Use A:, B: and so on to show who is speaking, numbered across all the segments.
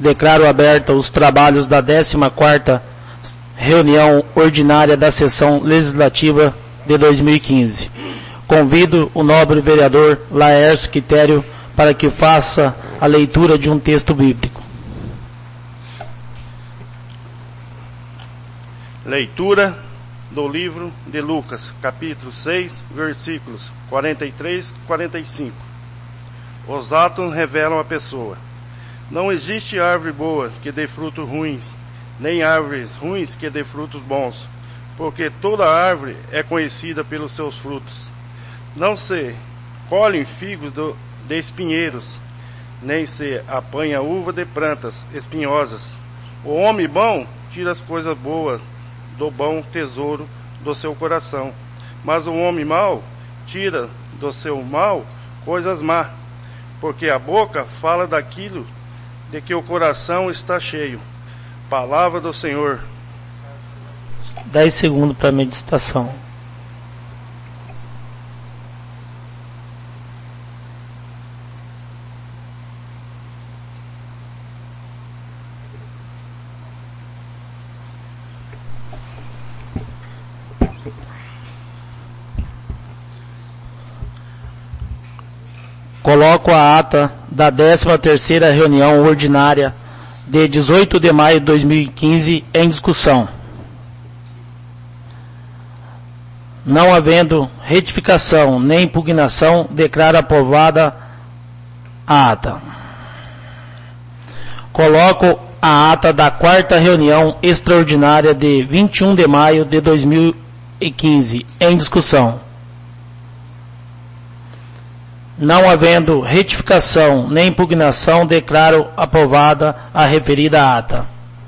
A: declaro aberta os trabalhos da 14ª reunião ordinária da sessão legislativa de 2015. Convido o nobre vereador Laércio Quitério para que faça a leitura de um texto bíblico.
B: Leitura do livro de Lucas, capítulo 6, versículos 43 e 45. Os atos revelam a pessoa. Não existe árvore boa que dê frutos ruins, nem árvores ruins que dê frutos bons, porque toda árvore é conhecida pelos seus frutos. Não se colhem figos de espinheiros, nem se apanha uva de plantas espinhosas. O homem bom tira as coisas boas do bom tesouro do seu coração, mas o homem mau tira do seu mal coisas más, porque a boca fala daquilo de que o coração está cheio. Palavra do Senhor.
A: 10 segundos para meditação. Coloco a ata da 13ª reunião ordinária de 18 de maio de 2015 em discussão. Não havendo retificação nem impugnação, declaro aprovada a ata. Coloco a ata da 4ª reunião extraordinária de 21 de maio de 2015 em discussão. Não havendo retificação nem impugnação, declaro aprovada a referida ata.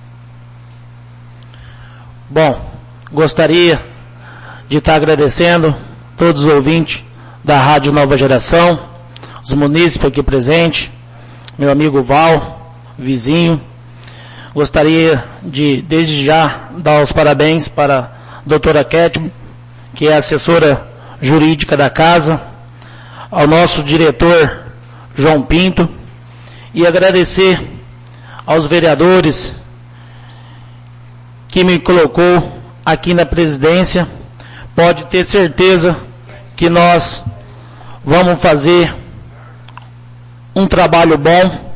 A: Bom, gostaria de estar agradecendo todos os ouvintes da Rádio Nova Geração, os munícipes aqui presentes, meu amigo Val, vizinho. Gostaria de, desde já, dar os parabéns para a doutora Ketty, que é assessora jurídica da casa, ao nosso diretor João Pinto, e agradecer aos vereadores que me colocou aqui na presidência. Pode ter certeza que nós vamos fazer um trabalho bom.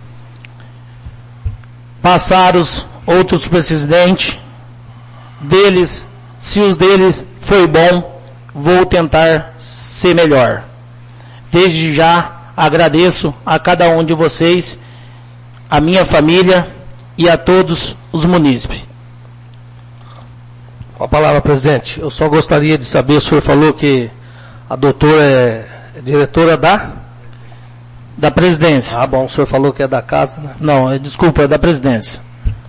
A: Passar os outros presidentes deles, se os deles foi bom, vou tentar ser melhor. Desde já agradeço a cada um de vocês, a minha família e a todos os munícipes.
C: Com a palavra, presidente. Eu só gostaria de saber, o senhor falou que a doutora é diretora da presidência. Ah, bom, o senhor falou que é da casa, né?
A: Não, desculpa, é da presidência.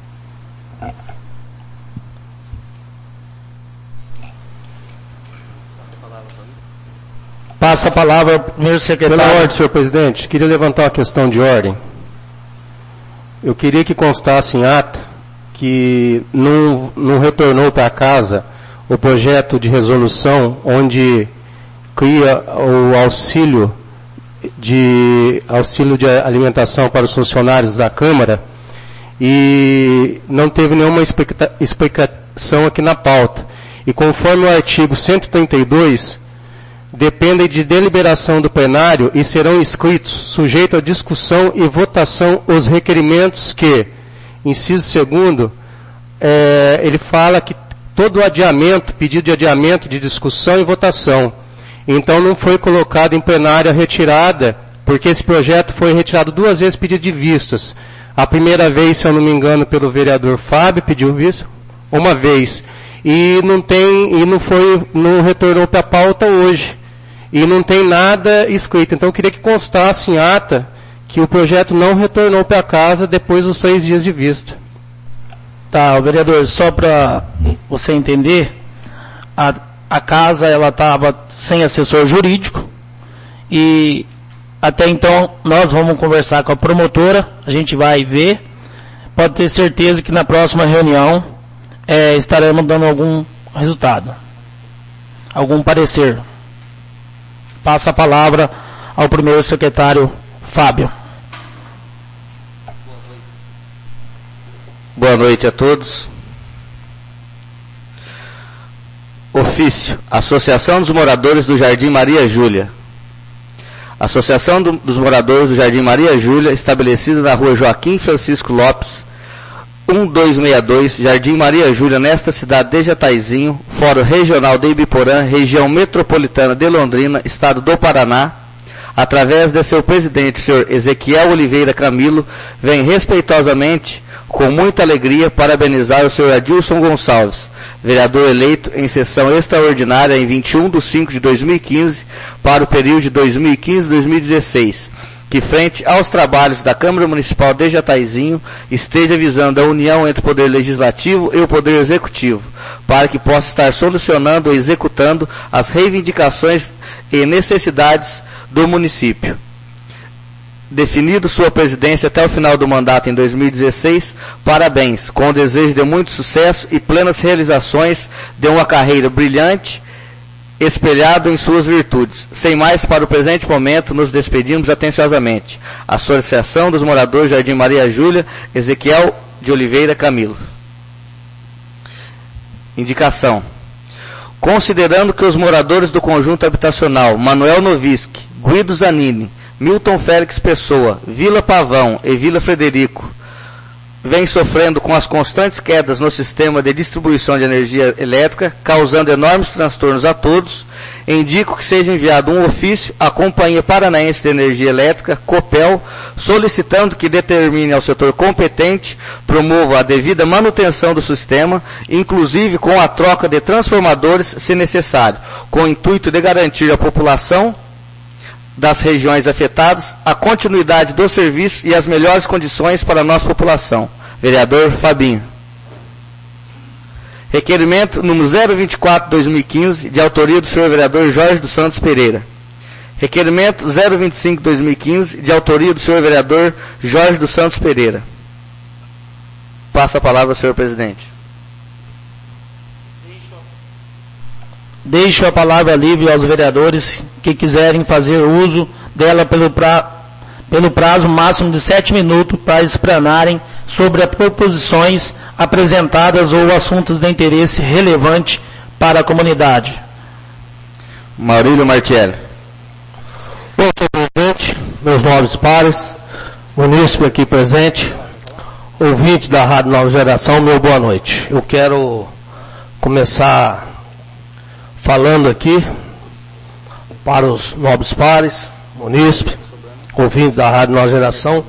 A: Passa a palavra ao primeiro secretário.
D: Pela ordem, senhor presidente, queria levantar uma questão de ordem. Eu queria que constasse em ata que não retornou para casa o projeto de resolução onde cria o auxílio de alimentação para os funcionários da Câmara, e não teve nenhuma explicação aqui na pauta. E conforme o artigo 132, dependem de deliberação do plenário e serão inscritos, sujeito a discussão e votação, os requerimentos que, inciso 2º, ele fala que todo adiamento, pedido de adiamento de discussão e votação. Então não foi colocado em plenário a retirada, porque esse projeto foi retirado 2 vezes pedido de vistas. A primeira vez, se eu não me engano, pelo vereador Fábio, pediu vista, uma vez. E não retornou para a pauta hoje. E não tem nada escrito. Então eu queria que constasse em ata que o projeto não retornou para casa depois dos 3 dias de vista.
A: Tá, vereador, só para você entender, a casa ela estava sem assessor jurídico e até então nós vamos conversar com a promotora, a gente vai ver. Pode ter certeza que na próxima reunião estaremos dando algum resultado, algum parecer. Passa a palavra ao primeiro secretário Fábio.
E: Boa noite a todos. Ofício. Associação dos Moradores do Jardim Maria Júlia. Associação dos Moradores do Jardim Maria Júlia, estabelecida na rua Joaquim Francisco Lopes, 1262, Jardim Maria Júlia, nesta cidade de Jataizinho, Fórum Regional de Ibiporã, região metropolitana de Londrina, estado do Paraná, através de seu presidente, senhor Ezequiel Oliveira Camilo, vem respeitosamente, com muita alegria, parabenizar o senhor Adilson Gonçalves, vereador eleito em sessão extraordinária em 21/5/2015, para o período de 2015-2016, que frente aos trabalhos da Câmara Municipal de Jataizinho, esteja visando a união entre o Poder Legislativo e o Poder Executivo, para que possa estar solucionando ou executando as reivindicações e necessidades do município. Definido sua presidência até o final do mandato em 2016, parabéns, com o desejo de muito sucesso e plenas realizações de uma carreira brilhante, espelhado em suas virtudes. Sem mais, para o presente momento, nos despedimos atenciosamente. Associação dos Moradores Jardim Maria Júlia, Ezequiel de Oliveira Camilo. Indicação. Considerando que os moradores do conjunto habitacional Manuel Noviski, Guido Zanini, Milton Félix Pessoa, Vila Pavão e Vila Frederico vem sofrendo com as constantes quedas no sistema de distribuição de energia elétrica, causando enormes transtornos a todos, indico que seja enviado um ofício à Companhia Paranaense de Energia Elétrica, COPEL, solicitando que determine ao setor competente, promova a devida manutenção do sistema, inclusive com a troca de transformadores, se necessário, com o intuito de garantir à população das regiões afetadas, a continuidade do serviço e as melhores condições para a nossa população. Vereador Fabinho. Requerimento número 024/2015, de autoria do senhor vereador Jorge dos Santos Pereira. Requerimento 025/2015, de autoria do senhor vereador Jorge dos Santos Pereira. Passa a palavra ao senhor presidente.
A: Deixo a palavra livre aos vereadores que quiserem fazer uso dela pelo prazo máximo de 7 minutos para explanarem sobre as proposições apresentadas ou assuntos de interesse relevante para a comunidade.
E: Maurílio Martielli.
C: Bom, senhor presidente, meus nobres pares, munícipe aqui presente, ouvinte da Rádio Nova Geração, meu boa noite. Eu quero começar falando aqui para os nobres pares, munícipe, ouvinte da Rádio Nova Geração,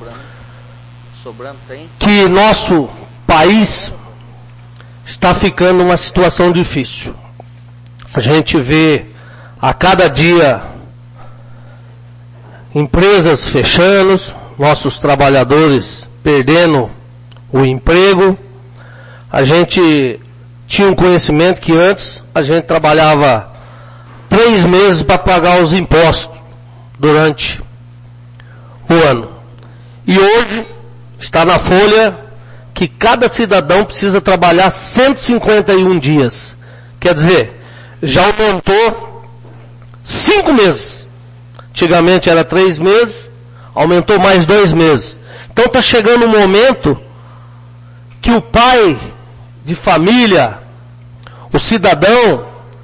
C: que nosso país está ficando numa situação difícil. A gente vê a cada dia empresas fechando, nossos trabalhadores perdendo o emprego. A gente tinha um conhecimento que antes a gente trabalhava 3 meses para pagar os impostos durante o ano. E hoje está na folha que cada cidadão precisa trabalhar 151 dias. Quer dizer, já aumentou 5 meses. Antigamente era 3 meses, aumentou mais 2 meses. Então está chegando um momento que o pai de família, o cidadão,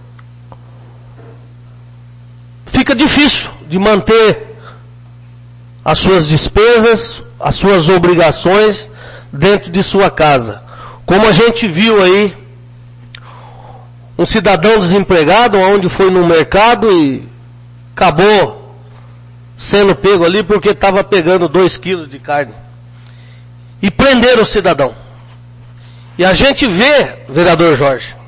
C: fica difícil de manter as suas despesas, as suas obrigações dentro de sua casa. Como a gente viu aí, um cidadão desempregado, onde foi no mercado e acabou sendo pego ali porque estava pegando 2 quilos de carne. E prenderam o cidadão. E a gente vê, vereador Jorge,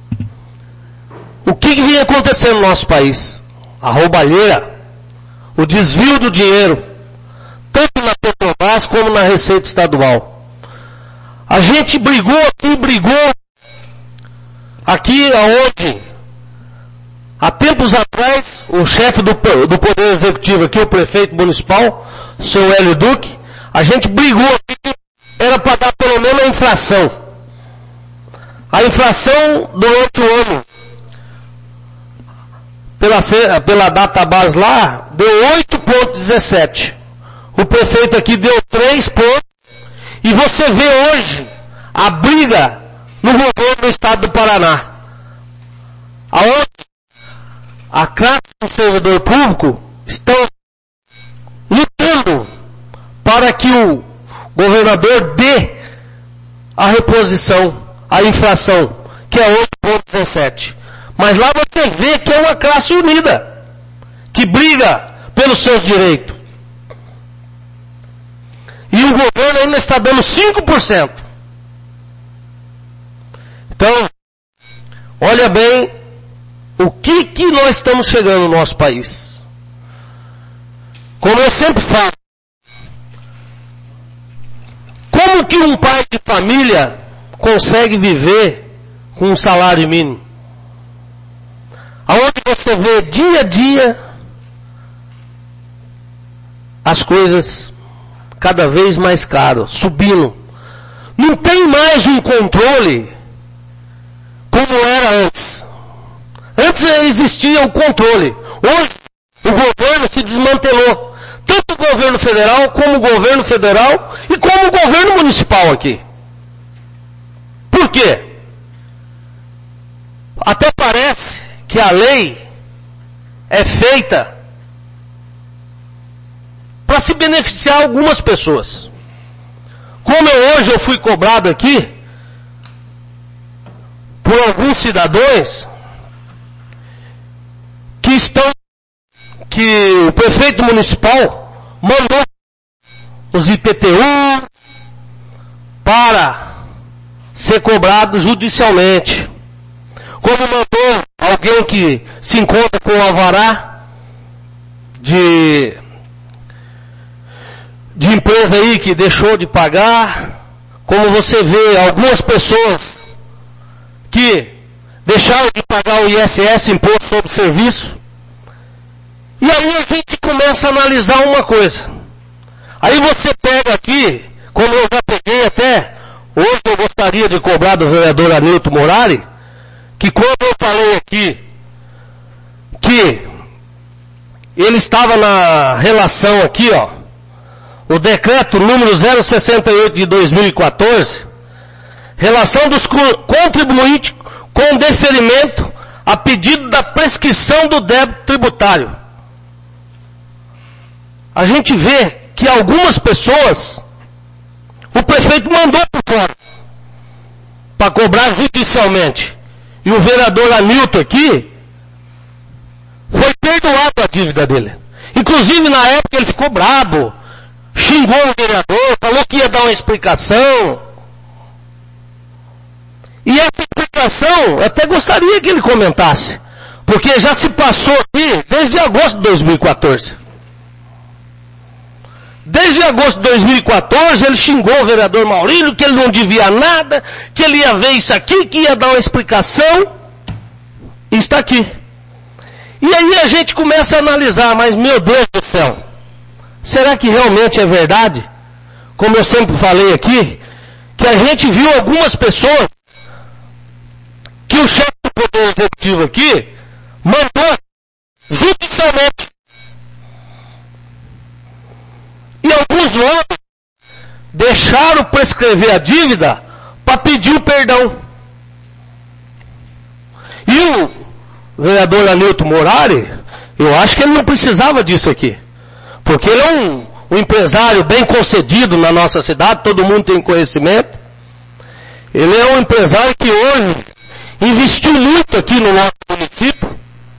C: o que vinha acontecendo no nosso país. A roubalheira, o desvio do dinheiro, tanto na Petrobras como na Receita Estadual. A gente brigou aqui aonde, há tempos atrás, o chefe do Poder Executivo aqui, o prefeito municipal, o seu Hélio Duque, a gente brigou aqui que era para dar pelo menos a inflação. A inflação durante o ano, pela database lá, deu 8,17. O prefeito aqui deu 3 pontos. E você vê hoje a briga no governo do estado do Paraná, aonde a classe do servidor público estão lutando para que o governador dê a reposição, a inflação, que é 8,17. Mas lá você vê que é uma classe unida, que briga pelos seus direitos. E o governo ainda está dando 5%. Então, olha bem o que nós estamos chegando no nosso país. Como eu sempre falo, como que um pai de família consegue viver com um salário mínimo? Aonde você vê dia a dia as coisas cada vez mais caras, subindo. Não tem mais um controle como era antes. Antes existia o controle. Hoje o governo se desmantelou. Tanto o governo federal como o governo federal e como o governo municipal aqui. Por quê? Até parece que a lei é feita para se beneficiar algumas pessoas. Como hoje eu fui cobrado aqui por alguns cidadãos que o prefeito municipal mandou os IPTU para ser cobrado judicialmente. Como mandou alguém que se encontra com o alvará de empresa aí que deixou de pagar. Como você vê algumas pessoas que deixaram de pagar o ISS, Imposto sobre Serviço. E aí a gente começa a analisar uma coisa. Aí você pega aqui, como eu já peguei até, hoje eu gostaria de cobrar do vereador Anilton Morari, que quando eu falei aqui, que ele estava na relação aqui, ó, o decreto número 068 de 2014, relação dos contribuintes com deferimento a pedido da prescrição do débito tributário. A gente vê que algumas pessoas, o prefeito mandou por fora, para cobrar judicialmente. E o vereador Anilton aqui, foi perdoado a dívida dele. Inclusive na época ele ficou brabo, xingou o vereador, falou que ia dar uma explicação. E essa explicação, eu até gostaria que ele comentasse, porque já se passou aqui desde agosto de 2014. Desde agosto de 2014 ele xingou o vereador Maurílio, que ele não devia nada, que ele ia ver isso aqui, que ia dar uma explicação, e está aqui. E aí a gente começa a analisar, mas meu Deus do céu, será que realmente é verdade? Como eu sempre falei aqui, que a gente viu algumas pessoas, que o chefe do Poder Executivo aqui, mandou judicialmente. E alguns outros deixaram prescrever a dívida para pedir o perdão. E o vereador Anilton Morari, eu acho que ele não precisava disso aqui. Porque ele é um empresário bem concedido na nossa cidade, todo mundo tem conhecimento. Ele é um empresário que hoje investiu muito aqui no nosso município.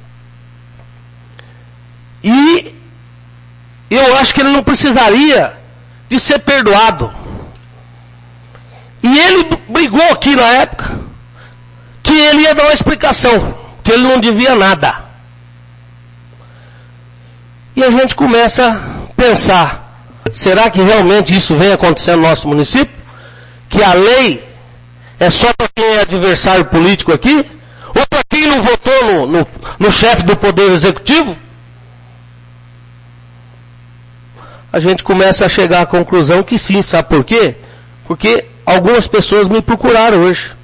C: E eu acho que ele não precisaria de ser perdoado. E ele brigou aqui na época que ele ia dar uma explicação, que ele não devia nada. E a gente começa a pensar, será que realmente isso vem acontecendo no nosso município? Que a lei é só para quem é adversário político aqui? Ou para quem não votou no chefe do Poder Executivo? A gente começa a chegar à conclusão que sim, sabe por quê? Porque algumas pessoas me procuraram hoje.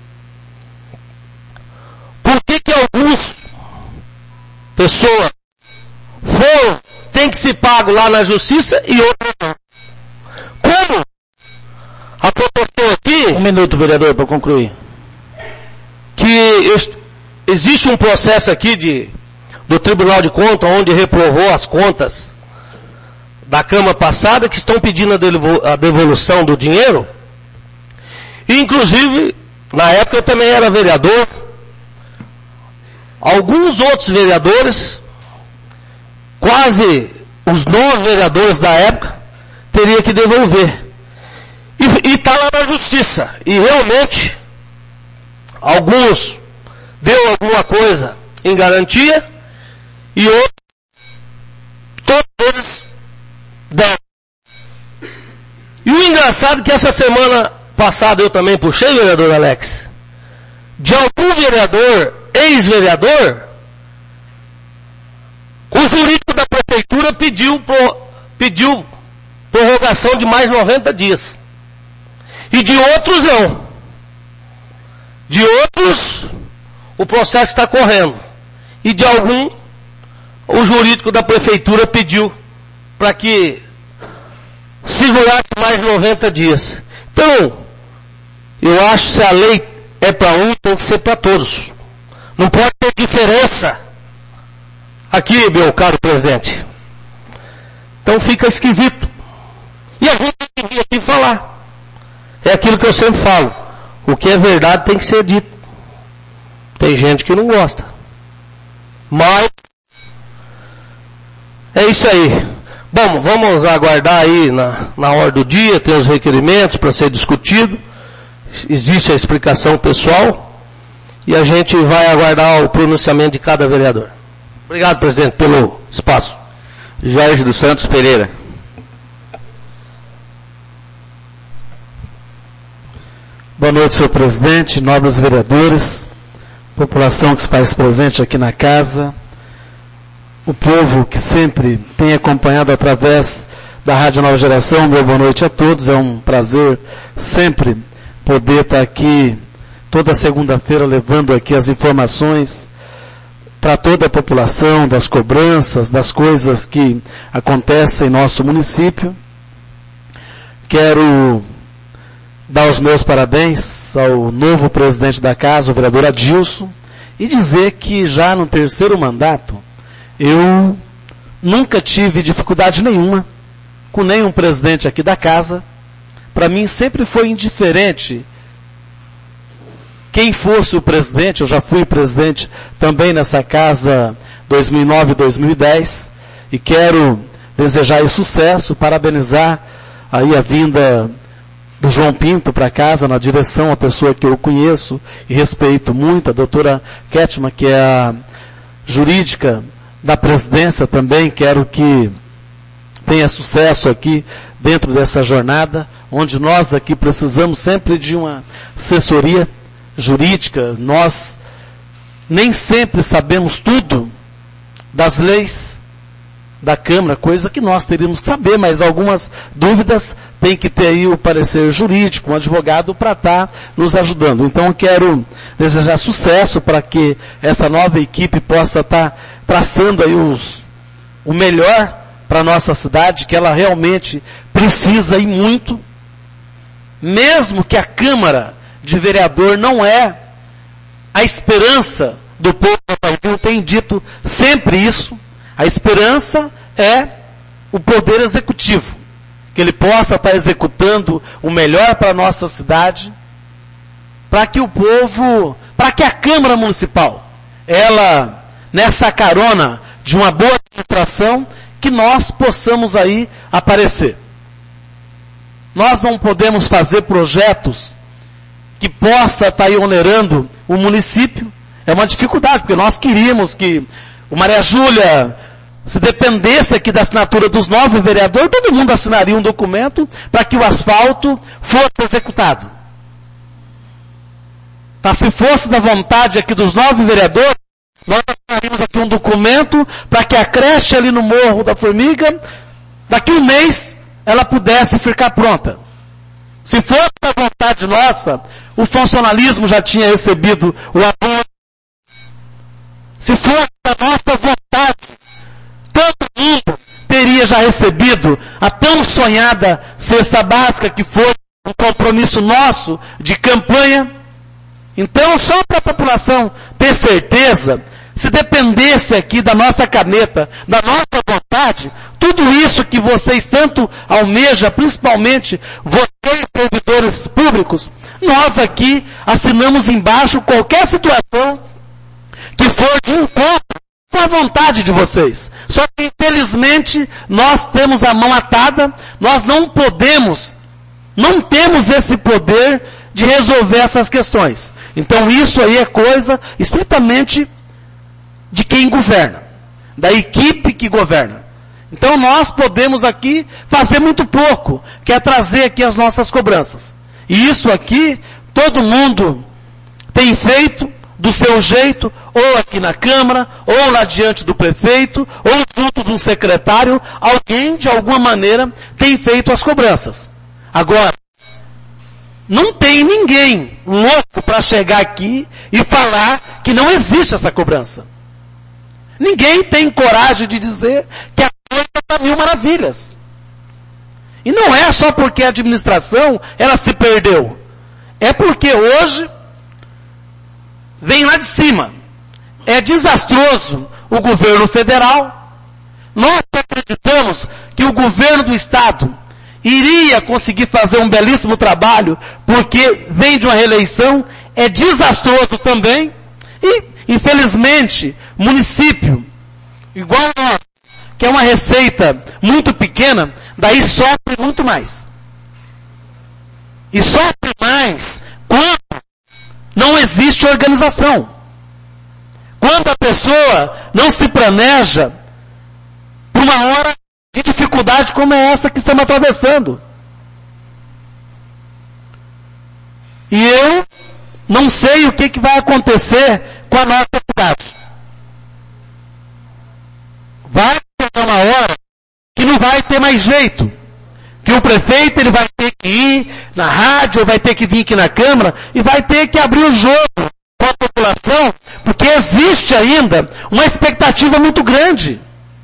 C: Por que algumas pessoas tem que ser pago lá na justiça e outras não? Como a proporção aqui
A: Um minuto, vereador, para concluir.
C: Que existe um processo aqui do Tribunal de Contas, onde reprovou as contas da Câmara passada, que estão pedindo a devolução do dinheiro. E, inclusive, na época eu também era vereador. Alguns outros vereadores, quase os 9 vereadores da época, teriam que devolver. E está lá na justiça. E realmente, alguns deu alguma coisa em garantia, e outros, todos eles deram. E o engraçado é que essa semana passada eu também puxei, vereador Alex, de algum vereador, ex-vereador, o jurídico da prefeitura pediu prorrogação de mais 90 dias. E de outros não. De outros, o processo está correndo. E de algum, o jurídico da prefeitura pediu para que segurasse mais 90 dias. Então, eu acho que se a lei é para um, tem que ser para todos. Não pode ter diferença aqui, meu caro presidente. Então fica esquisito. E a gente tem que vir aqui falar. É aquilo que eu sempre falo. O que é verdade tem que ser dito. Tem gente que não gosta. Mas é isso aí. Bom, vamos aguardar aí na hora do dia, tem os requerimentos para ser discutido. Existe a explicação pessoal. E a gente vai aguardar o pronunciamento de cada vereador. Obrigado, presidente, pelo espaço.
E: Jorge dos Santos Pereira.
F: Boa noite, senhor presidente, nobres vereadores, população que se faz presente aqui na casa, o povo que sempre tem acompanhado através da Rádio Nova Geração. Meu boa noite a todos, é um prazer sempre poder estar aqui toda segunda-feira levando aqui as informações para toda a população, das cobranças, das coisas que acontecem em nosso município. Quero dar os meus parabéns ao novo presidente da casa, o vereador Adilson, e dizer que já no 3º mandato, eu nunca tive dificuldade nenhuma com nenhum presidente aqui da casa. Para mim sempre foi indiferente quem fosse o presidente. Eu já fui presidente também nessa casa 2009 e 2010, e quero desejar aí sucesso, parabenizar aí a vinda do João Pinto para casa, na direção, a pessoa que eu conheço e respeito muito, a doutora Ketman, que é a jurídica da presidência também. Quero que tenha sucesso aqui dentro dessa jornada, onde nós aqui precisamos sempre de uma assessoria jurídica. Nós nem sempre sabemos tudo das leis da Câmara, coisa que nós teríamos que saber, mas algumas dúvidas tem que ter aí o parecer jurídico, um advogado para estar nos ajudando. Então eu quero desejar sucesso para que essa nova equipe possa estar traçando aí o melhor para a nossa cidade, que ela realmente precisa e muito, mesmo que a Câmara de Vereador não é a esperança do povo. Eu tenho dito sempre isso. A esperança é o poder executivo, que ele possa estar executando o melhor para a nossa cidade, para que o povo, para que a Câmara Municipal, ela, nessa carona de uma boa administração, que nós possamos aí aparecer. Nós não podemos fazer projetos que possa estar aí onerando o município. É uma dificuldade, porque nós queríamos que o Maria Júlia, se dependesse aqui da assinatura dos 9 vereadores, todo mundo assinaria um documento para que o asfalto fosse executado. Tá, se fosse da vontade aqui dos 9 vereadores, nós assinaríamos aqui um documento para que a creche ali no Morro da Formiga, daqui um mês, ela pudesse ficar pronta. Se fosse da vontade nossa, o funcionalismo já tinha recebido o apoio. Se fosse da nossa vontade, todo mundo teria já recebido a tão sonhada cesta básica que foi
A: um compromisso nosso de campanha. Então, só para a população ter certeza, se dependesse aqui da nossa caneta, da nossa vontade, tudo isso que vocês tanto almejam, principalmente vocês, servidores públicos, nós aqui assinamos embaixo qualquer situação que for de encontro com a vontade de vocês. Só que, infelizmente, nós temos a mão atada, nós não temos esse poder de resolver essas questões. Então, isso aí é coisa estritamente de quem governa, da equipe que governa. Então, nós podemos aqui fazer muito pouco, que é trazer aqui as nossas cobranças. E isso aqui, todo mundo tem feito do seu jeito, ou aqui na Câmara, ou lá diante do prefeito, ou junto de um secretário, alguém de alguma maneira tem feito as cobranças. Agora, não tem ninguém louco para chegar aqui e falar que não existe essa cobrança. Ninguém tem coragem de dizer que a coisa está mil maravilhas. E não é só porque a administração, ela se perdeu. É porque hoje vem lá de cima. É desastroso o governo federal. Nós acreditamos que o governo do Estado iria conseguir fazer um belíssimo trabalho, porque vem de uma reeleição, é desastroso também. E, infelizmente, município, igual nós, que é uma receita muito pequena, daí sofre muito mais. E sofre mais quando não existe organização. Quando a pessoa não se planeja para uma hora de dificuldade como é essa que estamos atravessando. E eu não sei o que vai acontecer com a nossa cidade. Vai chegar uma hora que não vai ter mais jeito. Que o prefeito ele vai ter que ir na rádio, vai ter que vir aqui na Câmara e vai ter que abrir o jogo com a população, porque existe ainda uma expectativa muito grande.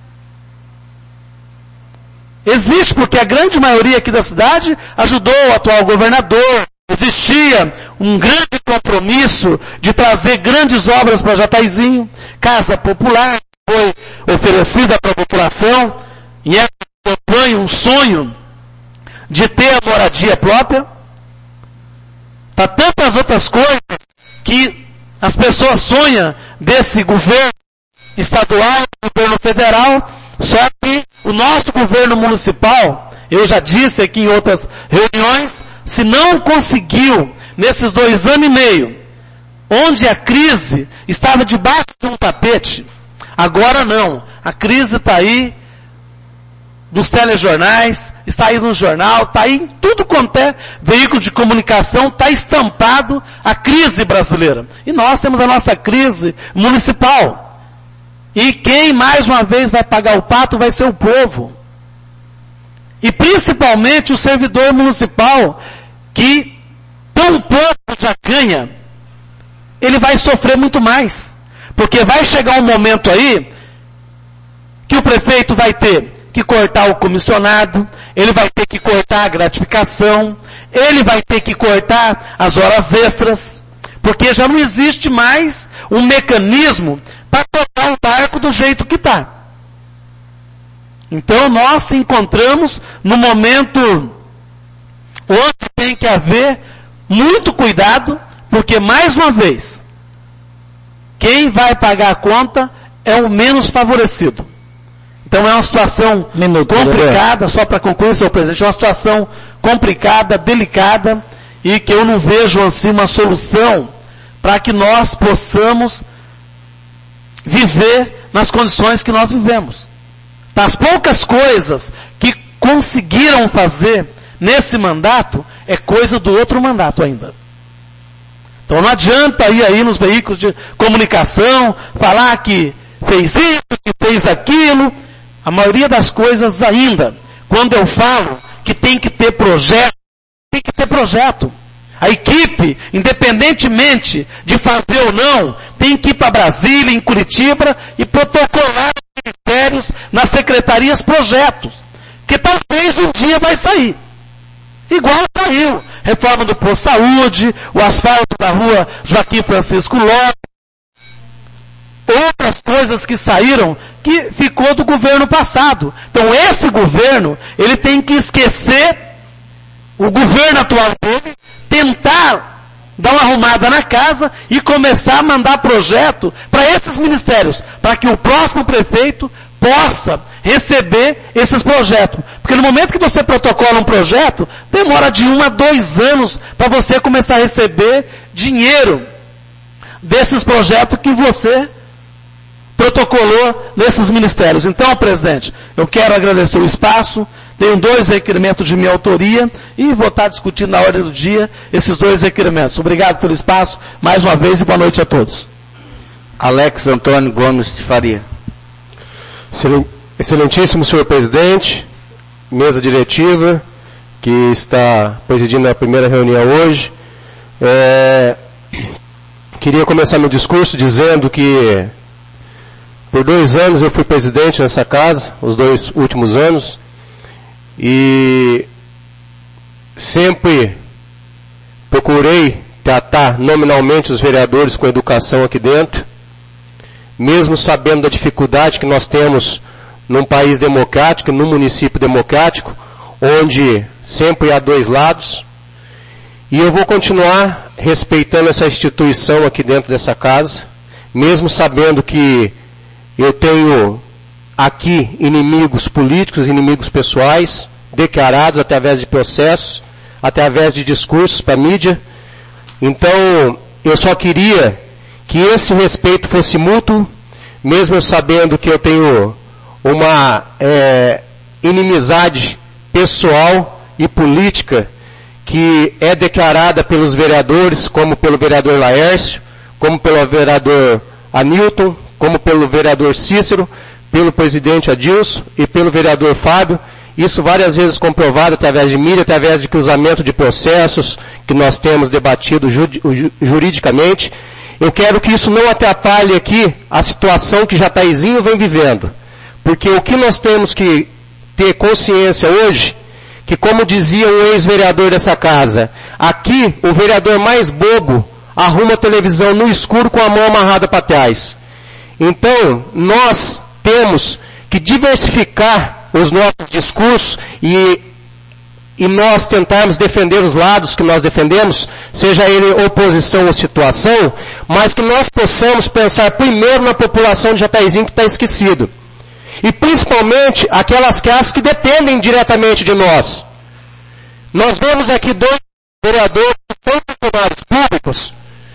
A: Existe porque a grande maioria aqui da cidade ajudou o atual governador. Existia um grande compromisso de trazer grandes obras para Jataizinho. Casa popular foi oferecida para a população. E essa campanha, um sonho de ter a moradia própria. Para tantas outras coisas que as pessoas sonham desse governo estadual, governo federal. Só que o nosso governo municipal, eu já disse aqui em outras reuniões, se não conseguiu, nesses 2 anos e meio, onde a crise estava debaixo de um tapete, agora não. A crise está aí nos telejornais, está aí no jornal, está aí em tudo quanto é veículo de comunicação, está estampado a crise brasileira. E nós temos a nossa crise municipal. E quem mais uma vez vai pagar o pato vai ser o povo. E principalmente o servidor municipal, que tão pouco já ganha, ele vai sofrer muito mais. Porque vai chegar um momento aí, que o prefeito vai ter que cortar o comissionado, ele vai ter que cortar a gratificação, ele vai ter que cortar as horas extras, porque já não existe mais um mecanismo para tocar o barco do jeito que está. Então nós se encontramos no momento onde tem que haver muito cuidado, porque mais uma vez, quem vai pagar a conta é o menos favorecido. Então é uma situação complicada, só para concluir, senhor presidente, é uma situação complicada, delicada, e que eu não vejo assim uma solução para que nós possamos viver nas condições que nós vivemos. Das poucas coisas que conseguiram fazer nesse mandato, é coisa do outro mandato ainda. Então não adianta ir aí nos veículos de comunicação, falar que fez isso, que fez aquilo. A maioria das coisas ainda, quando eu falo que tem que ter projeto, tem que ter projeto. A equipe, independentemente de fazer ou não, tem que ir para Brasília, em Curitiba, e protocolar os ministérios nas secretarias projetos. Que talvez um dia vai sair. Igual saiu.
F: reforma do posto de saúde, o asfalto da rua Joaquim Francisco Lopes, outras coisas que saíram que ficou do governo passado. Então esse governo, ele tem que esquecer o governo atual dele, tentar dar uma arrumada na casa e começar a mandar projeto para esses ministérios, para que o próximo prefeito possa receber esses projetos. Porque no momento que você protocola um projeto, demora de 1 a 2 anos para você começar a receber dinheiro desses projetos que você protocolou nesses ministérios. Então, presidente, eu quero agradecer o espaço, tenho 2 requerimentos de minha autoria e vou estar discutindo na ordem do dia esses 2 requerimentos. Obrigado pelo espaço, mais uma vez, e boa noite a todos.
E: Alex Antônio Gomes de Faria.
D: Excelentíssimo senhor presidente, mesa diretiva, que está presidindo a primeira reunião hoje. Queria começar meu discurso dizendo que por 2 anos eu fui presidente nessa casa, os 2 últimos anos, e sempre procurei tratar nominalmente os vereadores com educação aqui dentro, mesmo sabendo da dificuldade que nós temos num país democrático, num município democrático, onde sempre há 2 lados, e eu vou continuar respeitando essa instituição aqui dentro dessa casa, mesmo sabendo que eu tenho aqui inimigos políticos, inimigos pessoais, declarados através de processos, através de discursos para a mídia. Então, eu só queria que esse respeito fosse mútuo, mesmo sabendo que eu tenho uma inimizade pessoal e política que é declarada pelos vereadores, como pelo vereador Laércio, como pelo vereador Anilton, como pelo vereador Cícero, pelo presidente Adilson e pelo vereador Fábio. Isso várias vezes comprovado através de mídia, através de cruzamento de processos que nós temos debatido juridicamente. Eu quero que isso não atrapalhe aqui a situação que Jataizinho vem vivendo. Porque o que nós temos que ter consciência hoje, que como dizia um ex-vereador dessa casa, aqui o vereador mais bobo arruma a televisão no escuro com a mão amarrada para trás. Então, nós temos que diversificar os nossos discursos e nós tentarmos defender os lados que nós defendemos, seja ele oposição ou situação, mas que nós possamos pensar primeiro na população de Jataizinho que está esquecido. E principalmente aquelas classes que dependem diretamente de nós. Nós vemos aqui 2 vereadores que são funcionários públicos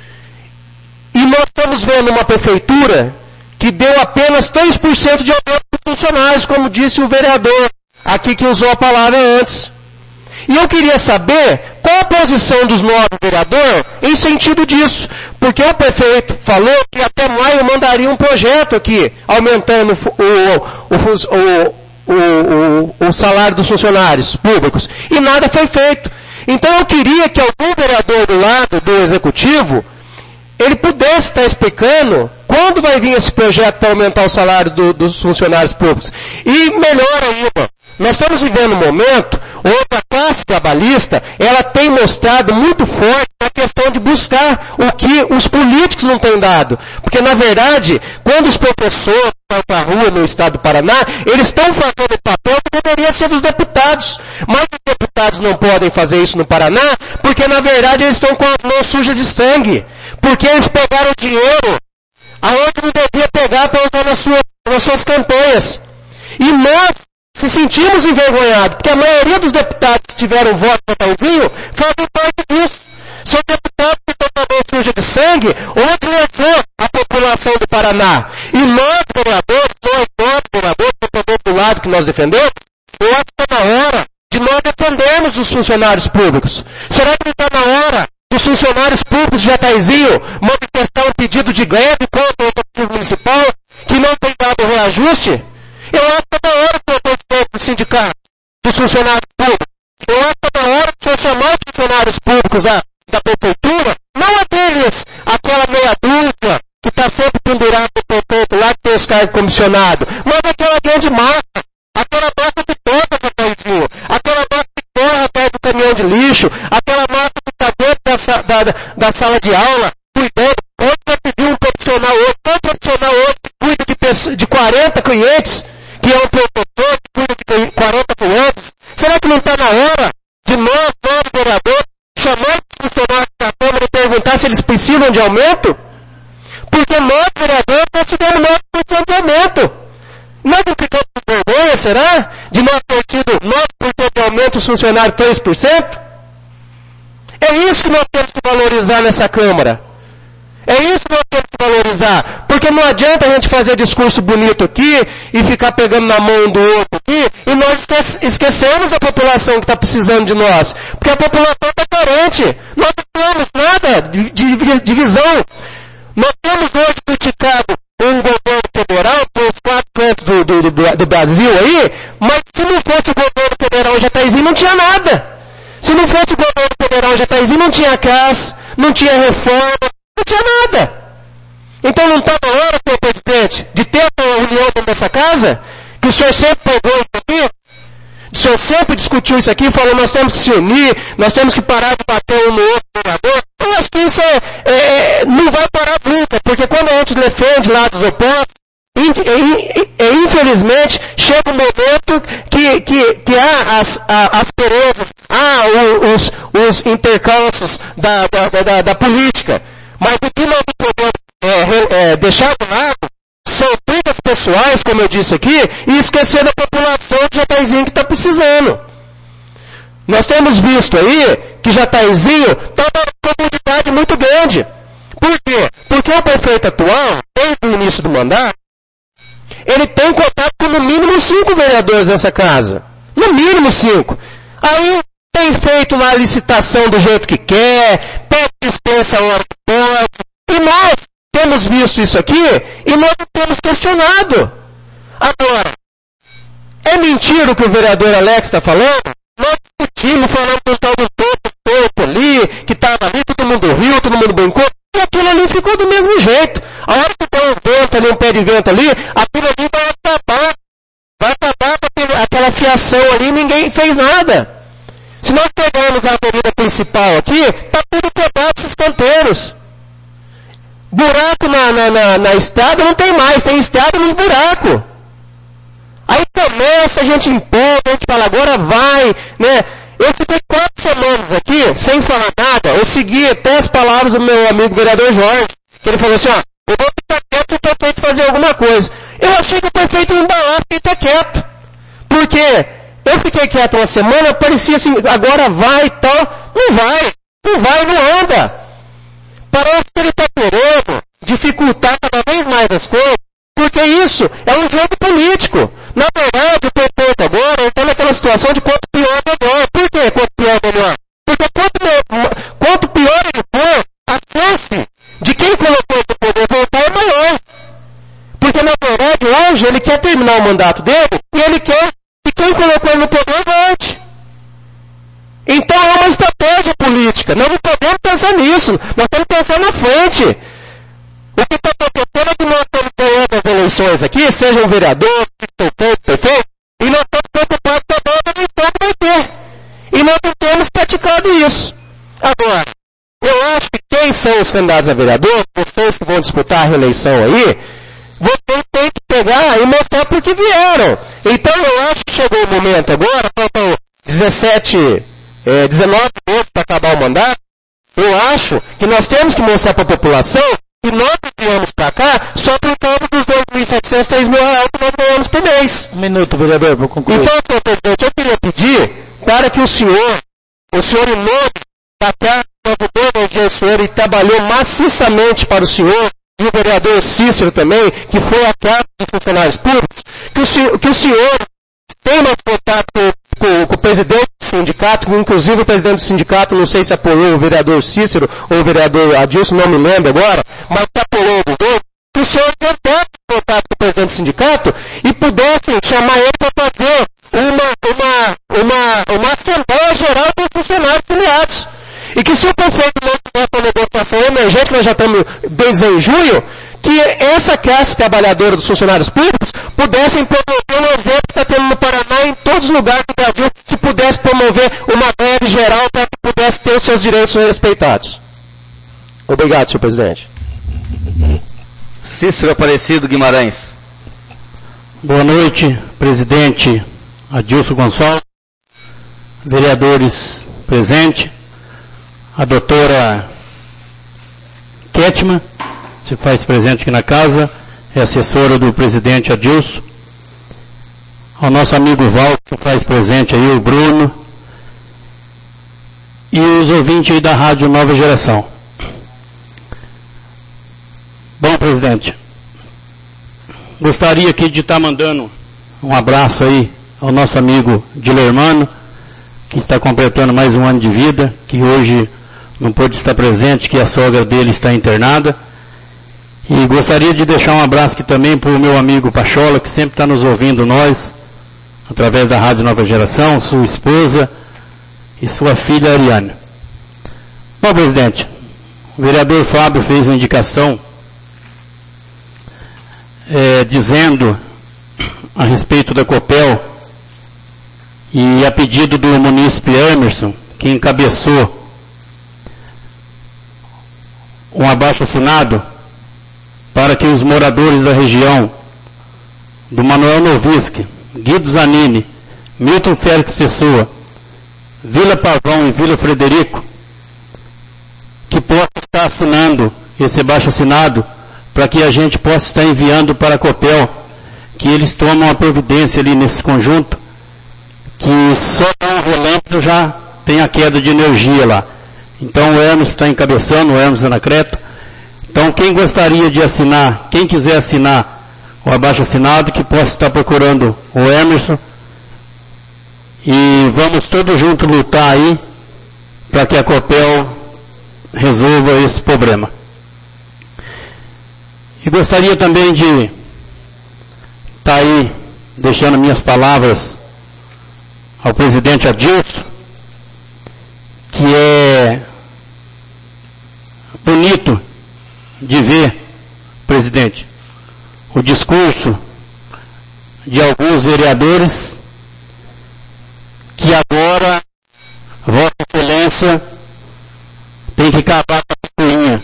D: e nós estamos vendo uma prefeitura que deu apenas 3% de aumento para os funcionários, como disse o vereador aqui que usou a palavra antes. E eu queria saber qual a posição dos novos vereadores em sentido disso, porque o prefeito falou que até maio mandaria um projeto aqui, aumentando o salário dos funcionários públicos, e nada foi feito. Então eu queria que algum vereador do lado do executivo, ele pudesse estar explicando quando vai vir esse projeto para aumentar o salário dos funcionários públicos. E melhor ainda, nós estamos vivendo um momento onde a classe trabalhista, ela tem mostrado muito forte a questão de buscar o que os políticos não têm dado. Porque, na verdade, quando os professores vão para a rua no estado do Paraná, eles estão fazendo o papel que deveria ser dos deputados. Mas os deputados não podem fazer isso no Paraná, porque, na verdade, eles estão com as mãos sujas de sangue. Porque eles pegaram dinheiro aonde não devia pegar para usar nas suas campanhas. E nós se sentimos envergonhados, porque a maioria dos deputados que tiveram voto para Jataizinho fazem parte disso. São deputados que estão com a mão suja de sangue, onde levou a população do Paraná. E nós, vereadores, do lado que nós defendemos, eu acho que está na hora de nós defendermos os funcionários públicos. Será que não está na hora dos funcionários públicos de Jataizinho manifestar um pedido de greve contra o executivo municipal que não tem dado reajuste? Eu acho que é da hora que eu estou do sindicato, dos funcionários públicos. Eu acho que é da hora que eu chamar os funcionários públicos da prefeitura, não aqueles, aquela meia dúzia que está sempre pendurado no prefeito lá que tem os cargos comissionados, mas aquela grande massa, aquela massa que toca Jataizinho, aquela massa que corre atrás do caminhão de lixo, aquela massa
C: da sala de aula, cuidando. Hoje vai pedir um profissional hoje, todo profissional hoje que cuida de 40 clientes, que é um professor que cuida de 40 clientes. Será que não está na hora de nós vereadores, chamar os funcionários da Câmara e perguntar se eles precisam de aumento? Porque nós, vereadores, nós tivemos 9% de aumento. Nós não ficamos com vergonha, será? De nós ter tido 9% de aumento os funcionários 3%? É isso que nós temos que valorizar nessa Câmara. É isso que nós temos que valorizar. Porque não adianta a gente fazer discurso bonito aqui e ficar pegando na mão um do outro aqui e nós esquecemos a população que está precisando de nós. Porque a população está carente. Nós não temos nada de visão. Nós temos hoje criticado um governo federal pelos 4 cantos do Brasil aí, mas se não fosse o governo federal em Jataizinho não tinha nada. Se não fosse o governo federal em Jataizinho não tinha CAS, não tinha reforma, não tinha nada. Então não está na hora, senhor presidente, de ter uma reunião dentro dessa casa, que o senhor sempre pegou isso aqui, o senhor sempre discutiu isso aqui, falou nós temos que se unir, nós temos que parar de bater um no outro vereador. Eu acho que isso não vai parar nunca, porque quando a gente defende lados opostos, infelizmente chega um momento que há as perezas, há os intercalços da política. Mas o que nós não podemos deixar de lado são brigas pessoais, como eu disse aqui, e esquecer da população de Jataizinho que está precisando. Nós temos visto aí que Jataizinho está numa comunidade muito grande. Por quê? Porque o prefeito atual, desde o início do mandato, ele tem contato com no mínimo 5 vereadores nessa casa. No mínimo 5. Aí tem feito uma licitação do jeito que quer, pede dispensa a hora que pode. E nós temos visto isso aqui e nós não temos questionado. Agora, é mentira o que o vereador Alex está falando? Nós discutimos, falando que estava um topo ali, que estava ali, todo mundo riu, todo mundo brincou, e aquilo ali ficou do mesmo jeito. A hora que tem um vento ali, um pé de vento ali, aquilo ali vai acabar com aquela fiação ali e ninguém fez nada. Se nós pegarmos a avenida principal aqui, está tudo quebrado esses canteiros. Buraco na estrada não tem mais, tem estrada nos buracos. Aí começa, a gente empolga, a gente fala, agora vai, né? Eu fiquei 4 semanas aqui, sem falar nada, eu segui até as palavras do meu amigo vereador Jorge, que ele falou assim, ó, eu vou ficar quieto se o prefeito fazer alguma coisa. Eu achei que o prefeito ia embalar, porque ele tá quieto. Por quê? Eu fiquei quieto uma semana, parecia assim, agora vai e tal. Não anda. Parece que ele está querendo dificultar cada vez mais as coisas, porque isso é um jogo político. Na verdade, o prefeito agora está naquela situação de quanto pior melhor. Por quê? Quanto pior melhor? Porque quanto pior ele for, a chance de quem colocou ele no poder voltar é maior. Porque na verdade, hoje, ele quer terminar o mandato dele e ele quer que quem colocou ele no poder volte. Então é uma estratégia política. Nós não podemos pensar nisso. Nós temos que pensar na frente. O que está acontecendo é que nós estamos ganhando as eleições aqui, seja um vereador, prefeito, e nós estamos preocupados também com a eleição que vai ter. E nós não temos praticado isso. Agora, eu acho que quem são os candidatos a vereador, vocês que vão disputar a reeleição aí, vocês têm que pegar e mostrar por que vieram. Então eu acho que chegou o momento agora, faltam 19 meses para acabar o mandato, eu acho que nós temos que mostrar para a população que nós viemos para cá só por causa dos 2.700, 3.000 reais que nós ganhamos por mês.
A: Um minuto, vereador, vou concluir.
C: Então, senhor presidente, eu queria pedir para que o senhor em nome da Casa do senhor e trabalhou maciçamente para o senhor, e o vereador Cícero também, que foi a Casa dos Funcionários Públicos, que o senhor tem mais contato com o presidente do sindicato, inclusive o presidente do sindicato, não sei se apoiou o vereador Cícero ou o vereador Adilson, não me lembro agora, mas que apoiou o governo, que o senhor tivesse contato com o presidente do sindicato e pudesse chamar ele para fazer uma Assembleia Geral dos Funcionários Filiados. E que se o prefeito não tiver uma negociação emergente, nós já estamos desde em junho,
D: que essa classe trabalhadora dos funcionários públicos pudessem promover um exemplo que está tendo no Paraná e em todos os lugares do Brasil, que pudesse promover uma greve geral para que pudesse ter os seus direitos respeitados. Obrigado, senhor presidente.
E: Cícero Aparecido Guimarães.
F: Boa noite, presidente Adilson Gonçalves, vereadores presentes, a doutora Ketman, se faz presente aqui na casa, é assessora do presidente Adilson, ao nosso amigo Val, que faz presente aí, o Bruno, e os ouvintes aí da Rádio Nova Geração. Bom, presidente, gostaria aqui de estar mandando um abraço aí ao nosso amigo Dilermano, que está completando mais um ano de vida, que hoje não pôde estar presente, que a sogra dele está internada. E gostaria de deixar um abraço aqui também para o meu amigo Pachola, que sempre está nos ouvindo nós, através da Rádio Nova Geração, sua esposa e sua filha Ariane. Bom, presidente, o vereador Fábio fez uma indicação dizendo a respeito da Copel e a pedido do munícipe Emerson, que encabeçou um abaixo-assinado para que os moradores da região do Manuel Novinsky, Guido Zanini, Milton Félix Pessoa, Vila Pavão e Vila Frederico, que possa estar assinando esse abaixo-assinado para que a gente possa estar enviando para a Copel, que eles tomam a providência ali nesse conjunto, que só um relâmpago já tem a queda de energia lá. Então o Hermes está encabeçando, o Hermes Anacreto. Então quem gostaria de assinar, quem quiser assinar o abaixo-assinado, que possa estar procurando o Emerson. E vamos todos juntos lutar aí para que a Copel resolva esse problema. E gostaria também de estar aí deixando minhas palavras ao presidente Adilson, que é bonito de ver, presidente, o discurso de alguns vereadores que agora Vossa Excelência tem que acabar com a picuinha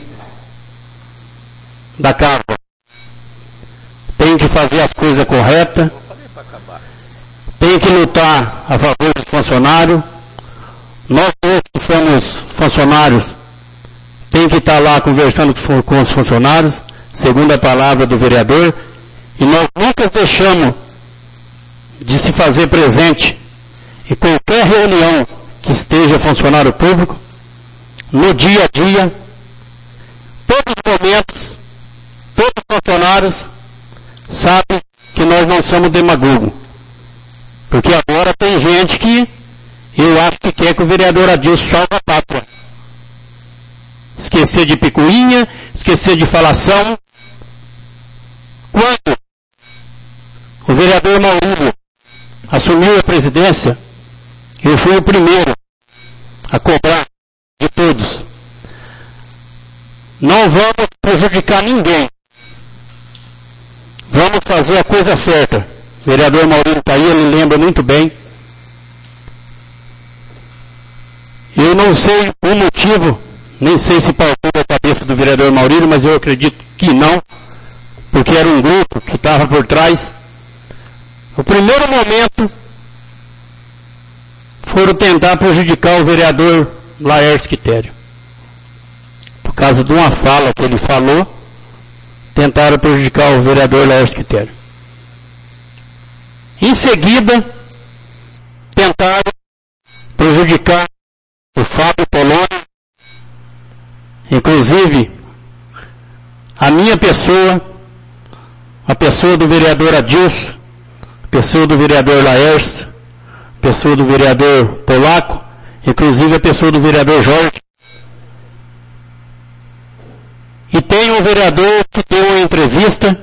F: da casa. Tem que fazer as coisas corretas, tem que lutar a favor dos funcionários. Nós que somos funcionários, tem que estar lá conversando com os funcionários, segundo a palavra do vereador, e nós nunca deixamos de se fazer presente em qualquer reunião que esteja funcionário público, no dia a dia, todos os momentos, todos os funcionários sabem que nós não somos demagogos. Porque agora tem gente que eu acho que quer que o vereador Adilson salve a pátria. Esquecer de picuinha, esquecer de falação. Quando o vereador Maurílio assumiu a presidência, eu fui o primeiro a cobrar de todos. Não vamos prejudicar ninguém. Vamos fazer a coisa certa. O vereador Maurílio está aí, ele lembra muito bem. Eu não sei o motivo, nem sei se partiu da cabeça do vereador Maurílio, mas eu acredito que não, porque era um grupo que estava por trás. No primeiro momento, foram tentar prejudicar o vereador Laércio Quitério. Por causa de uma fala que ele falou, tentaram prejudicar o vereador Laércio Quitério. Em seguida, tentaram prejudicar o Fábio Polônio, inclusive a minha pessoa, a pessoa do vereador Adilson, a pessoa do vereador Laércio, a pessoa do vereador Polaco, inclusive a pessoa do vereador Jorge. E tem um vereador que deu uma entrevista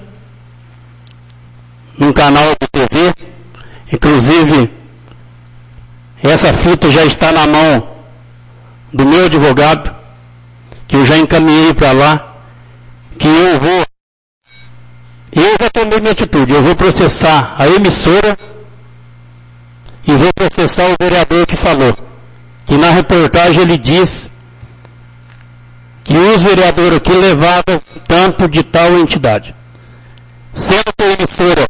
F: num canal de TV, inclusive essa fita já está na mão do meu advogado, que eu já encaminhei para lá, que eu vou
D: Eu já tomei minha atitude. Eu vou processar a emissora e vou processar o vereador que falou. Que na reportagem ele diz que os vereadores aqui levavam tanto de tal entidade. Sendo que a emissora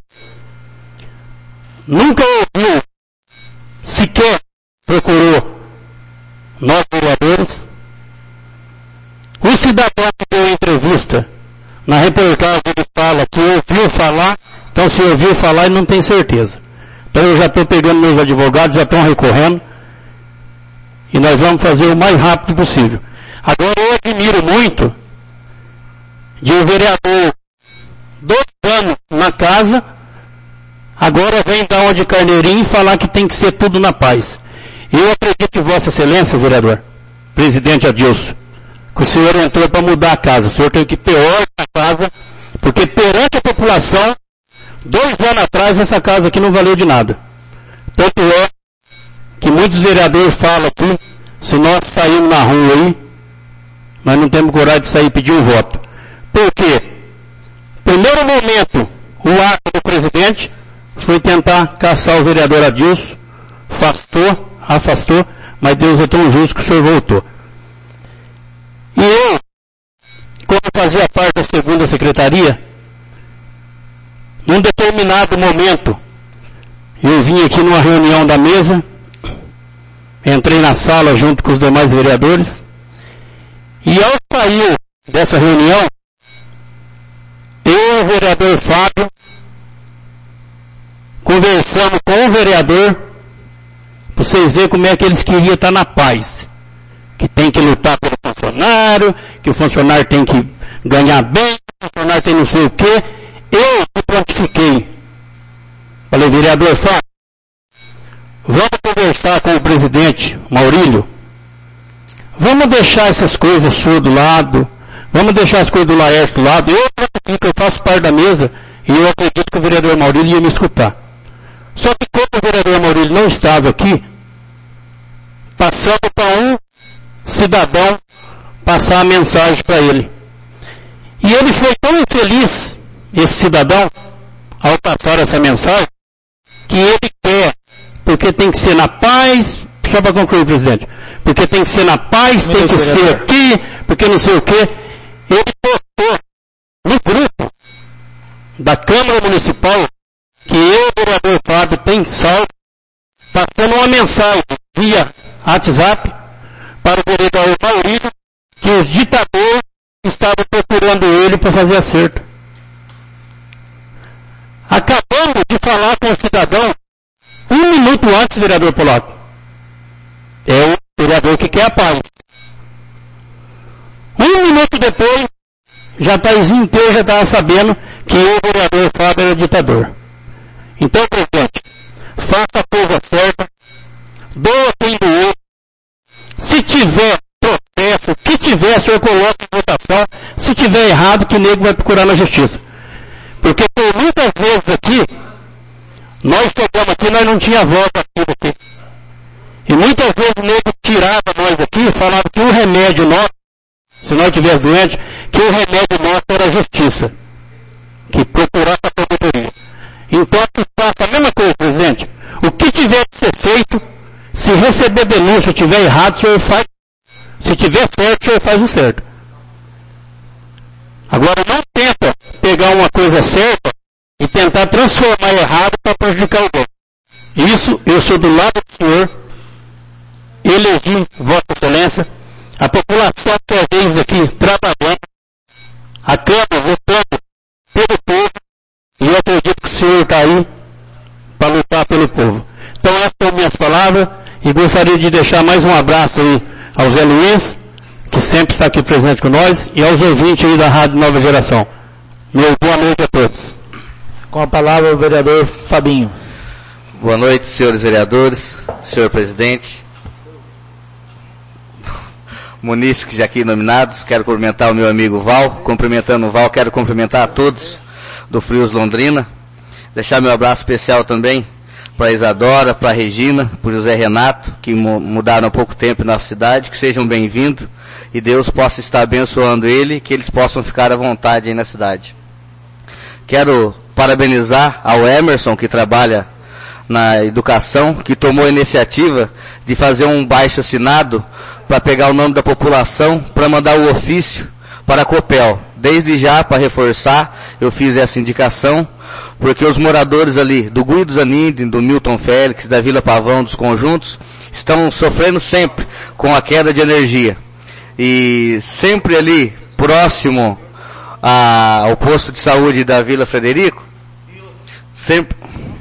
D: nunca ouviu, sequer procurou nós vereadores. O cidadão que deu entrevista, na reportagem ele fala que ouviu falar, então se ouviu falar ele não tem certeza. Então eu já estou pegando meus advogados, já estão recorrendo, e nós vamos fazer o mais rápido possível. Agora eu admiro muito de um vereador 2 anos na casa, agora vem dar uma de carneirinho e falar que tem que ser tudo na paz. Eu acredito em Vossa Excelência, vereador, presidente Adilson, que o senhor entrou para mudar a casa. O senhor tem que ter ordem na casa, porque perante a população, 2 anos atrás essa casa aqui não valeu de nada. Tanto é que muitos vereadores falam aqui, se nós sairmos na rua aí, nós não temos coragem de sair e pedir um voto. Por quê? Primeiro momento, o ato do presidente foi tentar caçar o vereador Adilson, afastou, mas Deus é tão justo que o senhor voltou. E eu, quando fazia parte da 2ª secretaria, num determinado momento, eu vim aqui numa reunião da mesa, entrei na sala junto com os demais vereadores, e ao sair dessa reunião, eu e o vereador Fábio, conversamos com o vereador, para vocês verem como é que eles queriam estar na paz. Que tem que lutar pelo funcionário, que o funcionário tem que ganhar bem, que o funcionário tem não sei o quê. Eu me prontifiquei. Falei, vereador Fábio, vamos conversar com o presidente Maurílio. Vamos deixar essas coisas suas do lado. Vamos deixar as coisas do Laércio do lado. Eu prontifico, eu faço parte da mesa e eu acredito que o vereador Maurílio ia me escutar. Só que como o vereador Maurílio não estava aqui, passamos para um cidadão passar a mensagem para ele. E ele foi tão infeliz, esse cidadão, ao passar essa mensagem, que ele quer, porque tem que ser na paz, só para concluir, presidente, porque tem que ser na paz, tem que ser aqui, porque não sei o quê. Ele postou no grupo da Câmara Municipal que eu, vereador Fábio, tem salvo, passando uma mensagem via WhatsApp para o vereador Maurílio, que os ditadores estavam procurando ele para fazer acerto. Acabamos de falar com o cidadão 1 minuto antes, vereador Polaco. É o vereador que quer a paz. 1 minuto depois, já o país inteiro já estava sabendo que o vereador Fábio era ditador. Então, presidente, faça a coisa certa, doa quem doou. Se tiver processo, o que tiver, o senhor coloca em votação. Se tiver errado, que o nego vai procurar na justiça. Porque por muitas vezes aqui, nós chegamos aqui, nós não tinha voz aqui. E muitas vezes o nego tirava nós aqui, falava que o remédio nosso, se nós estivéssemos doentes, que o remédio nosso era a justiça. Que procurasse a promotoria. Então, faça a mesma coisa, presidente. O que tiver que ser feito, se receber denúncia ou tiver errado, o senhor faz. Se tiver certo, o senhor faz o certo. Agora, não tenta pegar uma coisa certa e tentar transformar errado para prejudicar o bom. Isso, eu sou do lado do senhor, elegi Vossa Excelência, a população que às vezes aqui trabalhando, a Câmara votando pelo povo, e eu acredito que o senhor está aí para lutar pelo povo. Então essas são minhas palavras, e gostaria de deixar mais um abraço aí ao Zé Luiz, que sempre está aqui presente com nós, e aos ouvintes aí da Rádio Nova Geração. Meu boa noite a todos.
A: Com a palavra o vereador Fabinho.
E: Boa noite, senhores vereadores, senhor presidente, munícipes aqui nominados. Quero cumprimentar o meu amigo Val. Cumprimentando o Val, quero cumprimentar a todos do Frios Londrina. Deixar meu abraço especial também para a Isadora, para a Regina, para o José Renato, que mudaram há pouco tempo em nossa cidade. Que sejam bem-vindos e Deus possa estar abençoando ele, que eles possam ficar à vontade aí na cidade. Quero parabenizar ao Emerson, que trabalha na educação, que tomou a iniciativa de fazer um baixo-assinado para pegar o nome da população, para mandar o ofício para a Copel. Desde já, para reforçar, eu fiz essa indicação, porque os moradores ali do Guido Zanini, do Milton Félix, da Vila Pavão, dos conjuntos, estão sofrendo sempre com a queda de energia. E sempre ali, próximo ao posto de saúde da Vila Frederico, sempre...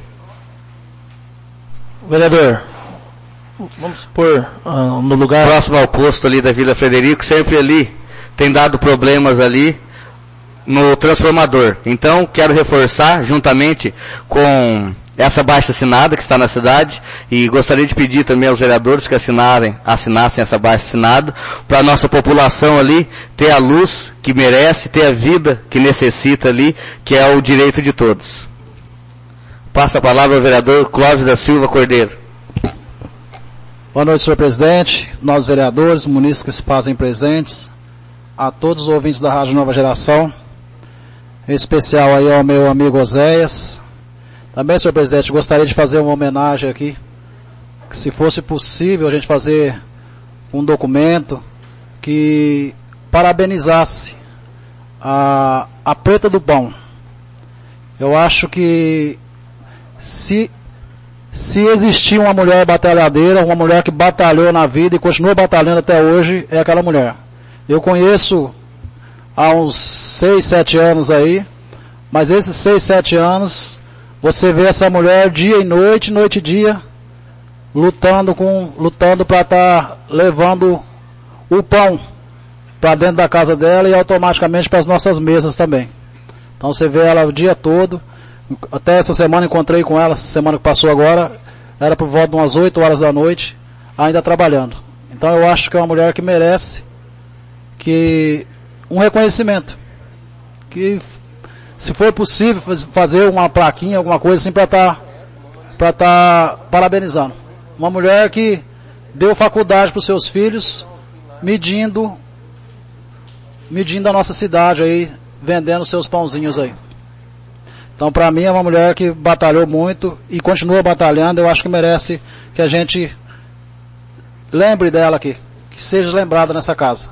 A: Vereador, vamos supor, no lugar...
E: Próximo ao posto ali da Vila Frederico, sempre ali tem dado problemas ali no transformador. Então, quero reforçar, juntamente com essa baixa-assinada que está na cidade, e gostaria de pedir também aos vereadores que assinassem essa baixa-assinada, para a nossa população ali ter a luz que merece, ter a vida que necessita ali, que é o direito de todos. Passa a palavra ao vereador Clóvis da Silva Cordeiro.
G: Boa noite, senhor presidente, nós vereadores, munícipes que se fazem presentes, a todos os ouvintes da Rádio Nova Geração, em especial aí ao meu amigo Oséias. Também, senhor presidente, gostaria de fazer uma homenagem aqui, que se fosse possível a gente fazer um documento que parabenizasse a Preta do Pão. Eu acho que se existir uma mulher batalhadeira, uma mulher que batalhou na vida e continua batalhando até hoje, é aquela mulher. Eu conheço há uns 6, 7 anos aí, mas esses 6, 7 anos, você vê essa mulher dia e noite, noite e dia, lutando para estar levando o pão para dentro da casa dela e automaticamente para as nossas mesas também. Então você vê ela o dia todo. Até essa semana encontrei com ela, semana que passou agora, era por volta de umas 8 horas da noite, ainda trabalhando. Então eu acho que é uma mulher que merece um reconhecimento. Que se for possível fazer uma plaquinha, alguma coisa assim para estar parabenizando. Uma mulher que deu faculdade para os seus filhos, medindo a nossa cidade aí, vendendo seus pãozinhos aí. Então, para mim, é uma mulher que batalhou muito e continua batalhando. Eu acho que merece que a gente lembre dela aqui, que seja lembrada nessa casa.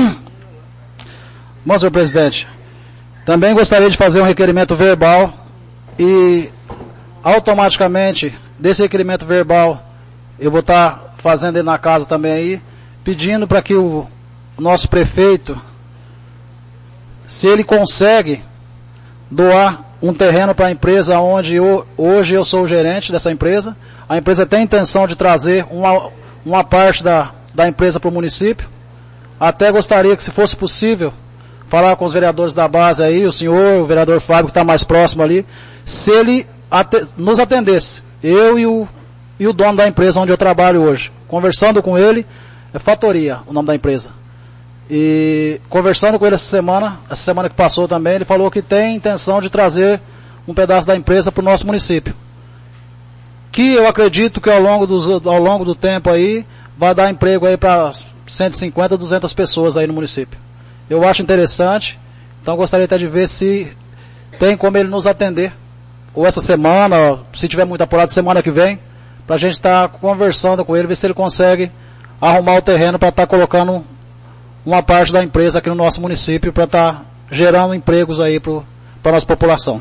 G: Bom, senhor presidente, também gostaria de fazer um requerimento verbal e automaticamente desse requerimento verbal eu vou estar fazendo ele na casa também aí, pedindo para que o nosso prefeito, se ele consegue doar um terreno para a empresa onde hoje eu sou o gerente dessa empresa. A empresa tem a intenção de trazer uma parte da empresa para o município. Até gostaria que, se fosse possível, falar com os vereadores da base aí, o senhor, o vereador Fábio, que está mais próximo ali, se ele nos atendesse, eu e o dono da empresa onde eu trabalho hoje. Conversando com ele, é Fatoria o nome da empresa. E conversando com ele essa semana que passou também, ele falou que tem intenção de trazer um pedaço da empresa para o nosso município. Que eu acredito que ao longo do tempo aí, vai dar emprego aí para 150, 200 pessoas aí no município. Eu acho interessante, então gostaria até de ver se tem como ele nos atender, ou essa semana, ou, se tiver muito apurado, semana que vem, para a gente estar conversando com ele, ver se ele consegue arrumar o terreno para estar colocando uma parte da empresa aqui no nosso município para estar gerando empregos aí para a nossa população.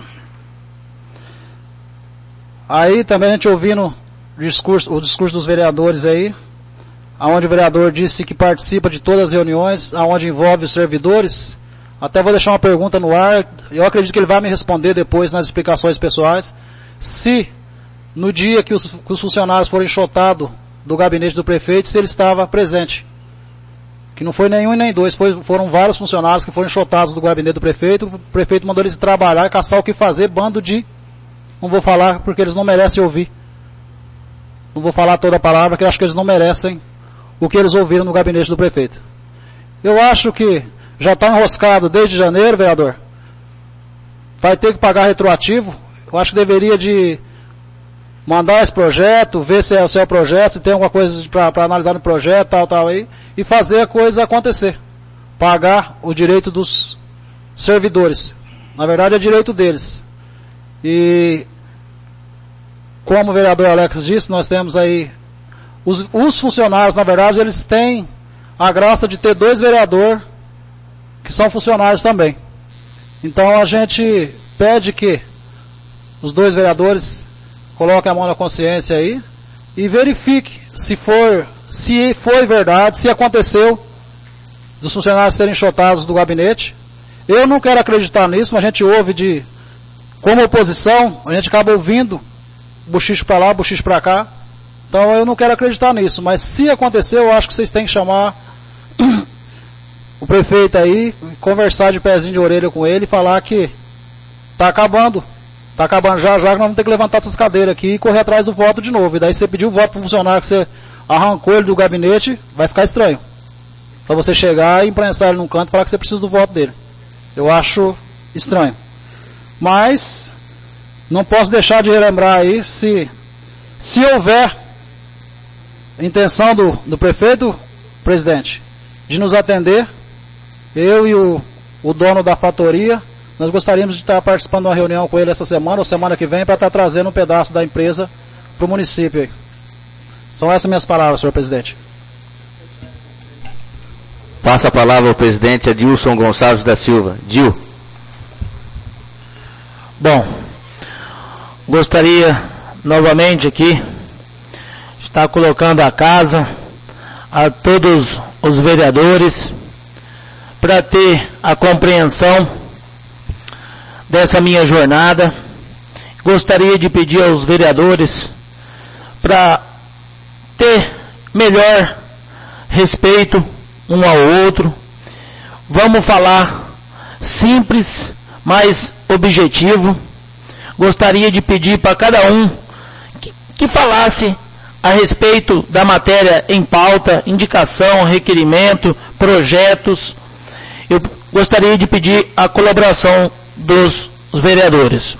G: Aí também a gente ouvindo o discurso dos vereadores aí, aonde o vereador disse que participa de todas as reuniões, aonde envolve os servidores. Até vou deixar uma pergunta no ar, eu acredito que ele vai me responder depois nas explicações pessoais, se no dia que os funcionários foram enxotados do gabinete do prefeito, se ele estava presente. Que não foi nenhum e nem dois, foram vários funcionários que foram enxotados do gabinete do prefeito. O prefeito mandou eles trabalhar e caçar o que fazer, bando de... Não vou falar porque eles não merecem ouvir. Não vou falar toda a palavra, porque eu acho que eles não merecem o que eles ouviram no gabinete do prefeito. Eu acho que já está enroscado desde janeiro, vereador. Vai ter que pagar retroativo. Eu acho que deveria de mandar esse projeto, ver se é o seu projeto, se tem alguma coisa para analisar no projeto, tal aí, e fazer a coisa acontecer. Pagar o direito dos servidores. Na verdade é direito deles. E como o vereador Alex disse, nós temos aí os funcionários, na verdade, eles têm a graça de ter 2 vereadores que são funcionários também. Então a gente pede que os 2 vereadores coloquem a mão na consciência aí e verifique se foi verdade, se aconteceu dos funcionários serem enxotados do gabinete. Eu não quero acreditar nisso, mas a gente ouve como oposição, a gente acaba ouvindo bochicho para lá, bochicho para cá. Então eu não quero acreditar nisso, mas se aconteceu, eu acho que vocês têm que chamar o prefeito aí, conversar de pezinho de orelha com ele e falar que tá acabando já que nós vamos ter que levantar essas cadeiras aqui e correr atrás do voto de novo. E daí você pediu o voto para o funcionário que você arrancou ele do gabinete, vai ficar estranho. Para você chegar e imprensar ele num canto e falar que você precisa do voto dele. Eu acho estranho. Mas não posso deixar de relembrar aí, se houver intenção do prefeito, presidente, de nos atender, eu e o dono da fatoria, nós gostaríamos de estar participando de uma reunião com ele essa semana ou semana que vem para estar trazendo um pedaço da empresa para o município aí. São essas minhas palavras, senhor presidente.
E: Passa a palavra ao presidente Adilson Gonçalves da Silva. Dil.
A: Bom, gostaria novamente aqui estar colocando a casa a todos os vereadores para ter a compreensão dessa minha jornada. Gostaria de pedir aos vereadores para ter melhor respeito um ao outro. Vamos falar simples, mas objetivo. Gostaria de pedir para cada um que falasse a respeito da matéria em pauta, indicação, requerimento, projetos. Eu gostaria de pedir a colaboração dos vereadores.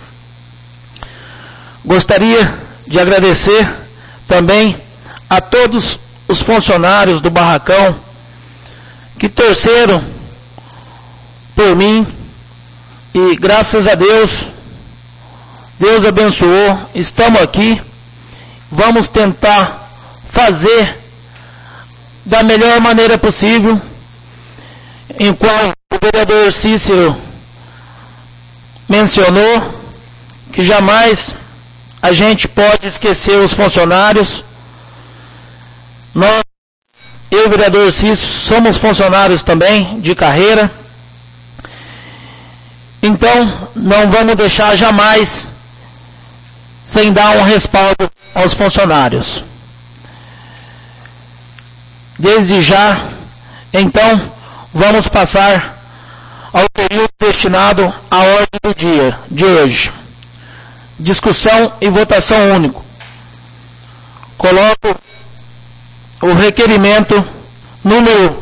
A: Gostaria de agradecer também a todos os funcionários do Barracão que torceram por mim e graças a Deus, Deus abençoou, estamos aqui, vamos tentar fazer da melhor maneira possível, em qual o vereador Cícero mencionou que jamais a gente pode esquecer os funcionários. Nós, eu e o vereador Cícero, somos funcionários também de carreira. Então, não vamos deixar jamais sem dar um respaldo aos funcionários. Desde já, então, vamos passar ao período destinado à ordem do dia de hoje. Discussão e votação único. Coloco o requerimento número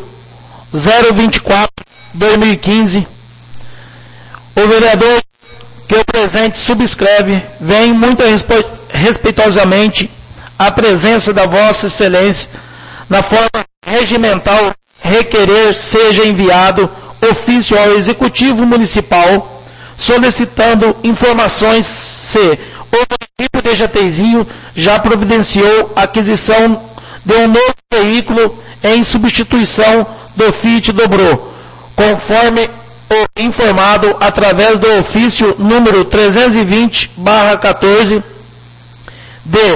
A: 024/2015. O vereador que o presente subscreve vem muito respeitosamente à presença da Vossa Excelência na forma regimental requerer seja enviado ofício ao Executivo Municipal solicitando informações se o município de Jateizinho já providenciou a aquisição de um novo veículo em substituição do Fiat Dobrô, conforme o informado através do ofício número 320/14 de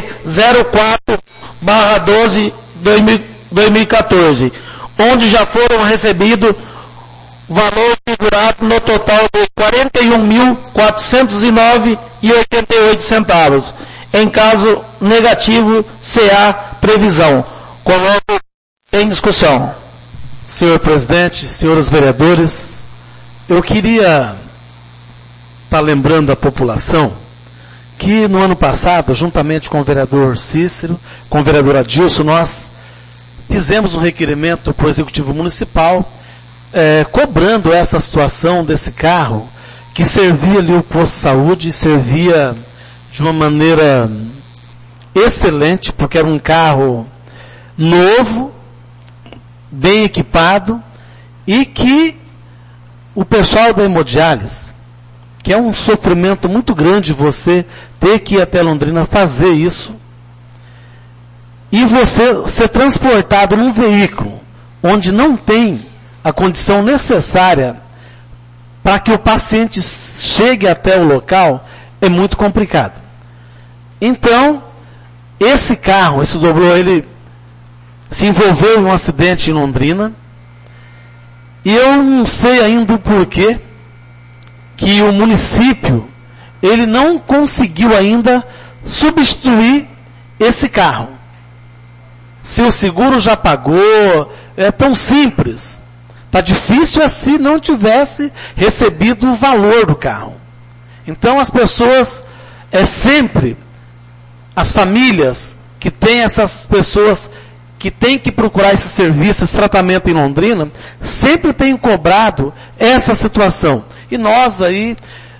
A: 04/12/2014, onde já foram recebidos valor figurado no total de R$ 41.409,88. Em caso negativo, CA previsão. Coloco em discussão.
F: Senhor presidente, senhores vereadores, eu queria estar lembrando a população que no ano passado, juntamente com o vereador Cícero, com o vereador Adilson, nós fizemos um requerimento para o Executivo Municipal cobrando essa situação desse carro que servia ali o posto de saúde, servia de uma maneira excelente, porque era um carro novo, bem equipado, e que o pessoal da hemodiálise que é um sofrimento muito grande você ter que ir até Londrina fazer isso, e você ser transportado num veículo onde não tem a condição necessária para que o paciente chegue até o local, é muito complicado. Então, esse carro, esse doblô, ele se envolveu em um acidente em Londrina, e eu não sei ainda o porquê que o município, ele não conseguiu ainda substituir esse carro. Se o seguro já pagou, é tão simples. Tá difícil se não tivesse recebido o valor do carro. Então as pessoas, sempre, as famílias que têm essas pessoas que têm que procurar esse serviço, esse tratamento em Londrina, sempre têm cobrado essa situação. E nós aí,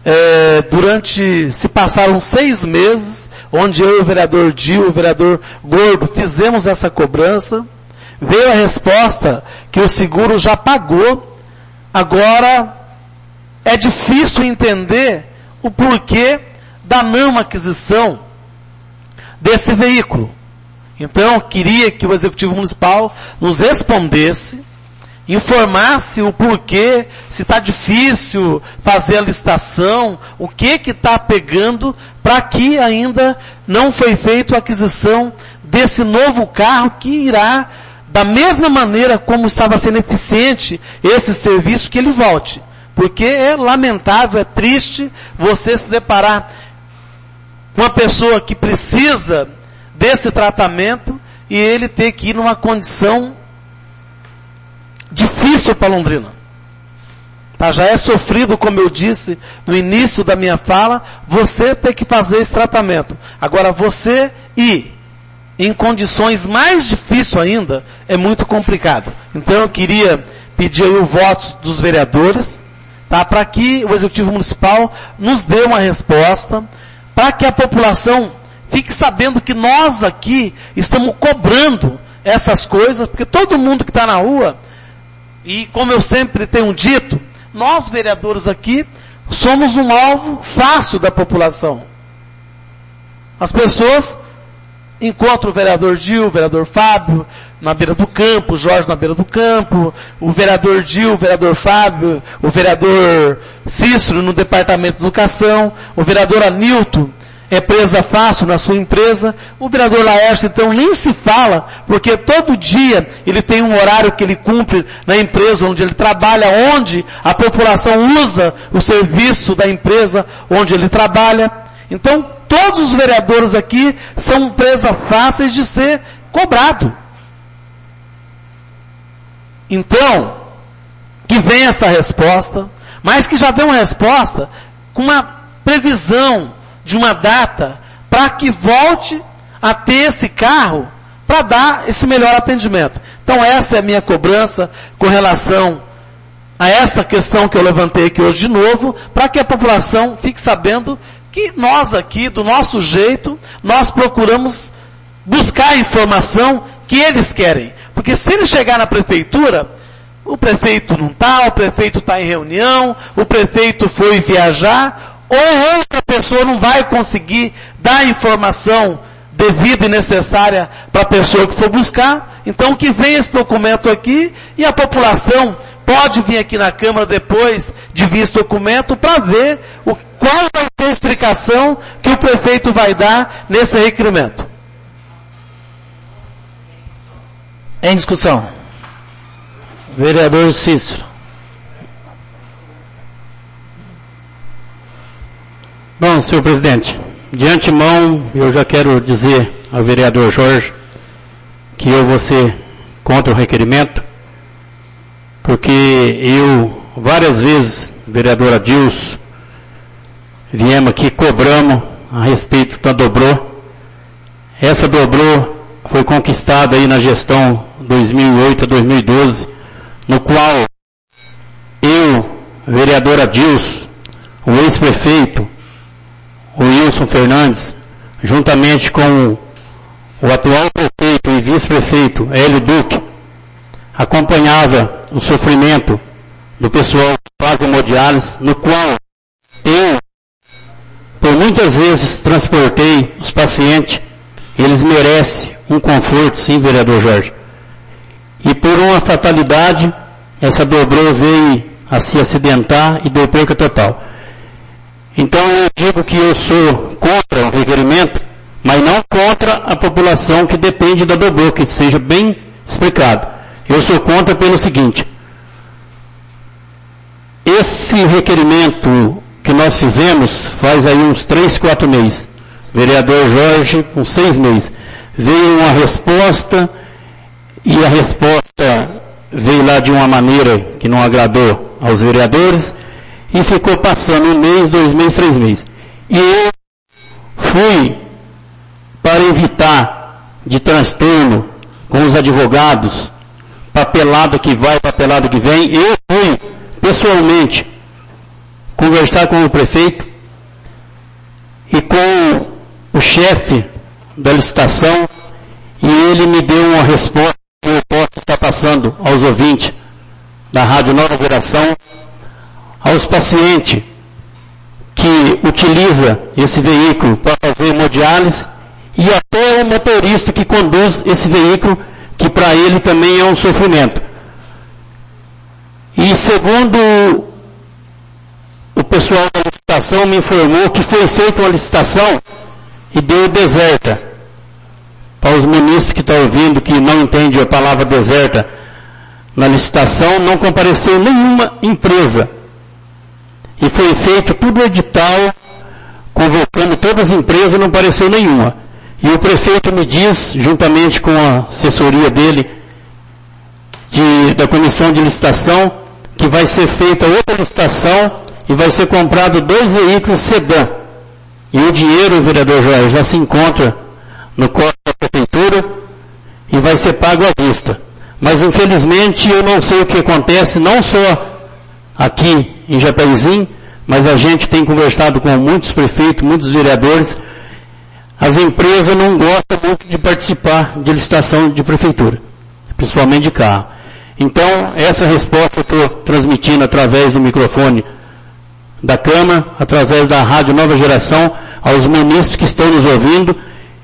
F: se passaram 6 meses, onde eu e o vereador Dil, o vereador Gordo, fizemos essa cobrança, veio a resposta que o seguro já pagou. Agora, é difícil entender o porquê da não aquisição desse veículo. Então, eu queria que o Executivo Municipal nos respondesse, informasse o porquê, se está difícil fazer a licitação, o que está pegando, para que ainda não foi feita a aquisição desse novo carro que irá, da mesma maneira como estava sendo eficiente esse serviço, que ele volte. Porque é lamentável, é triste você se deparar com uma pessoa que precisa desse tratamento e ele ter que ir numa condição difícil para Londrina. Tá, já é sofrido, como eu disse no início da minha fala, você ter que fazer esse tratamento. Agora você ir em condições mais difíceis ainda, é muito complicado. Então eu queria pedir aí o voto dos vereadores, tá, para que o Executivo Municipal nos dê uma resposta, para que a população fique sabendo que nós aqui estamos cobrando essas coisas, porque todo mundo que está na rua, e como eu sempre tenho dito, nós vereadores aqui somos um alvo fácil da população. As pessoas encontram o vereador Dil, o vereador Fábio na beira do campo, o Jorge na beira do campo, o vereador Dil, o vereador Fábio, o vereador Cícero no Departamento de Educação, o vereador Anilton é presa fácil na sua empresa, o vereador Laércio então nem se fala, porque todo dia ele tem um horário que ele cumpre na empresa onde ele trabalha, onde a população usa o serviço da empresa onde ele trabalha. Então todos os vereadores aqui são presas fáceis de ser cobrado. Então, que venha essa resposta, mas que já dê uma resposta com uma previsão de uma data para que volte a ter esse carro para dar esse melhor atendimento. Então essa é a minha cobrança com relação a essa questão que eu levantei aqui hoje de novo, para que a população fique sabendo que nós aqui, do nosso jeito, nós procuramos buscar a informação que eles querem. Porque se ele chegar na prefeitura, o prefeito não está, o prefeito está em reunião, o prefeito foi viajar, ou outra pessoa não vai conseguir dar a informação devida e necessária para a pessoa que for buscar. Então que venha esse documento aqui e a população pode vir aqui na Câmara depois de vir esse documento para ver qual vai ser a explicação que o prefeito vai dar nesse requerimento.
A: Em discussão. Vereador Cícero.
D: Bom, senhor presidente, de antemão eu já quero dizer ao vereador Jorge que eu vou ser contra o requerimento, porque eu várias vezes, vereador Adilson, viemos aqui, cobramos a respeito da dobrô. Essa dobrô foi conquistada aí na gestão 2008 a 2012, no qual eu, vereador Adilson, o ex-prefeito, o Wilson Fernandes, juntamente com o atual prefeito e vice-prefeito, Hélio Duque, acompanhava o sosofrimento do pessoal que faz hemodiálise, no qual eu muitas vezes transportei os pacientes, eles merecem um conforto, sim, vereador Jorge. E por uma fatalidade, essa dobrô veio a se acidentar e deu perca total. Então eu digo que eu sou contra o requerimento, mas não contra a população que depende da dobrô, que seja bem explicado. Eu sou contra pelo seguinte: esse requerimento que nós fizemos faz aí uns 3, 4 meses. Vereador Jorge, uns 6 meses. Veio uma resposta, e a resposta veio lá de uma maneira que não agradou aos vereadores, e ficou passando 1 mês, 2 meses, 3 meses. E eu fui, para evitar de transtorno com os advogados, papelada que vai, papelada que vem, eu fui pessoalmente conversar com o prefeito e com o chefe da licitação, e ele me deu uma resposta que eu posso estar passando aos ouvintes da Rádio Nova Geração, aos pacientes que utiliza esse veículo para fazer hemodiálise, e até o motorista que conduz esse veículo, que para ele também é um sofrimento. E segundo o pessoal da licitação me informou que foi feita uma licitação e deu deserta. Para os munícipes que estão ouvindo, que não entendem a palavra deserta, na licitação não compareceu nenhuma empresa. E foi feito tudo edital, convocando todas as empresas, não apareceu nenhuma. E o prefeito me diz, juntamente com a assessoria dele, da comissão de licitação, que vai ser feita outra licitação e vai ser comprado 2 veículos sedã. E o dinheiro, vereador Jorge, já se encontra no cofre da prefeitura e vai ser pago à vista. Mas infelizmente eu não sei o que acontece, não só aqui em Japeizinho, mas a gente tem conversado com muitos prefeitos, muitos vereadores. As empresas não gostam muito de participar de licitação de prefeitura, principalmente de carro. Então, essa resposta eu estou transmitindo através do microfone da Câmara, através da Rádio Nova Geração, aos munícipes que estão nos ouvindo.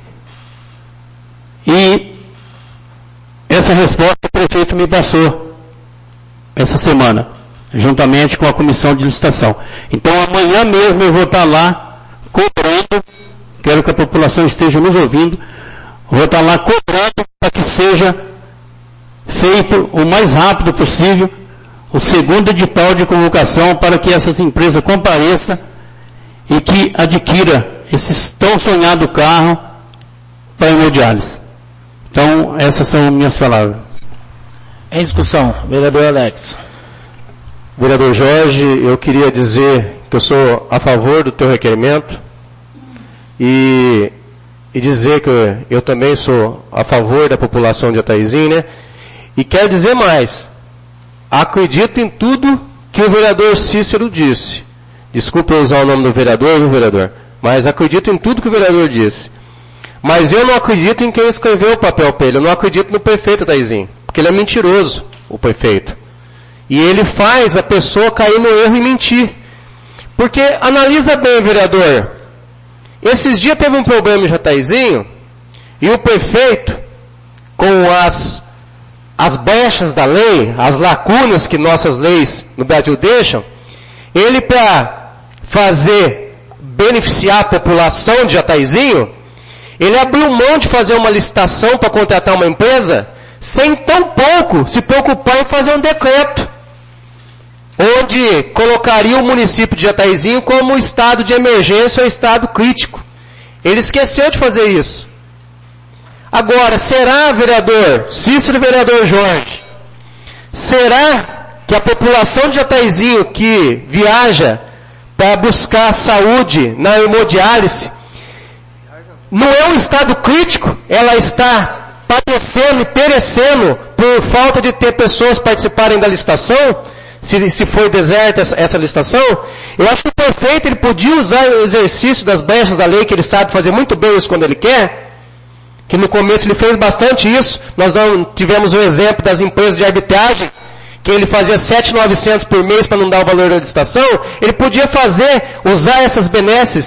D: E essa resposta o prefeito me passou essa semana, juntamente com a comissão de licitação. Então, amanhã mesmo eu vou estar lá cobrando, quero que a população esteja nos ouvindo, vou estar lá cobrando para que seja feito o mais rápido possível o segundo edital de convocação para que essas empresas compareçam e que adquira esse tão sonhado carro para hemodiálise. Então, essas são minhas palavras.
A: Em discussão, vereador Alex.
D: Vereador Jorge, eu queria dizer que eu sou a favor do teu requerimento e dizer que eu também sou a favor da população de Jataizinho, né? E quero dizer mais. Acredito em tudo que o vereador Cícero disse. Desculpe eu usar o nome do vereador, viu, vereador? Mas acredito em tudo que o vereador disse. Mas eu não acredito em quem escreveu o papel para ele. Eu não acredito no prefeito Jataizinho. Porque ele é mentiroso, o prefeito. E ele faz a pessoa cair no erro e mentir. Porque, analisa bem, vereador. Esses dias teve um problema em Jataizinho e o prefeito, com as brechas da lei, as lacunas que nossas leis no Brasil deixam, ele, para beneficiar a população de Jataizinho, ele abriu mão de fazer uma licitação para contratar uma empresa, sem tão pouco se preocupar em fazer um decreto, onde colocaria o município de Jataizinho como estado de emergência ou estado crítico. Ele esqueceu de fazer isso. Agora, será, vereador Cícero e vereador Jorge, será que a população de Jataizinho que viaja para buscar saúde na hemodiálise não é um estado crítico? Ela está padecendo e perecendo por falta de ter pessoas participarem da licitação? Se for deserta essa licitação? Eu acho que o prefeito ele podia usar o exercício das brechas da lei, que ele sabe fazer muito bem isso quando ele quer, que no começo ele fez bastante isso. Nós não tivemos o exemplo das empresas de arbitragem, que ele fazia 7.900 por mês para não dar o valor da licitação. Ele podia usar essas benesses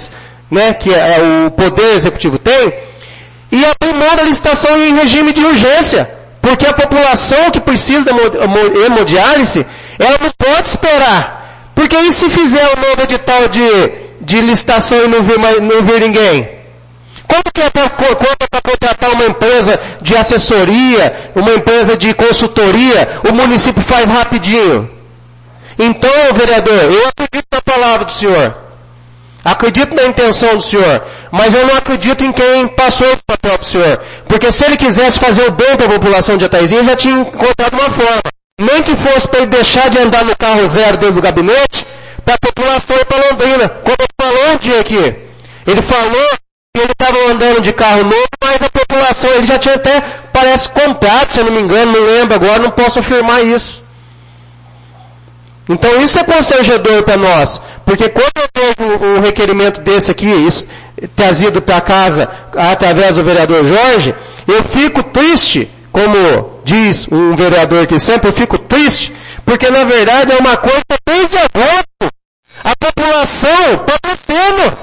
C: né, que o Poder Executivo tem, e abrir mão da licitação em regime de urgência. Porque a população que precisa de hemodiálise, ela não pode esperar. Porque e se fizer um novo edital de licitação e não vir ninguém? Como que é para contratar uma empresa de assessoria, uma empresa de consultoria, o município faz rapidinho? Então, vereador, eu acredito na palavra do senhor. Acredito na intenção do senhor, mas eu não acredito em quem passou esse papel para o senhor. Porque se ele quisesse fazer o bem para a população de Jataizinho, já tinha encontrado uma forma. Nem que fosse para ele deixar de andar no carro zero dentro do gabinete, para a população ir para Londrina. Como ele falou um dia aqui. Ele falou que ele estava andando de carro novo, mas a população, ele já tinha até, parece, comprado, se eu não me engano, não lembro agora, não posso afirmar isso. Então isso é constrangedor para nós, porque quando eu vejo um requerimento desse aqui, trazido para casa através do vereador Jorge, eu fico triste, como diz um vereador aqui sempre, eu fico triste, porque na verdade é uma coisa desde agosto, a população padecendo.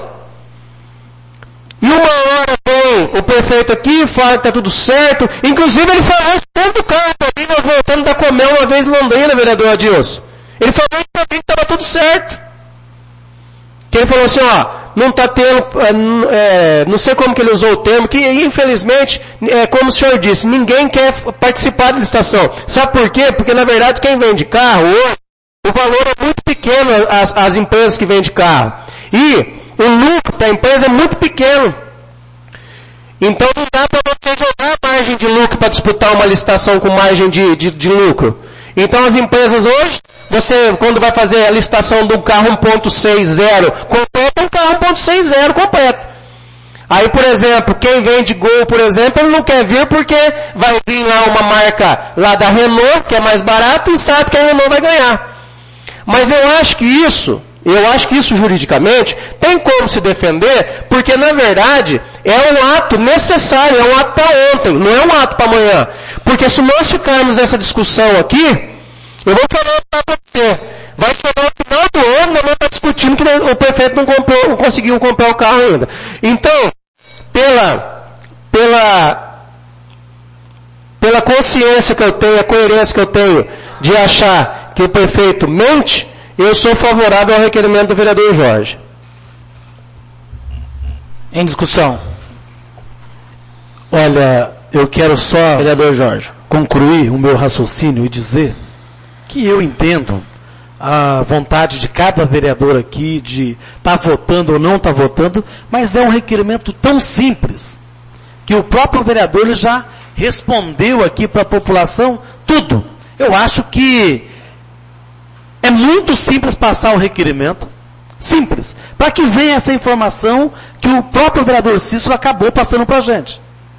C: E uma hora vem o prefeito aqui, fala que está tudo certo, inclusive ele falou isso dentro do carro, ali nós voltamos da Comel uma vez em Londrina, vereador Adilson. Ele falou para mim que estava tudo certo. Que ele falou assim, ó, não está tendo, não sei como que ele usou o termo, que infelizmente, como o senhor disse, ninguém quer participar da licitação. Sabe por quê? Porque na verdade quem vende carro hoje, o valor é muito pequeno as empresas que vendem carro. E o lucro da empresa é muito pequeno. Então não dá para você jogar a margem de lucro para disputar uma licitação com margem de lucro. Então as empresas hoje, você quando vai fazer a licitação de um carro 1.60 completo, é um carro 1.60 completo. Aí, por exemplo, quem vende Gol, por exemplo, ele não quer vir porque vai vir lá uma marca lá da Renault, que é mais barata, e sabe que a Renault vai ganhar. Mas eu acho que isso juridicamente tem como se defender, porque na verdade é um ato necessário, é um ato para ontem, não é um ato para amanhã. Porque se nós ficarmos nessa discussão aqui, eu vou falar para você, vai chegar no final do ano, nós vamos estar discutindo que o prefeito não conseguiu comprar o carro ainda. Então, pela consciência que eu tenho, a coerência que eu tenho de achar que o prefeito mente, eu sou favorável ao requerimento do vereador Jorge.
A: Em discussão. Olha, eu quero só, vereador Jorge, concluir o meu raciocínio e dizer que eu entendo a vontade de cada vereador aqui de estar votando ou não estar votando, mas é um requerimento tão simples que o próprio vereador ele já respondeu aqui para a população tudo. Eu acho que é muito simples passar o requerimento, simples, para que venha essa informação que o próprio vereador Cícero acabou passando para a gente.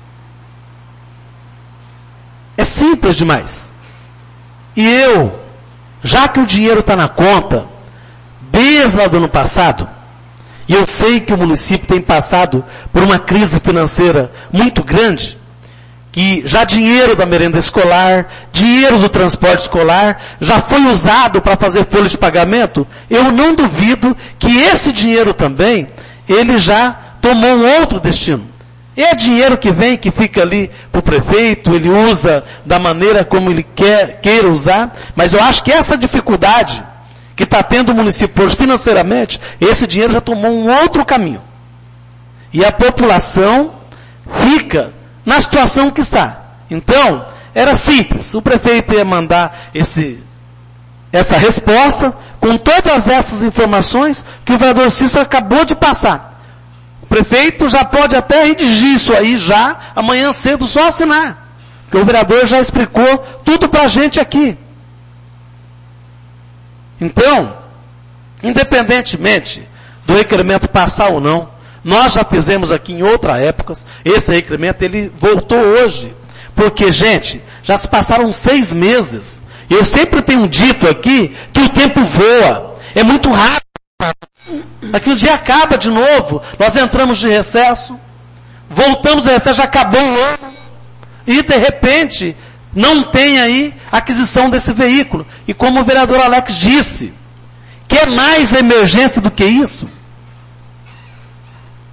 A: É simples demais. E eu, já que o dinheiro está na conta, desde lá do ano passado, e eu sei que o município tem passado por uma crise financeira muito grande, que já dinheiro da merenda escolar, dinheiro do transporte escolar, já foi usado para fazer folha de pagamento, eu não duvido que esse dinheiro também, ele já tomou um outro destino. É dinheiro que vem, que fica ali para o prefeito, ele usa da maneira como ele queira usar, mas eu acho que essa dificuldade que está tendo o município hoje financeiramente, esse dinheiro já tomou um outro caminho. E a população fica na situação que está. Então, era simples. O prefeito ia mandar essa resposta com todas essas informações que o vereador Cícero acabou de passar. O prefeito já pode até redigir isso aí já, amanhã cedo, só assinar. Porque o vereador já explicou tudo pra gente aqui. Então, independentemente do requerimento passar ou não, nós já fizemos aqui em outras épocas, esse requerimento ele voltou hoje. Porque, gente, já se passaram 6 meses. Eu sempre tenho dito aqui que o tempo voa. É muito rápido. Aqui o dia acaba de novo. Nós entramos de recesso. Voltamos de recesso, já acabou o ano. E de repente, não tem aí aquisição desse veículo. E como o vereador Alex disse, quer mais emergência do que isso?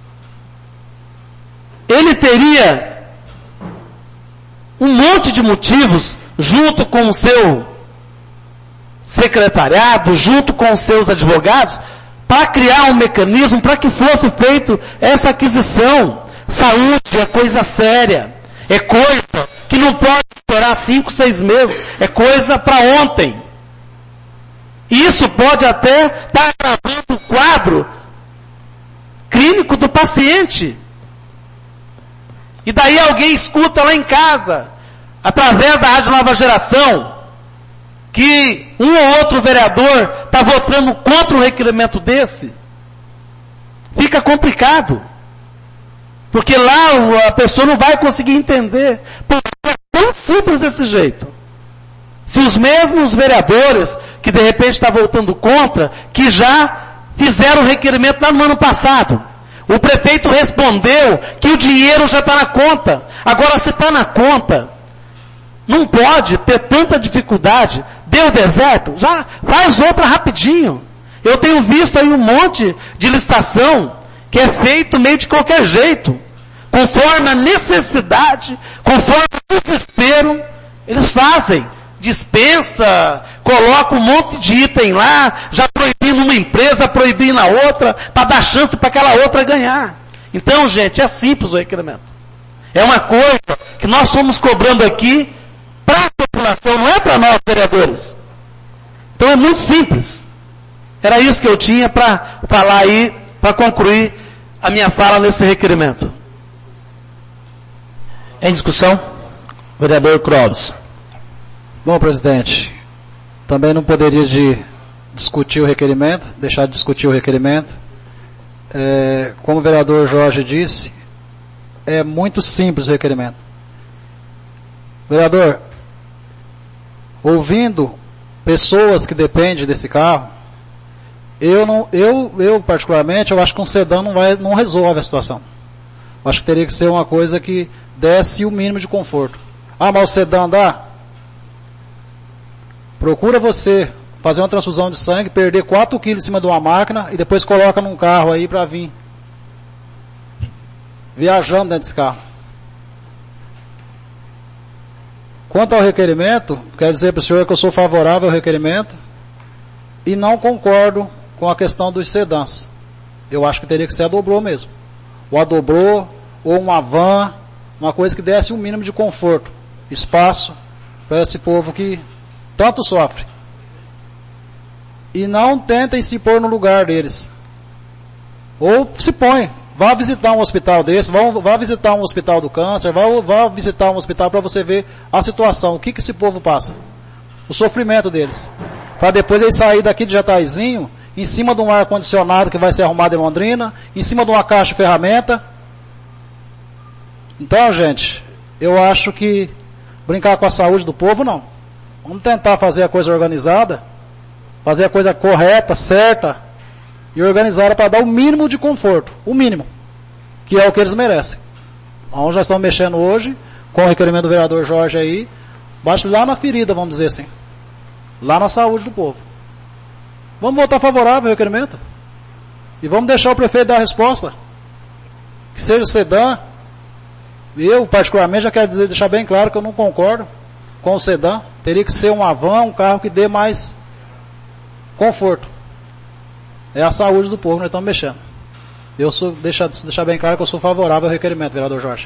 A: ele teria um monte de motivos, junto com o seu secretariado, junto com os seus advogados, para criar um mecanismo para que fosse feito essa aquisição. Saúde é coisa séria, é coisa que não pode esperar 5, 6 meses, é coisa para ontem. Isso pode até estar agravando o quadro clínico do paciente. E daí alguém escuta lá em casa, através da Rádio Nova Geração, que um ou outro vereador está votando contra um requerimento desse, fica complicado. Porque lá a pessoa não vai conseguir entender. Porque é tão simples desse jeito. Se os mesmos vereadores, que de repente estão votando contra, que já fizeram o requerimento lá no ano passado. O prefeito respondeu que o dinheiro já está na conta. Agora, se está na conta, não pode ter tanta dificuldade. Deu deserto, já faz outra rapidinho. Eu tenho visto aí um monte de licitação que é feito meio de qualquer jeito. Conforme a necessidade, conforme o desespero, eles fazem. Dispensa, coloca um monte de item lá, já proibindo uma empresa, proibindo a outra, para dar chance para aquela outra ganhar. Então, gente, é simples o requerimento. É uma coisa que nós estamos cobrando aqui para a população, não é para nós, vereadores. Então é muito simples. Era isso que eu tinha para falar aí, para concluir a minha fala nesse requerimento.
F: Em discussão, vereador Clóvis.
G: Bom, presidente, também não poderia discutir o requerimento, deixar de discutir o requerimento. Como o vereador Jorge disse, é muito simples o requerimento. Vereador, ouvindo pessoas que dependem desse carro, eu particularmente, eu acho que um sedã não resolve a situação. Eu acho que teria que ser uma coisa que desse o mínimo de conforto. Ah, mas o sedã dá? Procura você fazer uma transfusão de sangue, perder 4 quilos em cima de uma máquina e depois coloca num carro aí para vir viajando dentro desse carro. Quanto ao requerimento, quero dizer para o senhor que eu sou favorável ao requerimento e não concordo com a questão dos sedãs. Eu acho que teria que ser a dobrô mesmo. Ou a dobrô, ou uma van, uma coisa que desse um mínimo de conforto, espaço para esse povo que tanto sofre. E não tentem se pôr no lugar deles. Ou se põe. Vá visitar um hospital desse, vá visitar um hospital do câncer, vá visitar um hospital para você ver a situação, o que esse povo passa. O sofrimento deles. Para depois eles sair daqui de Jataizinho, em cima de um ar-condicionado que vai ser arrumado em Londrina, em cima de uma caixa de ferramenta. Então, gente, eu acho que brincar com a saúde do povo, não. Vamos tentar fazer a coisa organizada, fazer a coisa correta, certa e organizada para dar o mínimo de conforto, o mínimo, que é o que eles merecem. Onde nós estamos mexendo hoje, com o requerimento do vereador Jorge aí, bate lá na ferida, vamos dizer assim, lá na saúde do povo. Vamos votar favorável ao requerimento e vamos deixar o prefeito dar a resposta, que seja sedã. Eu, particularmente, já quero deixar bem claro que eu não concordo com o sedã. Teria que ser uma van, um carro que dê mais conforto. É a saúde do povo que nós estamos mexendo. Deixar bem claro que eu sou favorável ao requerimento, vereador Jorge.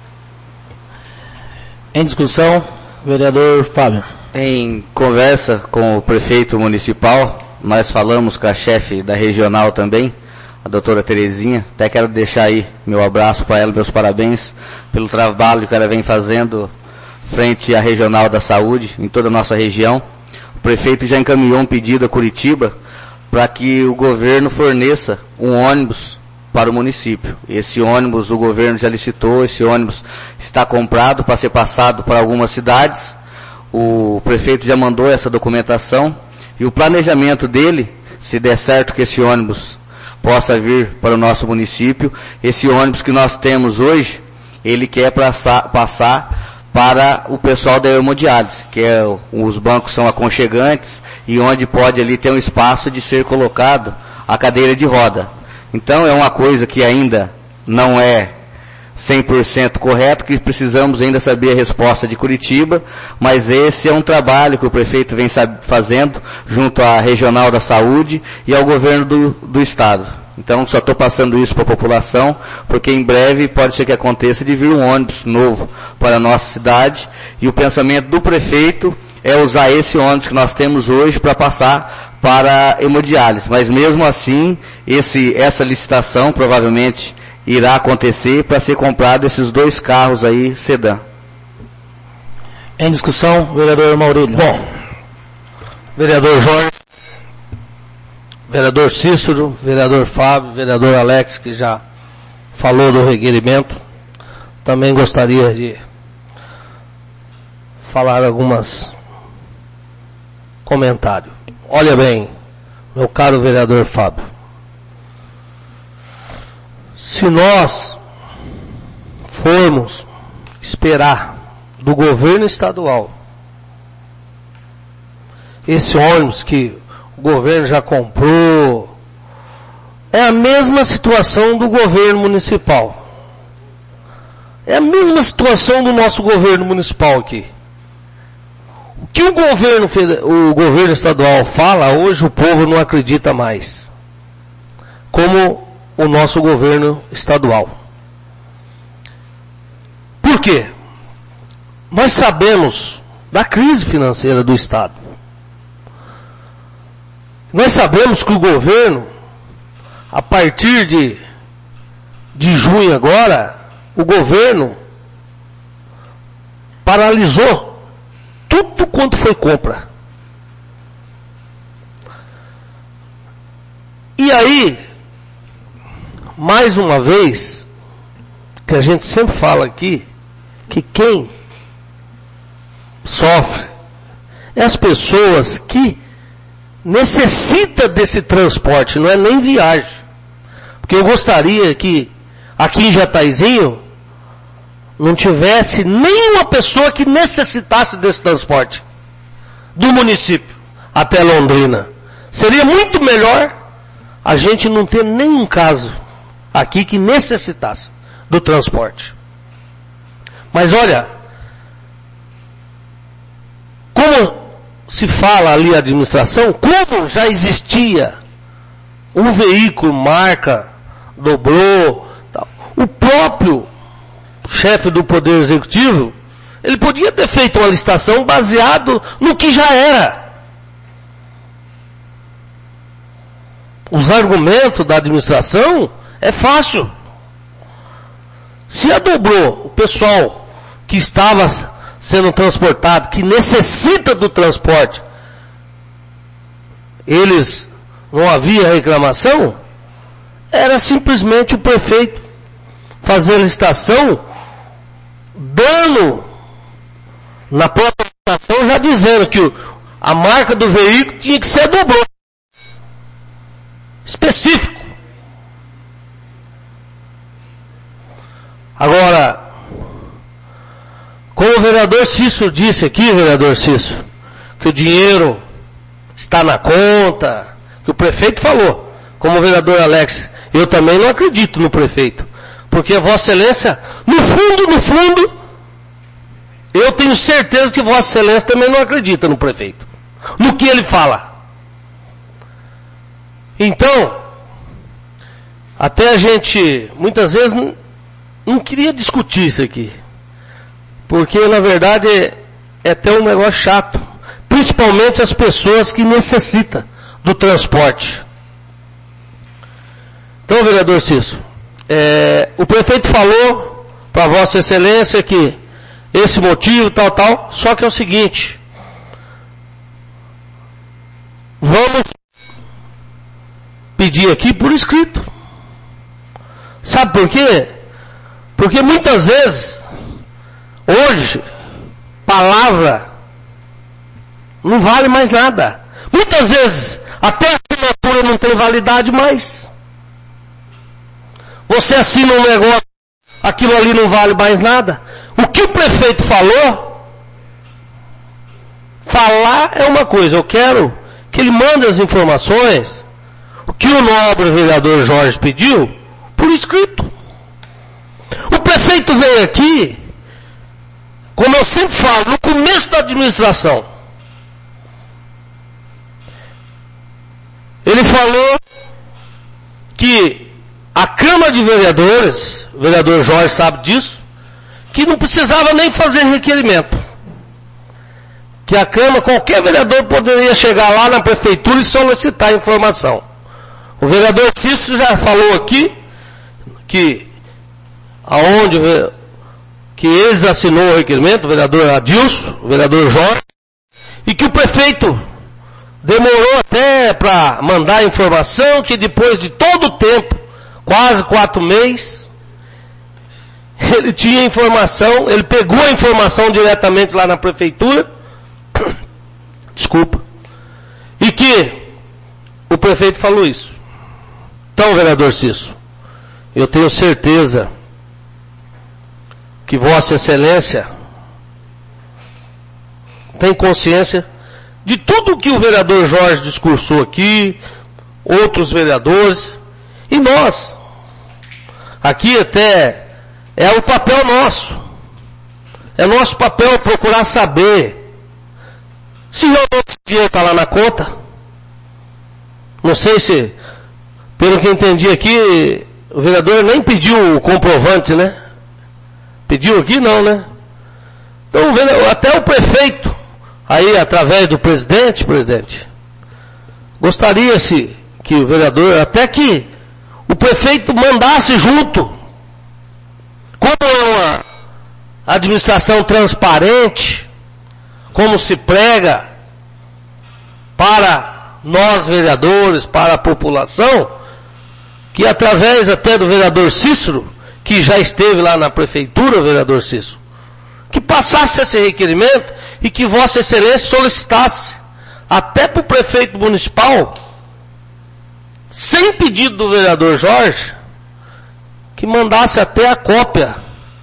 F: Em discussão, vereador Fábio.
E: Em conversa com o prefeito municipal, nós falamos com a chefe da regional também, a doutora Terezinha. Até quero deixar aí meu abraço para ela, meus parabéns pelo trabalho que ela vem fazendo frente à Regional da Saúde, em toda a nossa região. O prefeito já encaminhou um pedido a Curitiba para que o governo forneça um ônibus para o município. Esse ônibus o governo já licitou, esse ônibus está comprado para ser passado para algumas cidades. O prefeito já mandou essa documentação e o planejamento dele, se der certo que esse ônibus possa vir para o nosso município, esse ônibus que nós temos hoje, ele quer passar para o pessoal da hemodiálise, que os bancos são aconchegantes e onde pode ali ter um espaço de ser colocado a cadeira de roda. Então é uma coisa que ainda não é 100% correto, que precisamos ainda saber a resposta de Curitiba, mas esse é um trabalho que o prefeito vem fazendo junto à Regional da Saúde e ao governo do Estado. Então, só estou passando isso para a população, porque em breve pode ser que aconteça de vir um ônibus novo para a nossa cidade, e o pensamento do prefeito é usar esse ônibus que nós temos hoje para passar para a hemodiálise. Mas mesmo assim, essa licitação provavelmente irá acontecer para ser comprado esses 2 carros aí, sedã.
A: Em discussão, vereador Maurílio.
C: Bom, vereador Jorge, vereador Cícero, vereador Fábio, vereador Alex, que já falou do requerimento, também gostaria de falar algumas comentários. Olha bem, meu caro vereador Fábio, se nós formos esperar do governo estadual esse ônibus que o governo já comprou, é a mesma situação do governo municipal. É a mesma situação do nosso governo municipal aqui. O que o governo estadual fala, hoje o povo não acredita mais. Como o nosso governo estadual. Por quê? Nós sabemos da crise financeira do Estado. Nós sabemos que o governo, a partir de junho agora, o governo paralisou tudo quanto foi compra. E aí, mais uma vez, que a gente sempre fala aqui, que quem sofre é as pessoas que necessitam desse transporte, não é nem viagem. Porque eu gostaria que aqui em Jataizinho não tivesse nenhuma pessoa que necessitasse desse transporte do município até Londrina. Seria muito melhor a gente não ter nenhum caso aqui que necessitasse do transporte. Mas olha, como se fala ali a administração, como já existia um veículo marca, dobrou, tal. O próprio chefe do Poder Executivo, ele podia ter feito uma licitação baseado no que já era. Os argumentos da administração é fácil. Se a dobrou, o pessoal que estava sendo transportado, que necessita do transporte, eles não havia reclamação, era simplesmente o prefeito fazer a licitação, dando na própria licitação, já dizendo que a marca do veículo tinha que ser dobrou. Específico. Agora, como o vereador Cícero disse aqui, vereador Cícero, que o dinheiro está na conta, que o prefeito falou, como o vereador Alex, eu também não acredito no prefeito, porque Vossa Excelência, no fundo, eu tenho certeza que Vossa Excelência também não acredita no prefeito, no que ele fala. Então, até a gente, muitas vezes, não queria discutir isso aqui. Porque, na verdade, é até um negócio chato. Principalmente as pessoas que necessitam do transporte. Então, vereador Cícero, o prefeito falou para Vossa Excelência que esse motivo, tal, só que é o seguinte. Vamos pedir aqui por escrito. Sabe por quê? Porque muitas vezes, hoje, palavra não vale mais nada. Muitas vezes, até a assinatura não tem validade mais. Você assina um negócio, aquilo ali não vale mais nada. O que o prefeito falou, falar é uma coisa. Eu quero que ele mande as informações, o que o nobre vereador Jorge pediu, por escrito. O prefeito veio aqui, como eu sempre falo, no começo da administração, ele falou que a Câmara de Vereadores, o vereador Jorge sabe disso, que não precisava nem fazer requerimento. Que a Câmara, qualquer vereador poderia chegar lá na prefeitura e solicitar informação. O vereador Cícero já falou aqui que que eles assinou o requerimento, o vereador Adilson, o vereador Jorge, e que o prefeito demorou até para mandar a informação, que depois de todo o tempo, quase 4 meses, ele tinha informação, ele pegou a informação diretamente lá na prefeitura, desculpa, e que o prefeito falou isso. Então, vereador Cícero, eu tenho certeza que Vossa Excelência tem consciência de tudo que o vereador Jorge discursou aqui, outros vereadores, e nós, aqui até, é o papel nosso. É nosso papel procurar saber se o dinheiro está lá na conta. Não sei se, pelo que entendi aqui, o vereador nem pediu o comprovante, né? Pediu aqui não, né? Então, até o prefeito, aí através do presidente, gostaria-se que o vereador, até que o prefeito mandasse junto, como é uma administração transparente, como se prega para nós vereadores, para a população, que através até do vereador Cícero, que já esteve lá na prefeitura, vereador Cícero, que passasse esse requerimento e que Vossa Excelência solicitasse até para o prefeito municipal, sem pedido do vereador Jorge, que mandasse até a cópia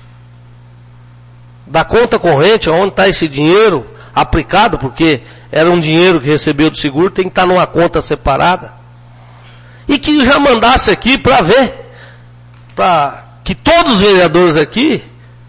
C: da conta corrente, onde está esse dinheiro aplicado, porque era um dinheiro que recebeu do seguro, tem que estar numa conta separada, e que já mandasse aqui para ver, para que todos os vereadores aqui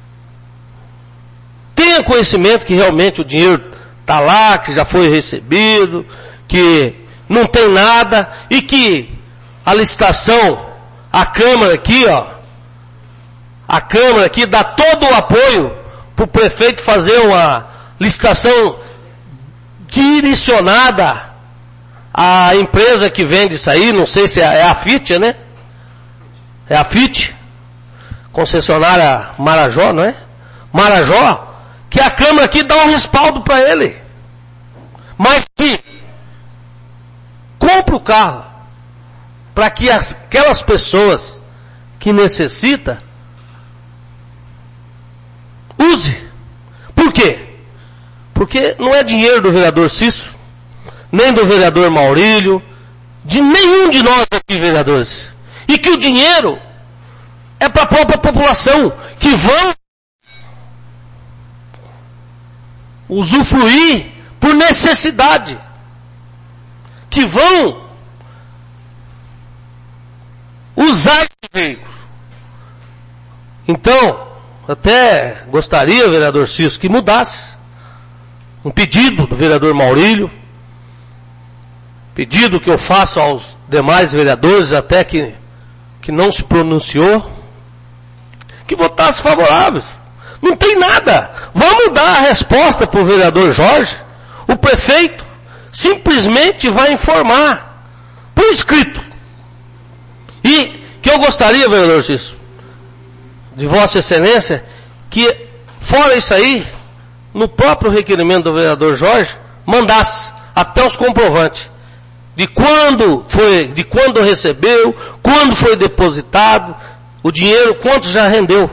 C: tenham conhecimento que realmente o dinheiro está lá, que já foi recebido, que não tem nada, e que a licitação, a Câmara aqui, a Câmara aqui dá todo o apoio para o prefeito fazer uma licitação direcionada à empresa que vende isso aí, não sei se é a FIT, né? É a FIT, concessionária Marajó, não é? Marajó, que a Câmara aqui dá um respaldo para ele. Mas que compra o carro para que aquelas pessoas que necessitam use. Por quê? Porque não é dinheiro do vereador Cícero, nem do vereador Maurílio, de nenhum de nós aqui, vereadores. E que o dinheiro é para a própria população, que vão usufruir por necessidade, que vão usar esse veículo. Então, até gostaria, vereador Cícero, que mudasse um pedido do vereador Maurílio, pedido que eu faço aos demais vereadores, até que não se pronunciou, que votasse favoráveis. Não tem nada. Vamos dar a resposta para o vereador Jorge. O prefeito simplesmente vai informar por escrito. E que eu gostaria, vereador Cícero, de Vossa Excelência, que fora isso aí, no próprio requerimento do vereador Jorge, mandasse até os comprovantes de quando recebeu, quando foi depositado, o dinheiro, quanto já rendeu.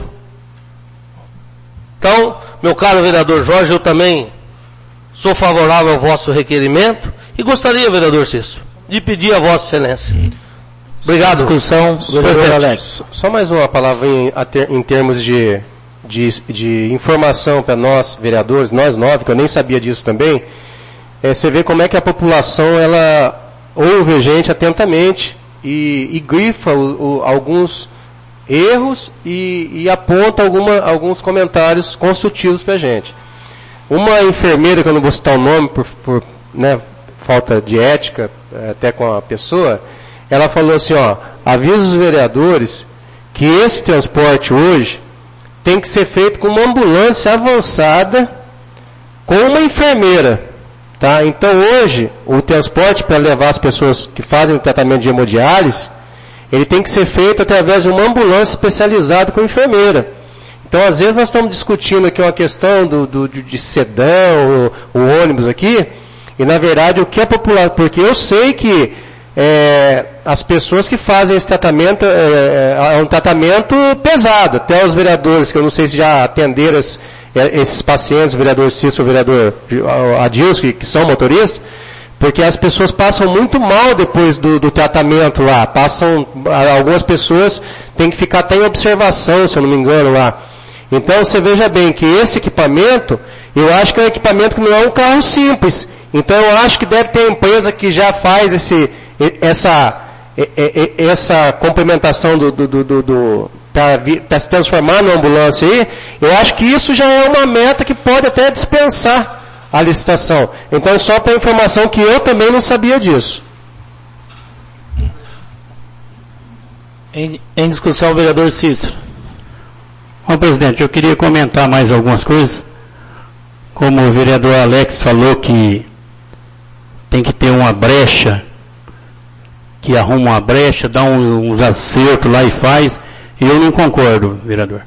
C: Então, meu caro vereador Jorge, eu também sou favorável ao vosso requerimento e gostaria, vereador Cícero, de pedir a Vossa Excelência. Obrigado.
A: Discussão, vereador Alex.
D: Só mais uma palavra em termos de informação para nós, vereadores, nós 9, que eu nem sabia disso também. Você vê como é que a população, ela ouve a gente atentamente e grifa alguns erros e aponta alguns comentários construtivos para a gente. Uma enfermeira, que eu não vou citar o nome por né, falta de ética até com a pessoa, ela falou assim, avisa os vereadores que esse transporte hoje tem que ser feito com uma ambulância avançada com uma enfermeira, tá? Então hoje, o transporte para levar as pessoas que fazem o tratamento de hemodiálise, ele tem que ser feito através de uma ambulância especializada com enfermeira. Então às vezes nós estamos discutindo aqui uma questão de sedã, o ônibus aqui, e na verdade o que é popular, porque eu sei que as pessoas que fazem esse tratamento é um tratamento pesado. Até os vereadores, que eu não sei se já atenderam esses pacientes, o vereador Cícero, o vereador Adilson, que são motoristas, porque as pessoas passam muito mal depois do tratamento lá. Algumas pessoas têm que ficar até em observação, se eu não me engano, lá. Então você veja bem que esse equipamento, eu acho que é um equipamento que não é um carro simples. Então eu acho que deve ter empresa que já faz essa complementação para se transformar numa ambulância aí. Eu acho que isso já é uma meta que pode até dispensar a licitação. Então só para informação que eu também não sabia disso.
A: Em discussão, o vereador Cícero.
H: Bom, presidente, eu queria comentar mais algumas coisas. Como o vereador Alex falou que tem que ter uma brecha, que arruma uma brecha, dá uns acertos lá e faz, e eu não concordo, vereador.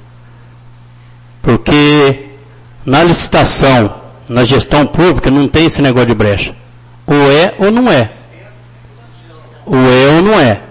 H: Porque na licitação, na gestão pública, não tem esse negócio de brecha. Ou é ou não é. Ou é ou não é.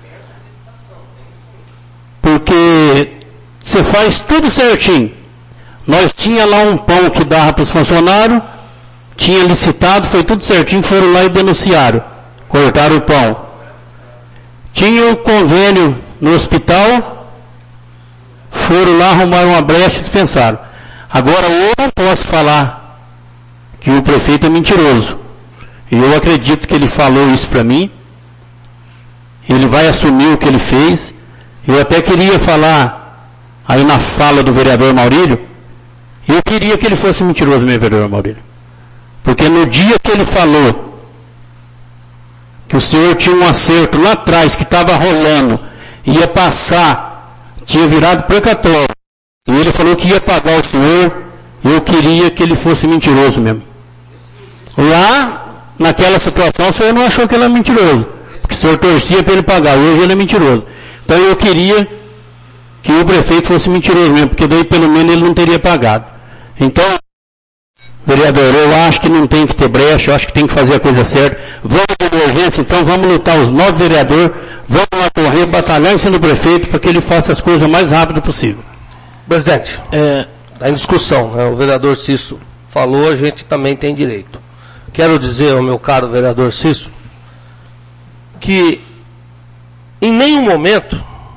H: Porque você faz tudo certinho. Nós tinha lá um pão que dava para os funcionários, tinha licitado, foi tudo certinho, foram lá e denunciaram. Cortaram o pão. Tinha um convênio no hospital, foram lá, arrumaram uma brecha e dispensaram. Agora, eu não posso falar que o prefeito é mentiroso. E eu acredito que ele falou isso para mim. Ele vai assumir o que ele fez. Eu até queria falar, aí na fala do vereador Maurílio, eu queria que ele fosse mentiroso, meu vereador Maurílio. Porque no dia que ele falou que o senhor tinha um acerto lá atrás que estava rolando, ia passar, tinha virado precatório, e ele falou que ia pagar o senhor, eu queria que ele fosse mentiroso mesmo. Lá, naquela situação, o senhor não achou que ele era mentiroso, porque o senhor torcia para ele pagar, hoje ele é mentiroso. Então eu queria que o prefeito fosse mentiroso mesmo, porque daí pelo menos ele não teria pagado. Então, vereador, eu acho que não tem que ter brecha, eu acho que tem que fazer a coisa certa. Vamos de emergência, então vamos lutar os 9 vereadores, vamos lá correr, batalhar em cima do prefeito para que ele faça as coisas o mais rápido possível.
C: Presidente, está em discussão, né? O vereador Cícero falou, a gente também tem direito. Quero dizer ao meu caro vereador Cícero que em nenhum momento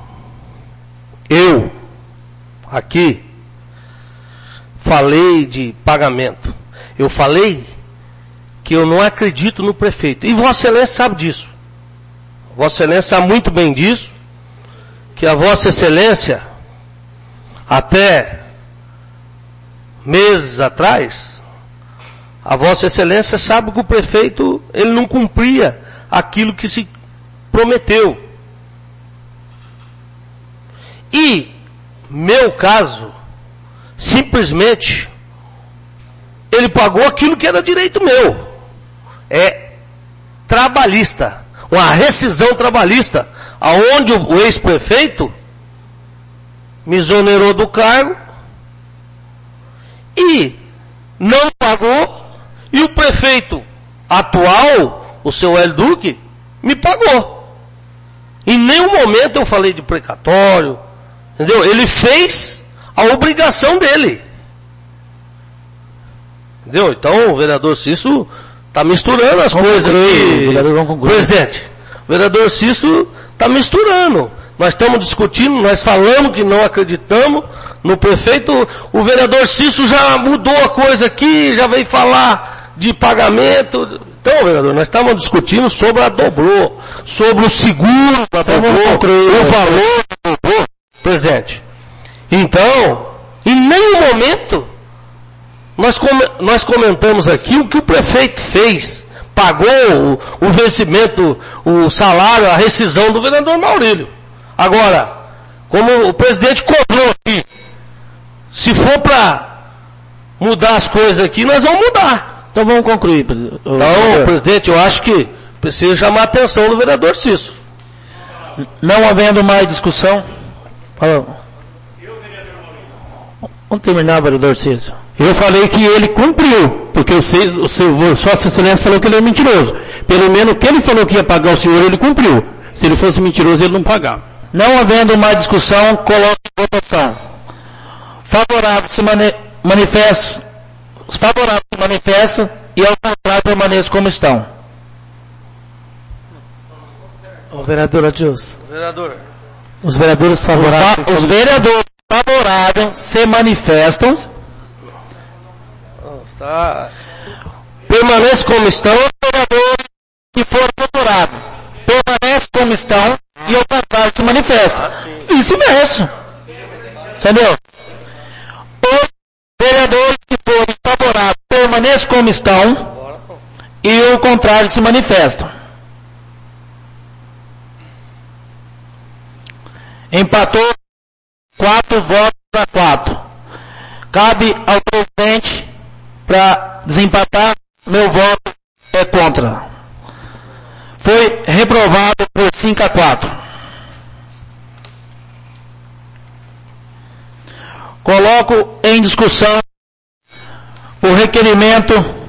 C: eu aqui falei de pagamento. Eu falei que eu não acredito no prefeito. E Vossa Excelência sabe disso. Vossa Excelência sabe muito bem disso, que a Vossa Excelência, até meses atrás, a Vossa Excelência sabe que o prefeito, ele não cumpria aquilo que se prometeu. E, meu caso, simplesmente, ele pagou aquilo que era direito meu. É trabalhista. Uma rescisão trabalhista. Aonde o ex-prefeito me exonerou do cargo e não pagou. E o prefeito atual, o seu Hélio Duque, me pagou. Em nenhum momento eu falei de precatório. Entendeu? Ele fez a obrigação dele. Entendeu? Então o vereador Cícero está misturando as coisas aqui. Presidente, o vereador Cícero está misturando. Nós estamos discutindo, nós falamos que não acreditamos no prefeito. O vereador Cícero já mudou a coisa aqui, já veio falar de pagamento. Então, vereador, nós estamos discutindo sobre a Dobrô, sobre o seguro da Dobrô, o valor da Dobrô. presidente. Então, em nenhum momento, nós comentamos aqui o que o prefeito fez. Pagou o vencimento, o salário, a rescisão do vereador Maurílio. Agora, como o presidente cobrou aqui, se for para mudar as coisas aqui, nós vamos mudar.
A: Então vamos concluir, presidente.
C: Então, presidente, eu acho que precisa chamar a atenção do vereador Cício.
A: Não havendo mais discussão. Vamos terminar, vereador Cício.
H: Eu falei que ele cumpriu, porque o Vossa Excelência falou que ele é mentiroso. Pelo menos o que ele falou que ia pagar o senhor, ele cumpriu. Se ele fosse mentiroso, ele não pagava.
A: Não havendo mais discussão, coloque em votação. Favorável se manifesta. Os favoráveis se manifestam e ao contrário permaneçam como estão. O vereador Adilson.
C: Vereador.
A: Os vereadores favoráveis. Os vereadores favoráveis se manifestam.
C: Permanece como estão.
A: Os vereadores que foram favoráveis permanecem como estão e ao contrário se manifestam. Vice-versa. Entendeu? Os vereadores que forem favoráveis permanecem como estão e o contrário se manifestam. Empatou 4 votos a 4. Cabe ao presidente para desempatar. Meu voto é contra. Foi reprovado por 5 a 4. Coloco em discussão o requerimento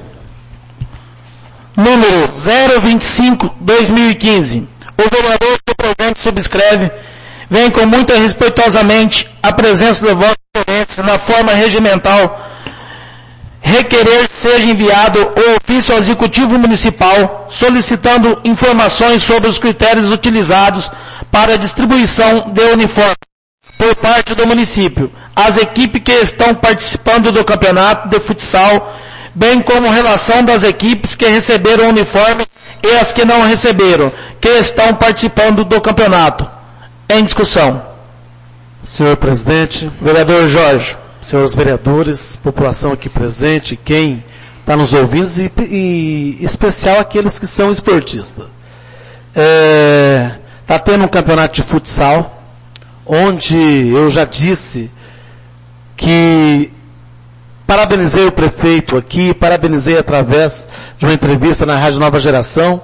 A: número 025/2015. O vereador que o presidente subscreve vem com muito respeitosamente a presença da Vossa Excelência na forma regimental requerer seja enviado o ofício ao Executivo Municipal solicitando informações sobre os critérios utilizados para a distribuição de uniformes por parte do município, as equipes que estão participando do campeonato de futsal, bem como relação das equipes que receberam o uniforme e as que não receberam, que estão participando do campeonato. Em discussão.
F: Senhor presidente,
A: Vereador Jorge.
F: senhores vereadores, população aqui presente, quem está nos ouvindo e em especial aqueles que são esportistas. Está tendo um campeonato de futsal, onde eu já disse que parabenizei o prefeito aqui, parabenizei através de uma entrevista na Rádio Nova Geração,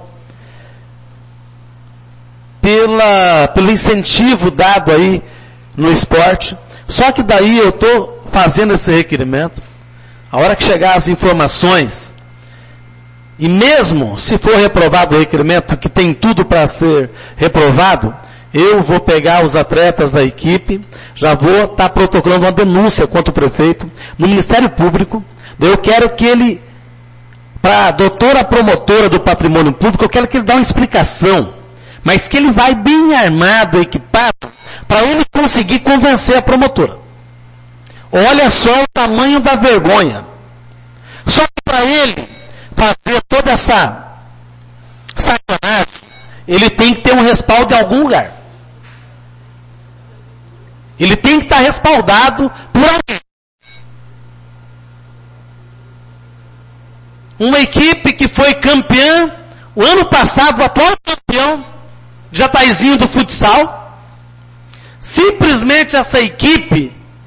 F: pelo incentivo dado aí no esporte. Só que daí eu estou fazendo esse requerimento, a hora que chegar as informações, e mesmo se for reprovado o requerimento, que tem tudo para ser reprovado, eu vou pegar os atletas da equipe, já vou estar protocolando uma denúncia contra o prefeito no Ministério Público. Eu quero que ele, para a doutora promotora do patrimônio público, eu quero que ele dê uma explicação, mas que ele vai bem armado, equipado, para ele conseguir convencer a promotora. Olha só o tamanho da vergonha. Só que para ele fazer toda essa sacanagem, ele tem que ter um respaldo de algum lugar. Ele tem que estar respaldado por alguém. Uma equipe que foi campeã, o ano passado, o atual campeão, Jataizinho do futsal, simplesmente essa equipe,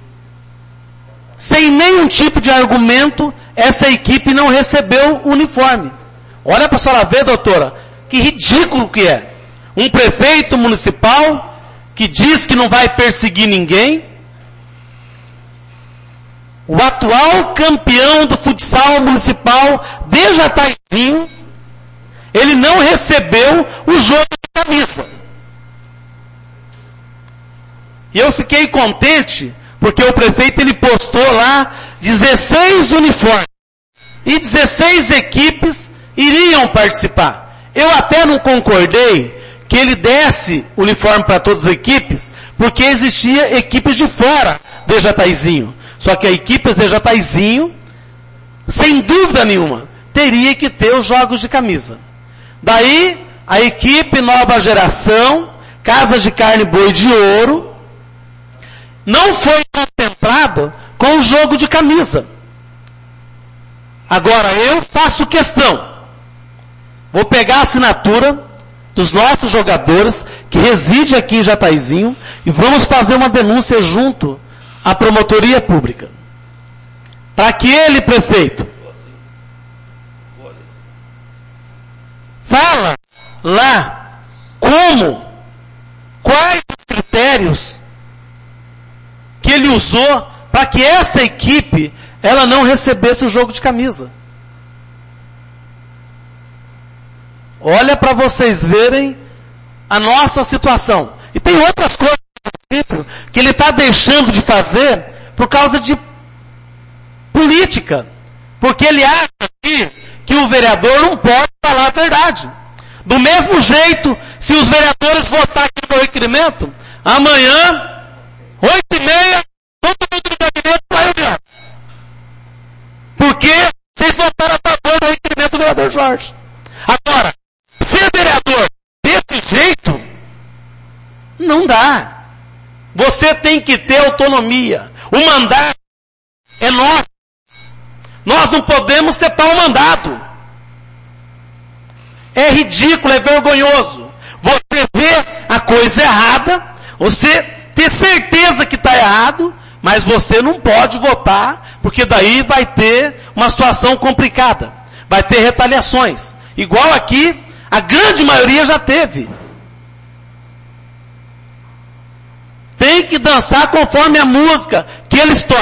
F: sem nenhum tipo de argumento, essa equipe não recebeu o uniforme. Olha para a senhora ver, doutora, que ridículo que é. Um prefeito municipal que diz que não vai perseguir ninguém, o atual campeão do futsal municipal de Jataizinho, ele não recebeu o jogo de camisa. E eu fiquei contente, porque o prefeito ele postou lá 16 uniformes. E 16 equipes iriam participar. Eu até não concordei que ele desse uniforme para todas as equipes, porque existia equipes de fora de Jataizinho. Só que a equipe de Jataizinho, sem dúvida nenhuma, teria que ter os jogos de camisa. Daí, a equipe Nova Geração, Casa de Carne Boi de Ouro,
A: não foi contemplado com o jogo de camisa. Agora eu faço questão. Vou pegar a assinatura dos nossos jogadores que reside aqui em Jataizinho e vamos fazer uma denúncia junto à promotoria pública. Para que ele, prefeito, fala lá quais os critérios que ele usou para que essa equipe ela não recebesse o jogo de camisa. Olha para vocês verem a nossa situação. E tem outras coisas que ele está deixando de fazer por causa de política. Porque ele acha que o vereador não pode falar a verdade. Do mesmo jeito, se os vereadores votarem aqui no requerimento, amanhã, 8h30, todo mundo do gabinete vai reunião. Porque vocês votaram a favor do requerimento do vereador Jorge. Agora, ser vereador desse jeito, não dá. Você tem que ter autonomia. O mandato é nosso. Nós não podemos ser pau mandado. É ridículo, é vergonhoso. Você vê a coisa errada, você ter certeza que está errado, mas você não pode votar, porque daí vai ter uma situação complicada. Vai ter retaliações. Igual aqui, a grande maioria já teve. Tem que dançar conforme a música que eles tocam.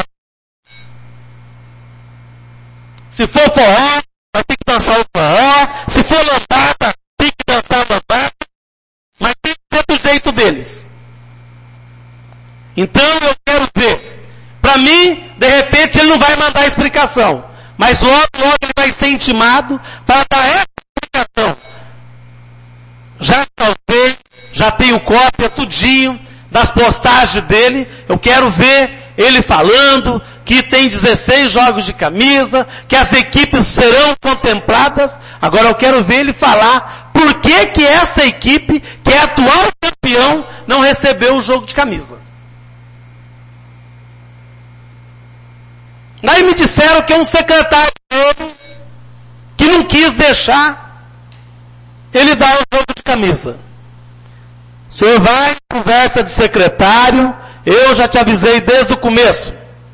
A: Se for forró, vai ter que dançar o forró. Se for lambada, tem que dançar a lambada. Mas tem que ser do jeito deles. Então eu quero ver. Para mim, de repente, ele não vai mandar explicação. Mas logo ele vai ser intimado para dar essa explicação. Já salvei, já tenho cópia, tudinho, das postagens dele. Eu quero ver ele falando que tem 16 jogos de camisa, que as equipes serão contempladas. Agora eu quero ver ele falar por que essa equipe, que é atual campeão, não recebeu o jogo de camisa. Aí me disseram que é um secretário dele que não quis deixar ele dar o jogo de camisa. O senhor vai, conversa de secretário, eu já te avisei desde o começo.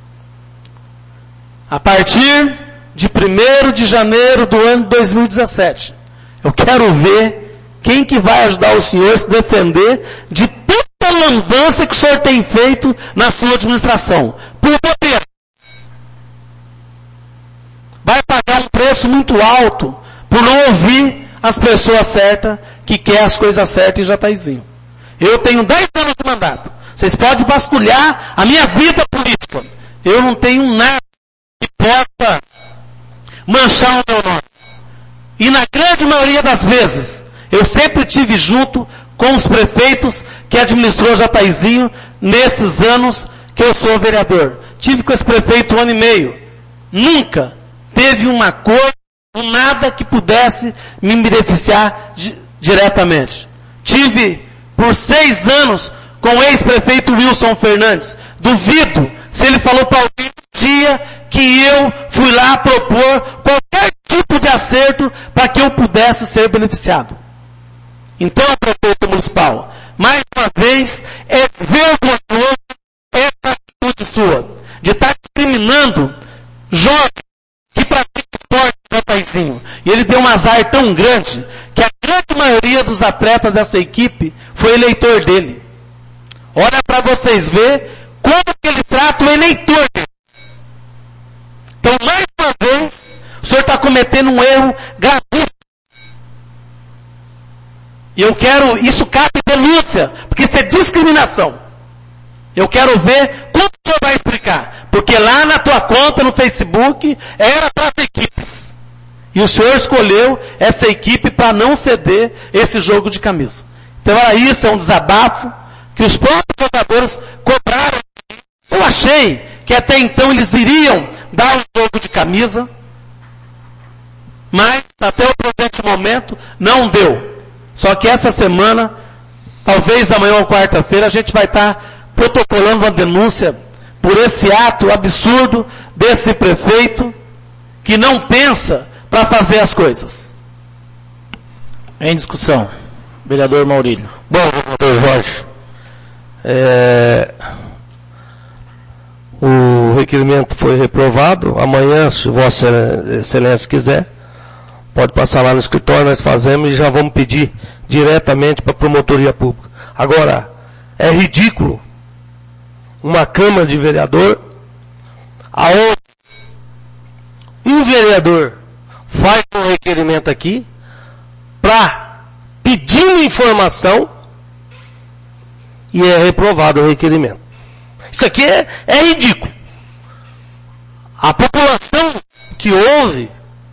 A: A partir de 1º de janeiro do ano 2017, eu quero ver quem que vai ajudar o senhor a se defender de tanta lambança que o senhor tem feito na sua administração. Por poder. Vai pagar um preço muito alto por não ouvir as pessoas certas que querem as coisas certas em Jataizinho. Eu tenho 10 anos de mandato. Vocês podem vasculhar a minha vida política. Eu não tenho nada que possa manchar o meu nome. E na grande maioria das vezes, eu sempre tive junto com os prefeitos que administrou Jataizinho nesses anos que eu sou vereador. Tive com esse prefeito 1 ano e meio. Nunca teve uma coisa, nada que pudesse me beneficiar diretamente. Tive por 6 anos com o ex-prefeito Wilson Fernandes. Duvido se ele falou para alguém um dia que eu fui lá propor qualquer tipo de acerto para que eu pudesse ser beneficiado. Então, prefeito municipal, mais uma vez, é vergonhoso essa atitude sua, de estar discriminando jovens que praticam esporte no Jataizinho. E ele deu um azar tão grande que a grande maioria dos atletas dessa equipe foi eleitor dele. Olha para vocês verem como que ele trata o eleitor dele. Então, mais uma vez, o senhor está cometendo um erro gravíssimo. E eu quero, isso cabe denúncia, porque isso é discriminação. Eu quero ver como o senhor vai explicar. Porque lá na tua conta no Facebook era para as equipes. E o senhor escolheu essa equipe para não ceder esse jogo de camisa. Então isso é um desabafo que os próprios jogadores cobraram. Eu achei que até então eles iriam dar um jogo de camisa, mas até o presente momento não deu. Só que essa semana, talvez amanhã ou quarta-feira, a gente vai estar protocolando uma denúncia por esse ato absurdo desse prefeito que não pensa para fazer as coisas. Em discussão. Vereador Maurílio.
C: Bom, vereador Jorge, o requerimento foi reprovado. Amanhã, se Vossa Excelência quiser, pode passar lá no escritório, nós fazemos e já vamos pedir diretamente para a promotoria pública. Agora, é ridículo uma Câmara de Vereador, aonde um vereador faz um requerimento aqui para pedindo informação e é reprovado o requerimento. Isso aqui é ridículo. A população que ouve,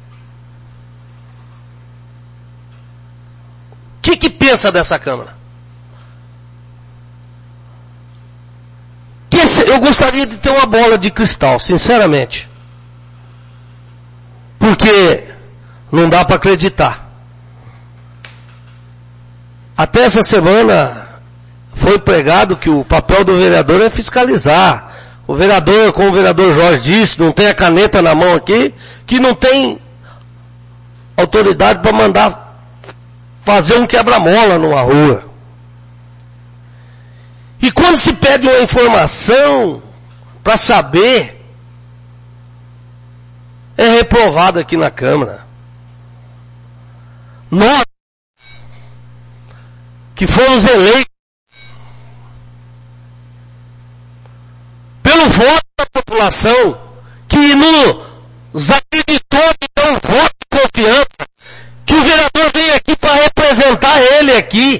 C: o que pensa dessa Câmara? Eu gostaria de ter uma bola de cristal, sinceramente. Porque não dá para acreditar. Até essa semana foi pregado que o papel do vereador é fiscalizar. O vereador, como o vereador Jorge disse, não tem a caneta na mão aqui, que não tem autoridade para mandar fazer um quebra-mola numa rua. E quando se pede uma informação para saber, é reprovado aqui na Câmara. Nós, que fomos eleitos pelo voto da população, que nos acreditou de dar um voto de confiança, que o vereador veio aqui para representar ele aqui.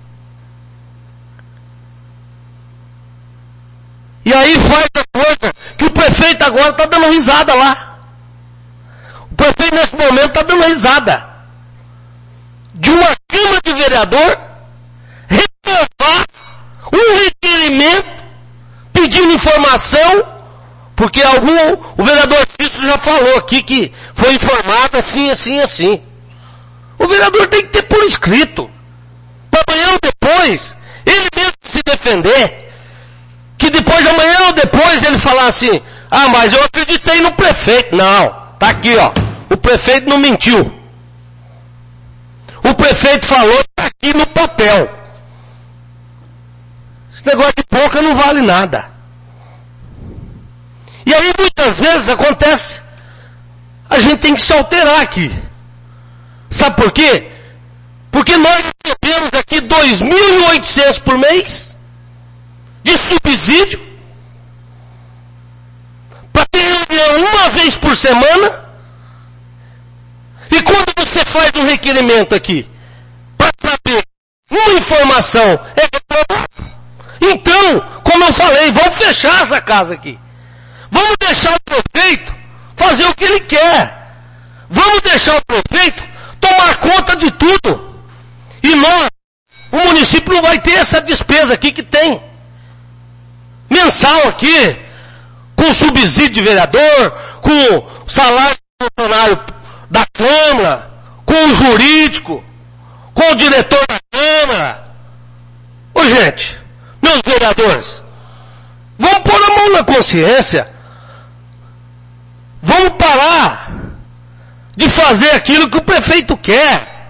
C: E aí faz a coisa que o prefeito agora está dando risada lá. O prefeito nesse momento está dando risada. De uma Câmara de Vereador reprovar um requerimento pedindo informação, porque o vereador Cícero já falou aqui que foi informado assim, assim, assim. O vereador tem que ter por escrito. Para amanhã ou depois, ele mesmo se defender. Que depois, amanhã ou depois, ele falar assim, mas eu acreditei no prefeito. Não, tá aqui ó, o prefeito não mentiu. O prefeito falou, tá aqui no papel. Esse negócio de boca não vale nada. E aí muitas vezes acontece, a gente tem que se alterar aqui. Sabe por quê? Porque nós recebemos aqui 2.800 por mês, de subsídio, para ter reunião uma vez por semana, e quando você faz um requerimento aqui, para saber uma informação, é reprovado. Então, como eu falei, vamos fechar essa casa aqui. Vamos deixar o prefeito fazer o que ele quer. Vamos deixar o prefeito tomar conta de tudo. E nós, o município não vai ter essa despesa aqui que tem. Mensal aqui, com subsídio de vereador, com salário do funcionário da Câmara, com o jurídico, com o diretor da Câmara. Ô gente, meus vereadores, vamos pôr a mão na consciência. Vamos parar de fazer aquilo que o prefeito quer.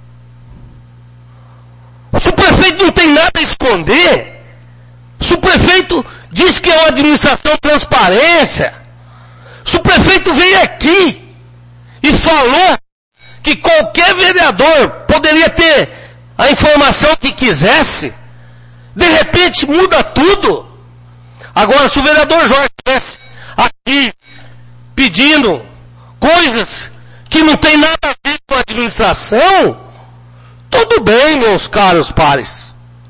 C: Se o prefeito não tem nada a esconder, se o prefeito diz que é uma administração transparência, se o prefeito veio aqui e falou que qualquer vereador poderia ter a informação que quisesse, de repente muda tudo. Agora, se o vereador Jorge estivesse aqui pedindo coisas que não tem nada a ver com a administração, tudo bem, meus caros pares.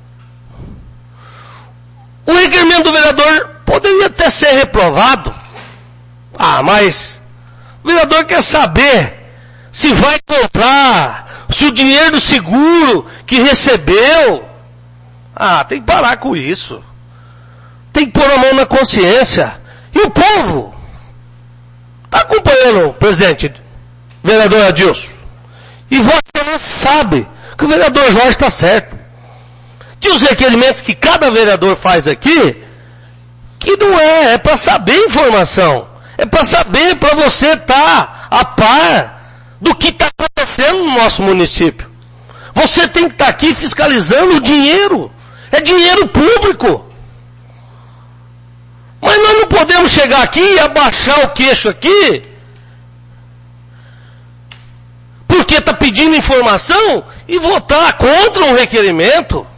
C: O requerimento do vereador poderia até ser reprovado. Mas o vereador quer saber se vai comprar, se o dinheiro do seguro que recebeu. Tem que parar com isso. Tem que pôr a mão na consciência. E o povo está acompanhando o presidente, vereador Adilson. E você não sabe que o vereador Jorge está certo. que os requerimentos que cada vereador faz aqui, que não é para saber informação. É para saber, para você estar a par do que está acontecendo no nosso município. Você tem que estar aqui fiscalizando o dinheiro. É dinheiro público. Mas nós não podemos chegar aqui e abaixar o queixo aqui, porque está pedindo informação e votar contra um requerimento.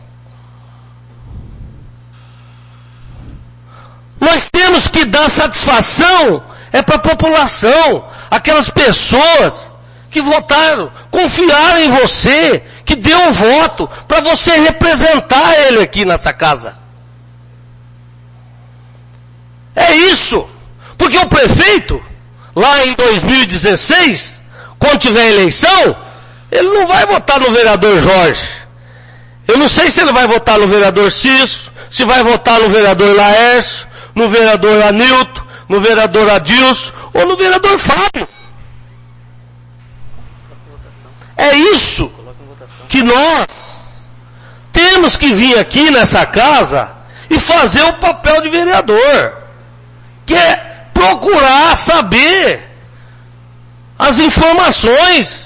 C: Nós temos que dar satisfação para a população, aquelas pessoas que votaram, confiaram em você, que deu um voto para você representar ele aqui nessa casa. É isso. Porque o prefeito, lá em 2016, quando tiver eleição, ele não vai votar no vereador Jorge. Eu não sei se ele vai votar no vereador Cício, se vai votar no vereador Laércio, no vereador Anilton, no vereador Adilson ou no vereador Fábio. É isso que nós temos que vir aqui nessa casa e fazer o papel de vereador, que é procurar saber as informações.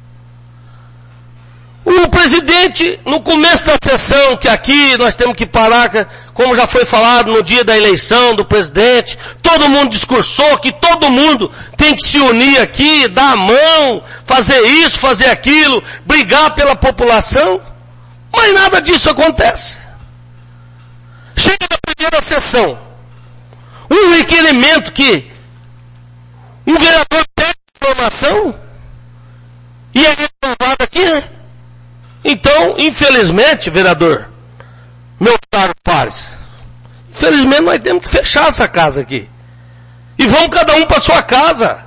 C: O presidente, no começo da sessão, que aqui nós temos que parar, como já foi falado no dia da eleição do presidente, todo mundo discursou que todo mundo tem que se unir aqui, dar a mão, fazer isso, fazer aquilo, brigar pela população, mas nada disso acontece. Chega na primeira sessão, um requerimento que um vereador pede informação e é reprovado aqui. Então, infelizmente, vereador, meu caro Pares, infelizmente nós temos que fechar essa casa aqui. E vamos cada um para sua casa.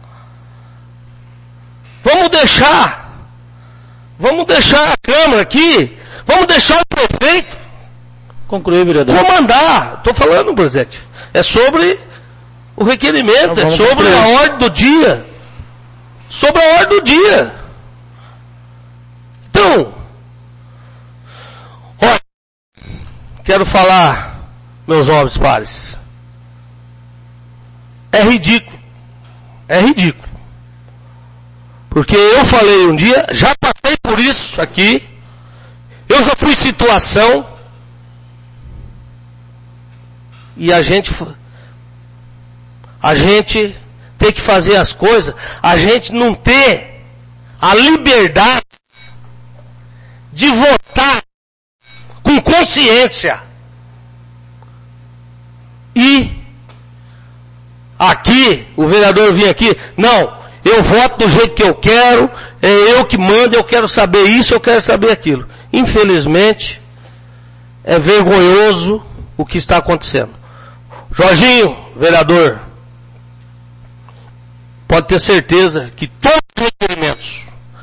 C: Vamos deixar a Câmara aqui, vamos deixar o prefeito
A: concluir, vereador.
C: comandar. Estou falando, presidente. É sobre o requerimento, é sobre a ordem do dia. Sobre a ordem do dia. Então, olha, quero falar, meus nobres pares, é ridículo, porque eu falei um dia, já passei por isso aqui, eu já fui situação, e a gente tem que fazer as coisas, a gente não ter a liberdade de votar com consciência. E aqui, o vereador vinha aqui, não, eu voto do jeito que eu quero, é eu que mando, eu quero saber isso, eu quero saber aquilo. Infelizmente, é vergonhoso o que está acontecendo. Jorginho, vereador, pode ter certeza que todos os requerimentos,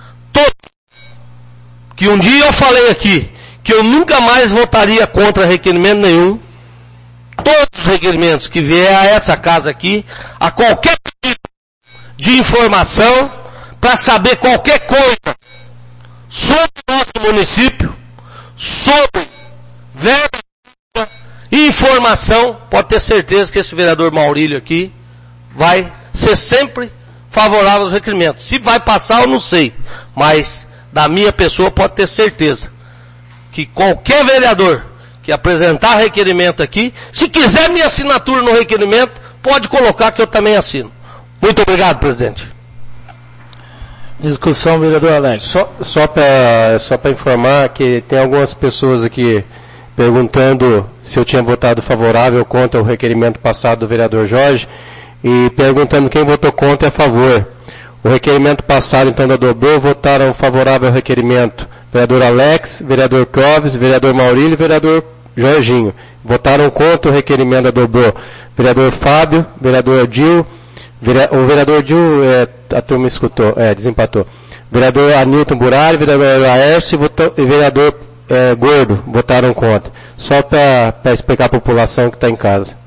C: que um dia eu falei aqui, que eu nunca mais votaria contra requerimento nenhum, todos os requerimentos que vier a essa casa aqui, a qualquer tipo de informação, para saber qualquer coisa sobre o nosso município, sobre verba e informação, pode ter certeza que esse vereador Maurílio aqui vai ser sempre favorável aos requerimentos. Se vai passar eu não sei, mas da minha pessoa pode ter certeza que qualquer vereador que apresentar requerimento aqui, se quiser minha assinatura no requerimento, pode colocar que eu também assino. Muito obrigado, presidente.
A: Discussão, vereador Alex.
D: Só para informar que tem algumas pessoas aqui perguntando se eu tinha votado favorável ou contra o requerimento passado do vereador Jorge, e perguntando quem votou contra e a favor. O requerimento passado, então, da Dobrô, votaram favorável ao requerimento vereador Alex, vereador Clóvis, vereador Maurílio e vereador Jorginho. Votaram contra o requerimento da Dobrô vereador Fábio, vereador Dil, o vereador Dil, a turma escutou, desempatou. Vereador Anilton Burari, vereador Laércio e vereador Gordo votaram contra. Só para explicar a população que está em casa.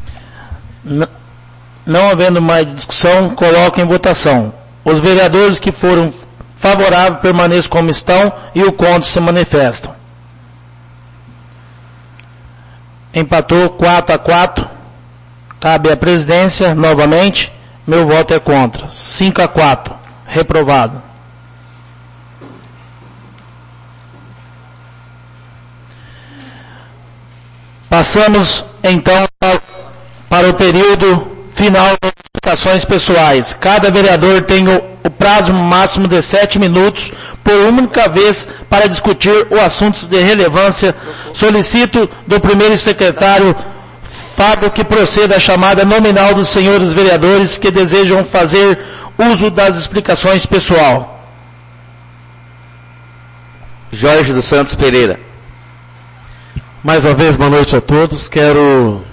A: Não havendo mais discussão, coloco em votação. Os vereadores que foram favoráveis permaneçam como estão e o contra se manifestam. Empatou 4-4. Cabe à presidência, novamente. Meu voto é contra. 5-4. Reprovado. Passamos, então, para o período final das explicações pessoais. Cada vereador tem o prazo máximo de 7 minutos por única vez para discutir os assuntos de relevância. Solicito do primeiro secretário Fábio que proceda à chamada nominal dos senhores vereadores que desejam fazer uso das explicações pessoal.
E: Jorge dos Santos Pereira.
F: Mais uma vez, boa noite a todos. Quero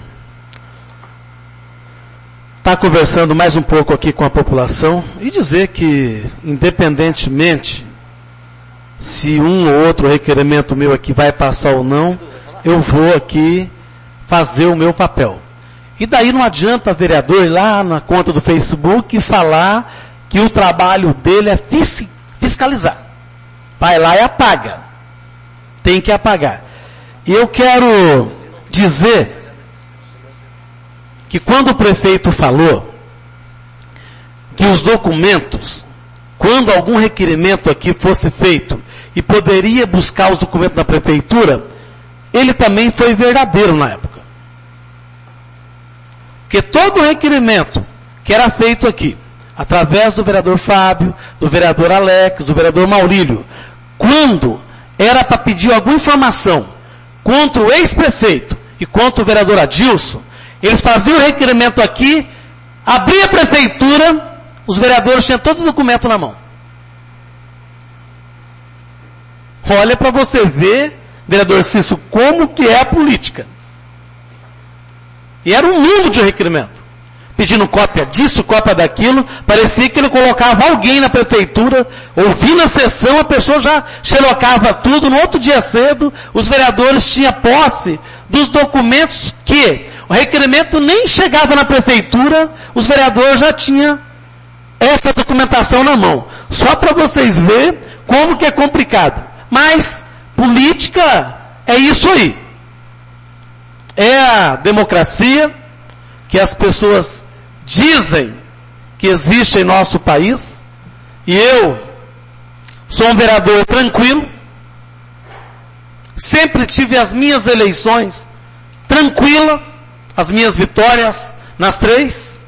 F: estar conversando mais um pouco aqui com a população e dizer que, independentemente se um ou outro requerimento meu aqui vai passar ou não, eu vou aqui fazer o meu papel. E daí não adianta vereador ir lá na conta do Facebook e falar que o trabalho dele é fiscalizar. Vai lá e apaga. Tem que apagar. E eu quero dizer que quando o prefeito falou que os documentos, quando algum requerimento aqui fosse feito e poderia buscar os documentos na prefeitura, ele também foi verdadeiro na época. Porque todo requerimento que era feito aqui, através do vereador Fábio, do vereador Alex, do vereador Maurílio, quando era para pedir alguma informação contra o ex-prefeito e contra o vereador Adilson, eles faziam o requerimento aqui, abria a prefeitura, os vereadores tinham todo o documento na mão. Olha para você ver, vereador Cício, como que é a política. E era um mundo de requerimento. Pedindo cópia disso, cópia daquilo, parecia que ele colocava alguém na prefeitura, ouvindo a sessão, a pessoa já xerocava tudo, no outro dia cedo, os vereadores tinham posse dos documentos que o requerimento nem chegava na prefeitura, os vereadores já tinham essa documentação na mão. Só para vocês verem como que é complicado. Mas, política é isso aí. É a democracia que as pessoas dizem que existe em nosso país. E eu sou um vereador tranquilo. Sempre tive as minhas eleições tranquila, as minhas vitórias nas 3.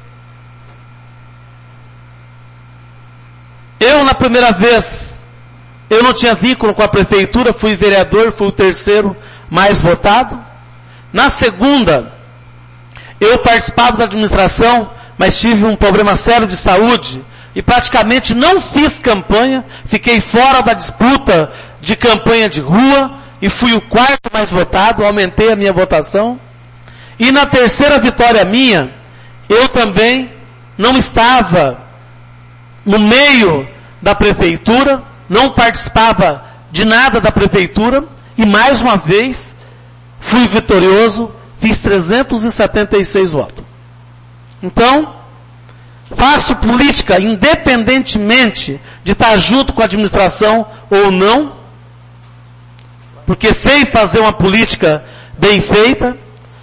F: Eu, na primeira vez, eu não tinha vínculo com a prefeitura, fui vereador, fui o terceiro mais votado. Na segunda, eu participava da administração, mas tive um problema sério de saúde e praticamente não fiz campanha, fiquei fora da disputa de campanha de rua e fui o 4º mais votado, aumentei a minha votação. E na terceira vitória minha, eu também não estava no meio da prefeitura, não participava de nada da prefeitura e mais uma vez fui vitorioso, fiz 376 votos. Então, faço política independentemente de estar junto com a administração ou não, porque sei fazer uma política bem feita.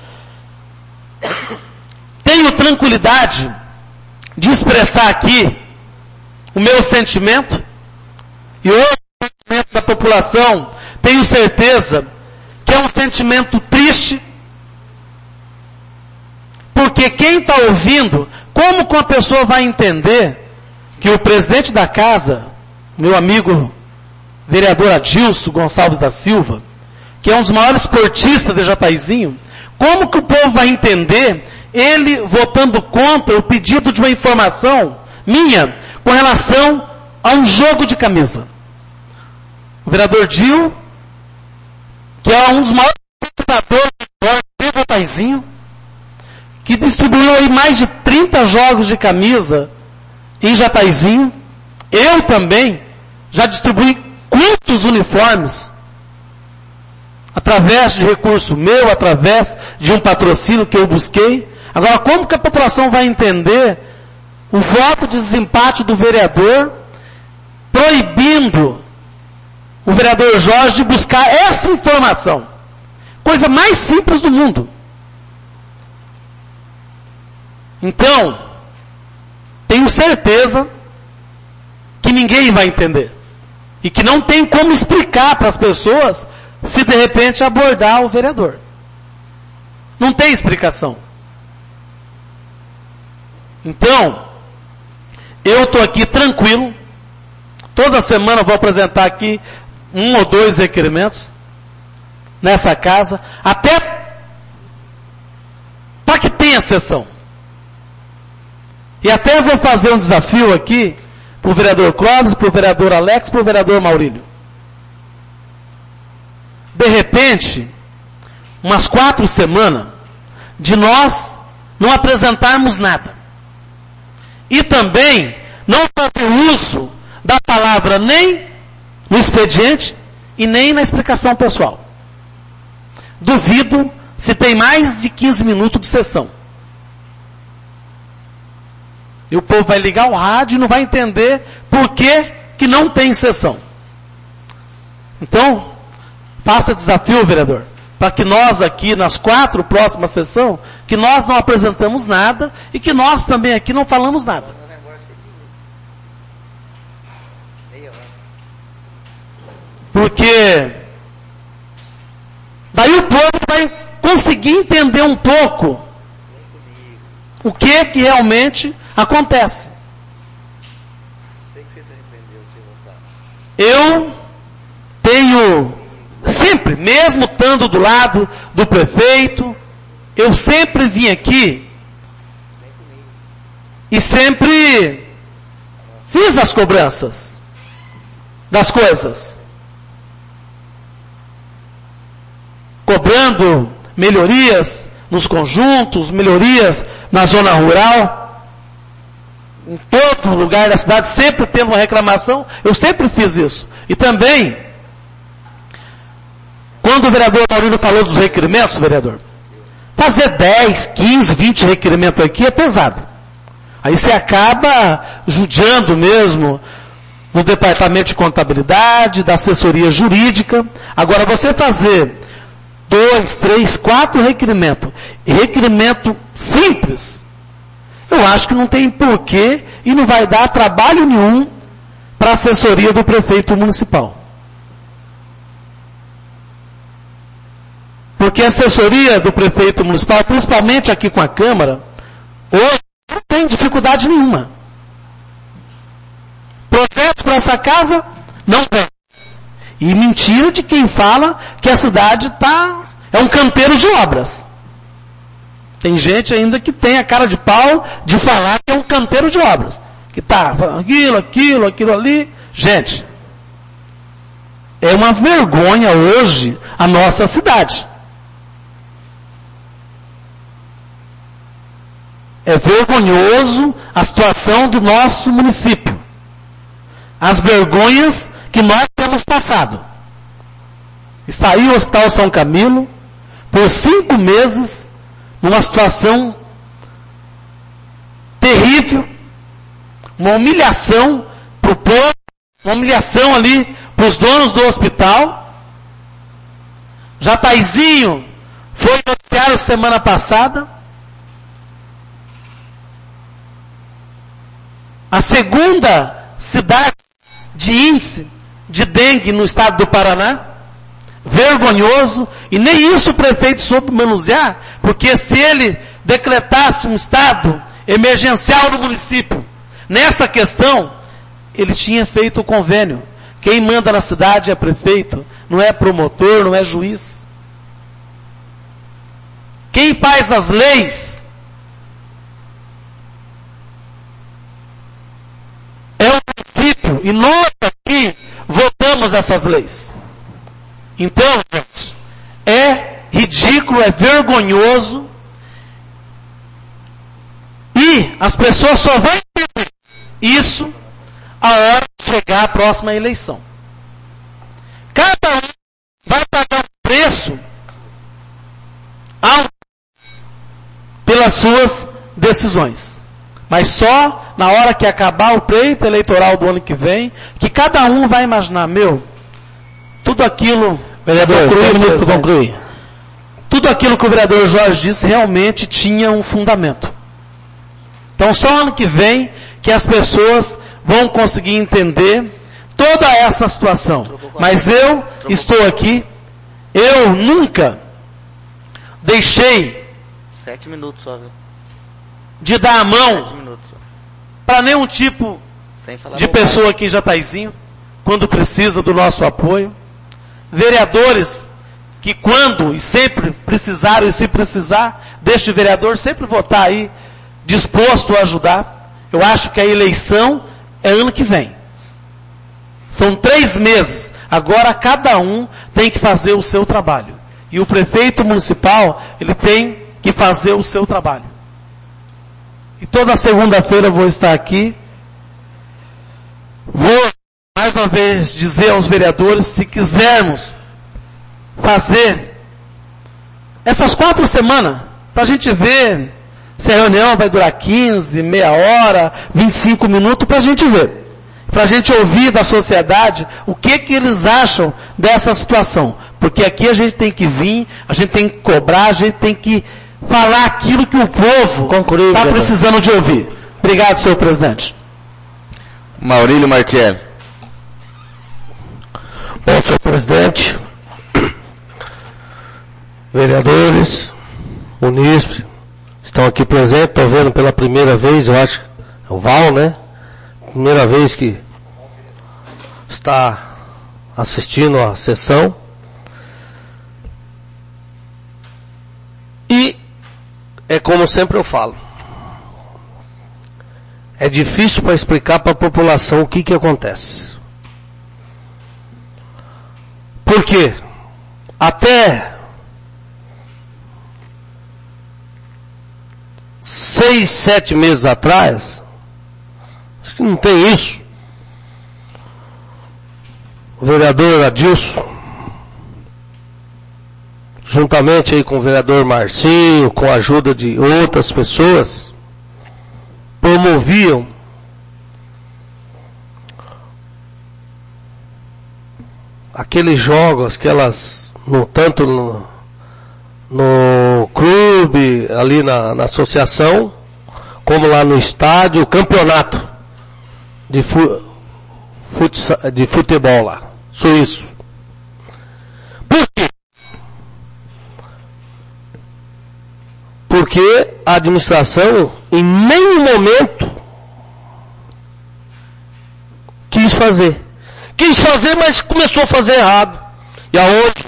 F: Tenho tranquilidade de expressar aqui o meu sentimento, e hoje o sentimento da população, tenho certeza que é um sentimento triste, porque quem está ouvindo, como que uma pessoa vai entender que o presidente da casa, meu amigo vereador Adilson Gonçalves da Silva, que é um dos maiores esportistas de Jataizinho, como que o povo vai entender ele votando contra o pedido de uma informação minha com relação a um jogo de camisa? O vereador Dil, que é um dos maiores jogadores de Jataizinho, que distribuiu aí mais de 30 jogos de camisa em Jataizinho. Eu também já distribuí quantos uniformes através de recurso meu, através de um patrocínio que eu busquei. Agora, como que a população vai entender o voto de desempate do vereador proibindo o vereador Jorge de buscar essa informação? Coisa mais simples do mundo. Então, tenho certeza que ninguém vai entender. E que não tem como explicar para as pessoas se de repente abordar o vereador. Não tem explicação. Então, eu estou aqui tranquilo. Toda semana eu vou apresentar aqui 1 ou 2 requerimentos nessa casa, até para que tenha sessão. E até vou fazer um desafio aqui para o vereador Clóvis, para o vereador Alex, para o vereador Maurílio. De repente, umas 4 semanas, de nós não apresentarmos nada. E também não fazer uso da palavra nem no expediente e nem na explicação pessoal. Duvido se tem mais de 15 minutos de sessão. E o povo vai ligar o rádio e não vai entender por que não tem sessão. Então, faça desafio, vereador, para que nós aqui, nas 4 próximas sessões, que nós não apresentamos nada e que nós também aqui não falamos nada. Porque daí o povo vai conseguir entender um pouco o que realmente acontece. Eu tenho sempre, mesmo estando do lado do prefeito, eu sempre vim aqui e sempre fiz as cobranças das coisas. Cobrando melhorias nos conjuntos, melhorias na zona rural, em todo lugar da cidade, sempre tendo uma reclamação, eu sempre fiz isso. E também, quando o vereador Maurílio falou dos requerimentos, vereador, fazer 10, 15, 20 requerimentos aqui é pesado. Aí você acaba judiando mesmo no departamento de contabilidade, da assessoria jurídica. Agora você fazer 2, 3, 4 requerimentos. Requerimento simples. Eu acho que não tem porquê e não vai dar trabalho nenhum para a assessoria do prefeito municipal. Porque a assessoria do prefeito municipal, principalmente aqui com a Câmara, hoje não tem dificuldade nenhuma. Projetos para essa casa não tem. E mentira de quem fala que a cidade é um canteiro de obras. Tem gente ainda que tem a cara de pau de falar que é um canteiro de obras. Que tá aquilo ali. Gente, é uma vergonha hoje a nossa cidade. É vergonhoso a situação do nosso município. As vergonhas que nós temos passado. Está aí o Hospital São Camilo, por 5 meses, numa situação terrível, uma humilhação para o povo, uma humilhação ali para os donos do hospital. Jataizinho foi noticiado semana passada. A segunda cidade de índice de dengue no estado do Paraná, vergonhoso, e nem isso o prefeito soube manusear, porque se ele decretasse um estado emergencial no município, nessa questão, ele tinha feito o convênio. Quem manda na cidade é prefeito, não é promotor, não é juiz. Quem faz as leis é o município, e nós aqui votamos essas leis. Então, gente, é ridículo, é vergonhoso, e as pessoas só vão entender isso a hora de chegar a próxima eleição. Cada um vai pagar um preço alto pelas suas decisões. Mas só na hora que acabar o pleito eleitoral do ano que vem, que cada um vai imaginar, tudo aquilo... Vereador, tudo aquilo que o vereador Jorge disse realmente tinha um fundamento.
A: Então só ano que vem que as pessoas vão conseguir entender toda essa situação. Mas eu estou aqui, eu nunca deixei
E: 7 minutos só, viu?
A: de dar a mão para nenhum tipo de pessoa aqui em Jataizinho, quando precisa do nosso apoio. Vereadores que quando e sempre precisaram e se precisar deste vereador, sempre vou estar aí disposto a ajudar. Eu acho que a eleição é ano que vem. São 3 meses. Agora cada um tem que fazer o seu trabalho. E o prefeito municipal, ele tem que fazer o seu trabalho. E toda segunda-feira eu vou estar aqui. Vou mais uma vez dizer aos vereadores, se quisermos fazer essas 4 semanas, para a gente ver se a reunião vai durar 15, meia hora, 25 minutos, para a gente ver. Para a gente ouvir da sociedade o que eles acham dessa situação. Porque aqui a gente tem que vir, a gente tem que cobrar, a gente tem que falar aquilo que o povo está precisando de ouvir. Obrigado, senhor presidente.
E: Maurílio Martielli.
C: Bom, senhor presidente, vereadores, munícipes, estão aqui presentes, estou vendo pela primeira vez, eu acho, é o Val, né? Primeira vez que está assistindo a sessão. E é como sempre eu falo. É difícil para explicar para a população o que acontece. Por quê? Até 6, 7 meses atrás, acho que não tem isso, o vereador Adilson, juntamente aí com o vereador Marcinho, com a ajuda de outras pessoas, promoviam aqueles jogos, tanto no clube, ali na associação, como lá no estádio, o campeonato de futebol lá, suíço. Por quê? Porque a administração em nenhum momento quis fazer. Quis fazer, mas começou a fazer errado. E aonde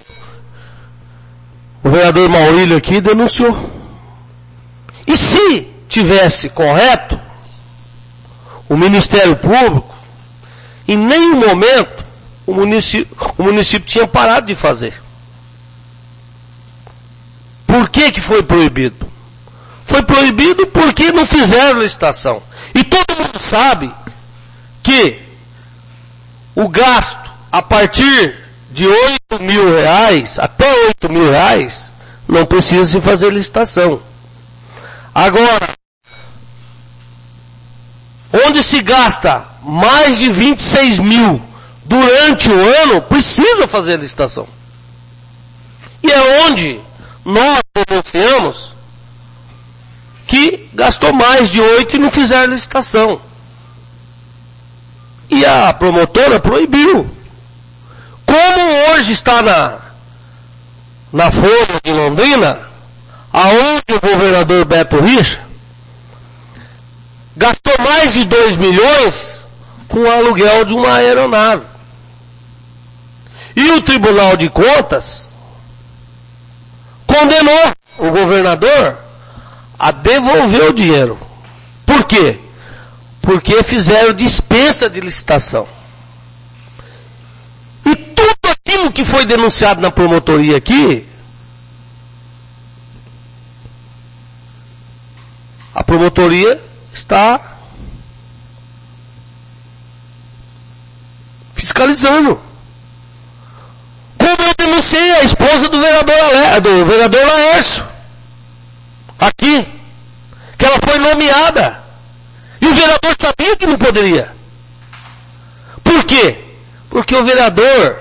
C: o vereador Maurílio aqui denunciou. E se tivesse correto, o Ministério Público, em nenhum momento o município tinha parado de fazer. Por que foi proibido? Foi proibido porque não fizeram licitação. E todo mundo sabe que o gasto a partir de R$8.000 até R$8.000 não precisa se fazer licitação. Agora, onde se gasta mais de 26 mil durante o ano, precisa fazer licitação. E é onde nós denunciamos que gastou mais de 8 e não fizeram licitação. E a promotora proibiu. Como hoje está na Folha de Londrina, aonde o governador Beto Richa gastou mais de 2 milhões com o aluguel de uma aeronave. E o Tribunal de Contas condenou o governador a devolver o dinheiro. Por quê? Porque fizeram dispensa de licitação. E tudo aquilo que foi denunciado na promotoria aqui, a promotoria está fiscalizando. Como eu denunciei a esposa do vereador Laércio, aqui, que ela foi nomeada, e o vereador sabia que não poderia. Por quê? Porque o vereador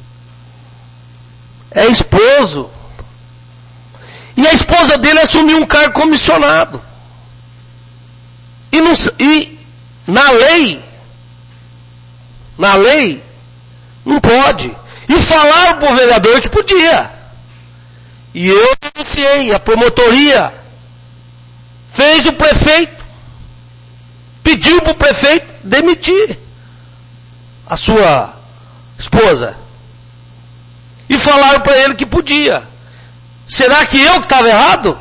C: é esposo, e a esposa dele assumiu um cargo comissionado. E na lei, não pode. E falaram para o vereador que podia. E eu denunciei, a promotoria fez o prefeito, pediu para o prefeito demitir a sua esposa. E falaram para ele que podia. Será que eu que estava errado?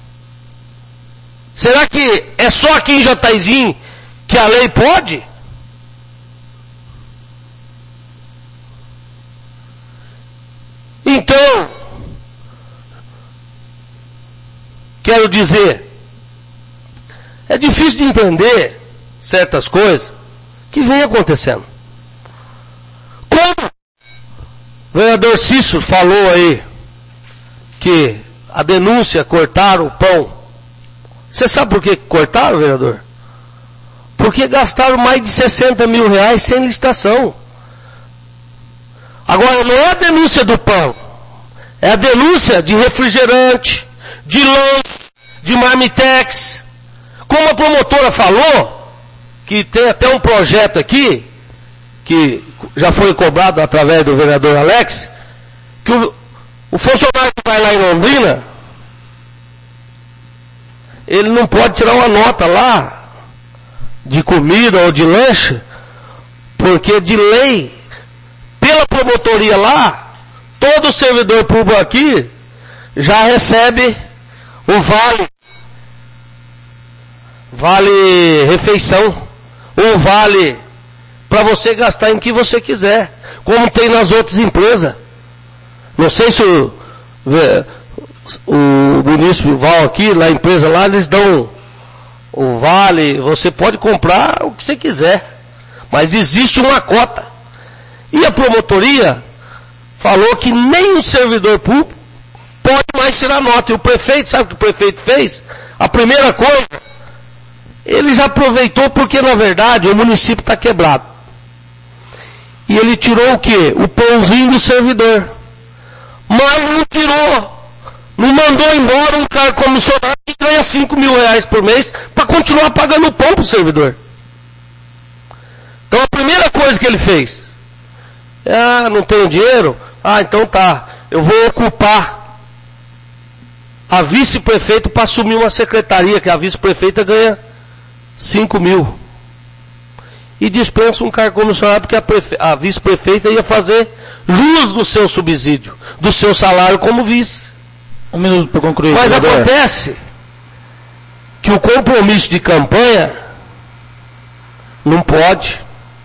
C: Será que é só aqui em Jataizinho que a lei pode? Então, quero dizer, é difícil de entender certas coisas que vem acontecendo. Como o vereador Cícero falou aí que a denúncia cortaram o pão. Você sabe por que cortaram, vereador? Porque gastaram mais de 60 mil reais sem licitação. Agora, não é a denúncia do pão. É a denúncia de refrigerante, de lanche, de marmitex. Como a promotora falou, que tem até um projeto aqui, que já foi cobrado através do vereador Alex, que o funcionário que vai lá em Londrina, ele não pode tirar uma nota lá, de comida ou de lanche, porque de lei, pela promotoria lá, todo servidor público aqui já recebe o vale refeição, ou vale para você gastar em que você quiser, como tem nas outras empresas. Não sei se o município Val aqui, na empresa lá, eles dão o vale, você pode comprar o que você quiser, mas existe uma cota. E a promotoria falou que nem o servidor público pode mais tirar nota. E o prefeito, sabe o que o prefeito fez? A primeira coisa, ele já aproveitou porque na verdade o município está quebrado. E ele tirou o quê? O pãozinho do servidor. Mas não tirou. Não mandou embora um cara comissionado que ganha 5 mil reais por mês para continuar pagando o pão para o servidor. Então a primeira coisa que ele fez, não tenho dinheiro? Então tá, eu vou ocupar a vice-prefeita para assumir uma secretaria, que a vice-prefeita ganha 5 mil. E dispensa um cargo comissionado porque a vice-prefeita ia fazer jus do seu subsídio, do seu salário como vice.
A: Um minuto para concluir.
C: Mas acontece que o compromisso de campanha não pode.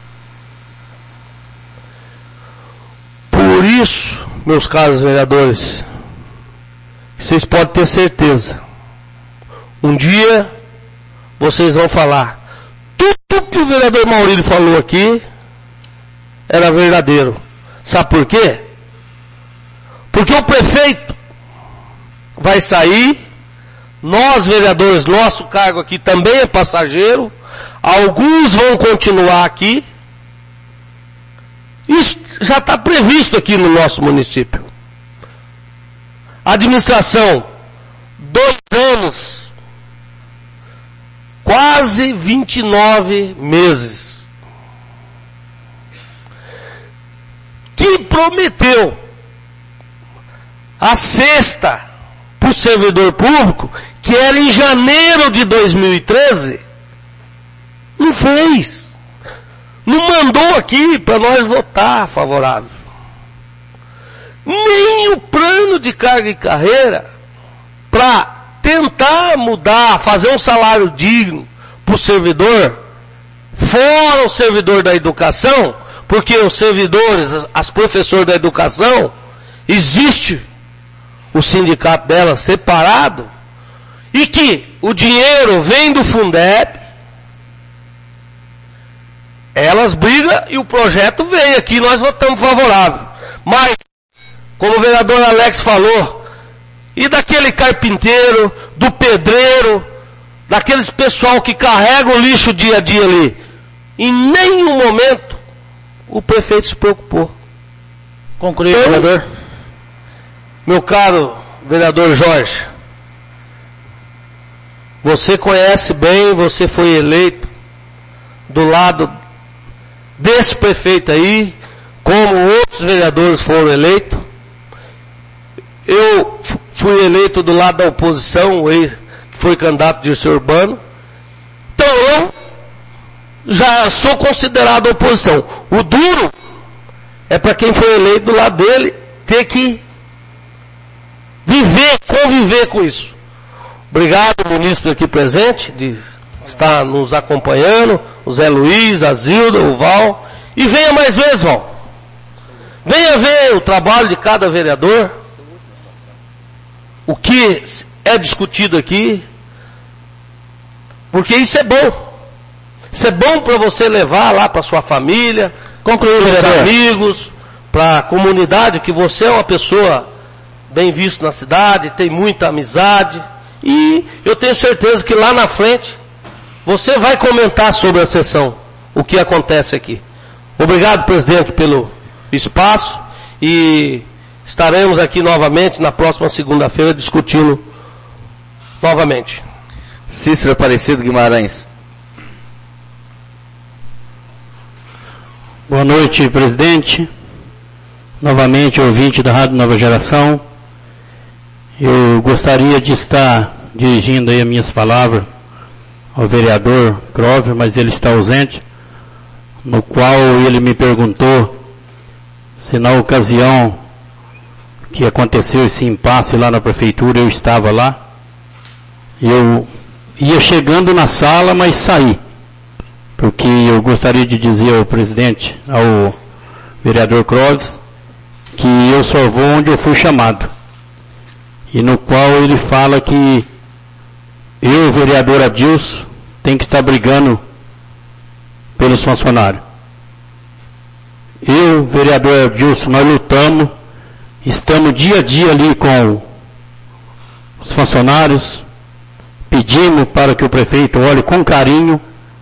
C: Por isso, meus caros vereadores, vocês podem ter certeza, um dia vocês vão falar, tudo que o vereador Maurílio falou aqui era verdadeiro. Sabe por quê? Porque o prefeito vai sair, nós vereadores, nosso cargo aqui também é passageiro, alguns vão continuar aqui. Isso já está previsto aqui no nosso município. Administração, 2 anos, quase 29 meses. Que prometeu a sexta para o servidor público, que era em janeiro de 2013, não fez. Não mandou aqui para nós votar favorável. Nem o plano de carga e carreira para tentar mudar, fazer um salário digno para o servidor, fora o servidor da educação, porque os servidores, as professoras da educação, existe o sindicato delas separado, e que o dinheiro vem do Fundeb, elas brigam e o projeto veio aqui, nós votamos favorável. Mas, como o vereador Alex falou, e daquele carpinteiro, do pedreiro, daqueles pessoal que carrega o lixo dia a dia ali, em nenhum momento o prefeito se preocupou.
A: Concluir, vereador.
C: Meu caro vereador Jorge, Você conhece bem, você foi eleito do lado desse prefeito aí, como outros vereadores foram eleitos. Eu fui eleito do lado da oposição, que foi candidato de Dirceu Urbano. Então eu já sou considerado oposição. O duro é para quem foi eleito do lado dele ter que conviver com isso. Obrigado, ministro aqui presente, de estar nos acompanhando, o Zé Luiz, a Zilda, o Val. E venha mais vezes, Val. Venha ver o trabalho de cada vereador, o que é discutido aqui, porque isso é bom. Isso é bom para você levar lá para sua família, para os amigos, para a comunidade, que você é uma pessoa bem vista na cidade, tem muita amizade, e eu tenho certeza que lá na frente você vai comentar sobre a sessão, o que acontece aqui. Obrigado, presidente, pelo espaço, e estaremos aqui novamente na próxima segunda-feira discutindo novamente.
E: Cícero Aparecido Guimarães.
H: Boa noite, presidente. Novamente, ouvinte da Rádio Nova Geração. Eu gostaria de estar dirigindo aí as minhas palavras ao vereador Cróvio, mas ele está ausente, no qual ele me perguntou se na ocasião que aconteceu esse impasse lá na prefeitura eu estava lá. Eu ia chegando na sala, mas saí, porque eu gostaria de dizer ao presidente, ao vereador Cróvis, que eu só vou onde eu fui chamado. E no qual ele fala que eu, vereador Adilson, tem que estar brigando pelos funcionários. Eu, vereador Adilson, nós lutamos, estamos dia a dia ali com os funcionários, pedimos para que o prefeito olhe com carinho,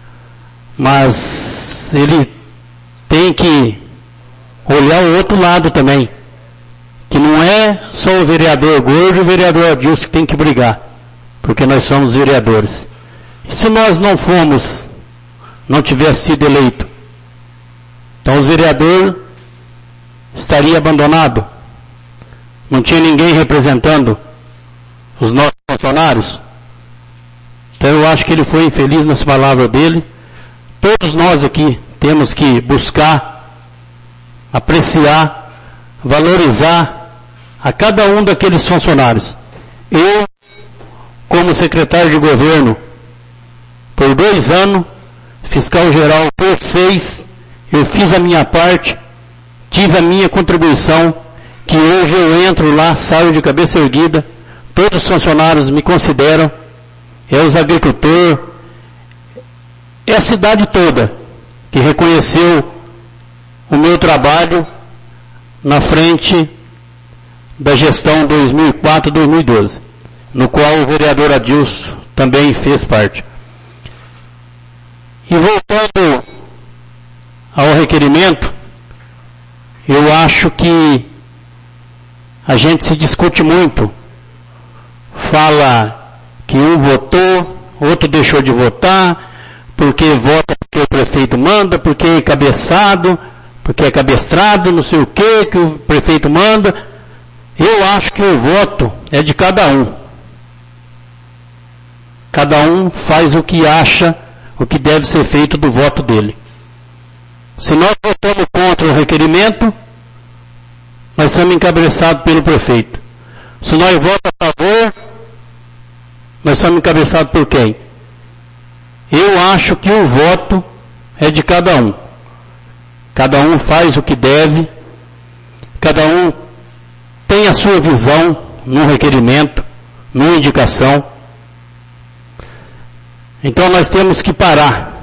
H: mas ele tem que olhar o outro lado também, que não é só o vereador Gordo e o vereador Adilson que tem que brigar, porque nós somos vereadores. E se nós não tivesse sido eleito, então os vereadores estariam abandonados, não tinha ninguém representando os nossos funcionários. Então eu acho que ele foi infeliz nas palavras dele. Todos nós aqui temos que buscar, apreciar, valorizar a cada um daqueles funcionários. Eu, como secretário de governo, por 2 anos, fiscal geral por 6, eu fiz a minha parte, tive a minha contribuição, que hoje eu entro lá, saio de cabeça erguida, todos os funcionários me consideram, é os agricultores, é a cidade toda que reconheceu o meu trabalho na frente da gestão 2004-2012, no qual o vereador Adilson também fez parte. E voltando ao requerimento, eu acho que a gente se discute muito, fala que um votou, outro deixou de votar, porque vota porque o prefeito manda, porque é cabeçado, porque é cabestrado, não sei o que o prefeito manda. Eu acho que o voto é de cada um. Cada um faz o que acha, o que deve ser feito do voto dele. Se nós votamos contra o requerimento, nós somos encabeçados pelo prefeito. Se nós votamos a favor, nós somos encabeçados por quem? Eu acho que o voto é de cada um. Cada um faz o que deve, cada um tem a sua visão no requerimento, numa indicação. Então nós temos que parar.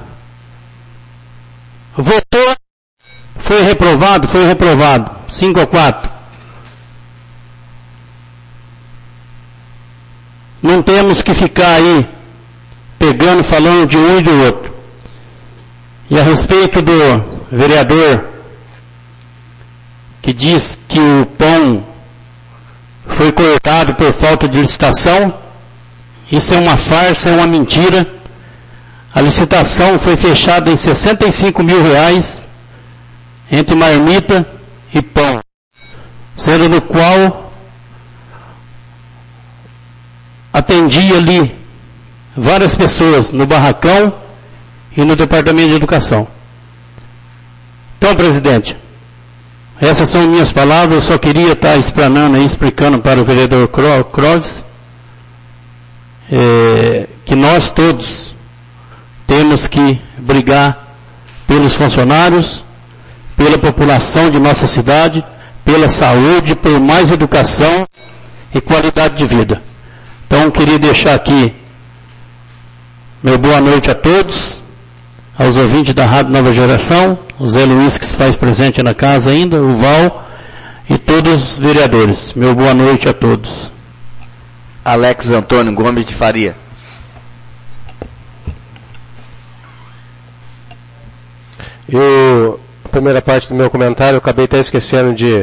H: Votou, foi reprovado, 5-4. Não temos que ficar aí pegando, falando de um e do outro. E a respeito do vereador que diz que o pão foi cortado por falta de licitação, Isso é uma farsa, é uma mentira. A licitação foi fechada em R$65 mil entre marmita e pão, sendo do qual atendia ali várias pessoas no barracão e no departamento de educação. Então, presidente, essas são minhas palavras. Eu só queria estar explanando aí, explicando para o vereador Croves, que nós todos temos que brigar pelos funcionários, pela população de nossa cidade, pela saúde, por mais educação e qualidade de vida. Então, queria deixar aqui meu boa noite a todos, aos ouvintes da Rádio Nova Geração, o Zé Luiz que se faz presente na casa ainda, o Val e todos os vereadores. Meu boa noite a todos.
E: Alex Antônio Gomes de Faria.
D: A primeira parte do meu comentário, eu acabei até esquecendo de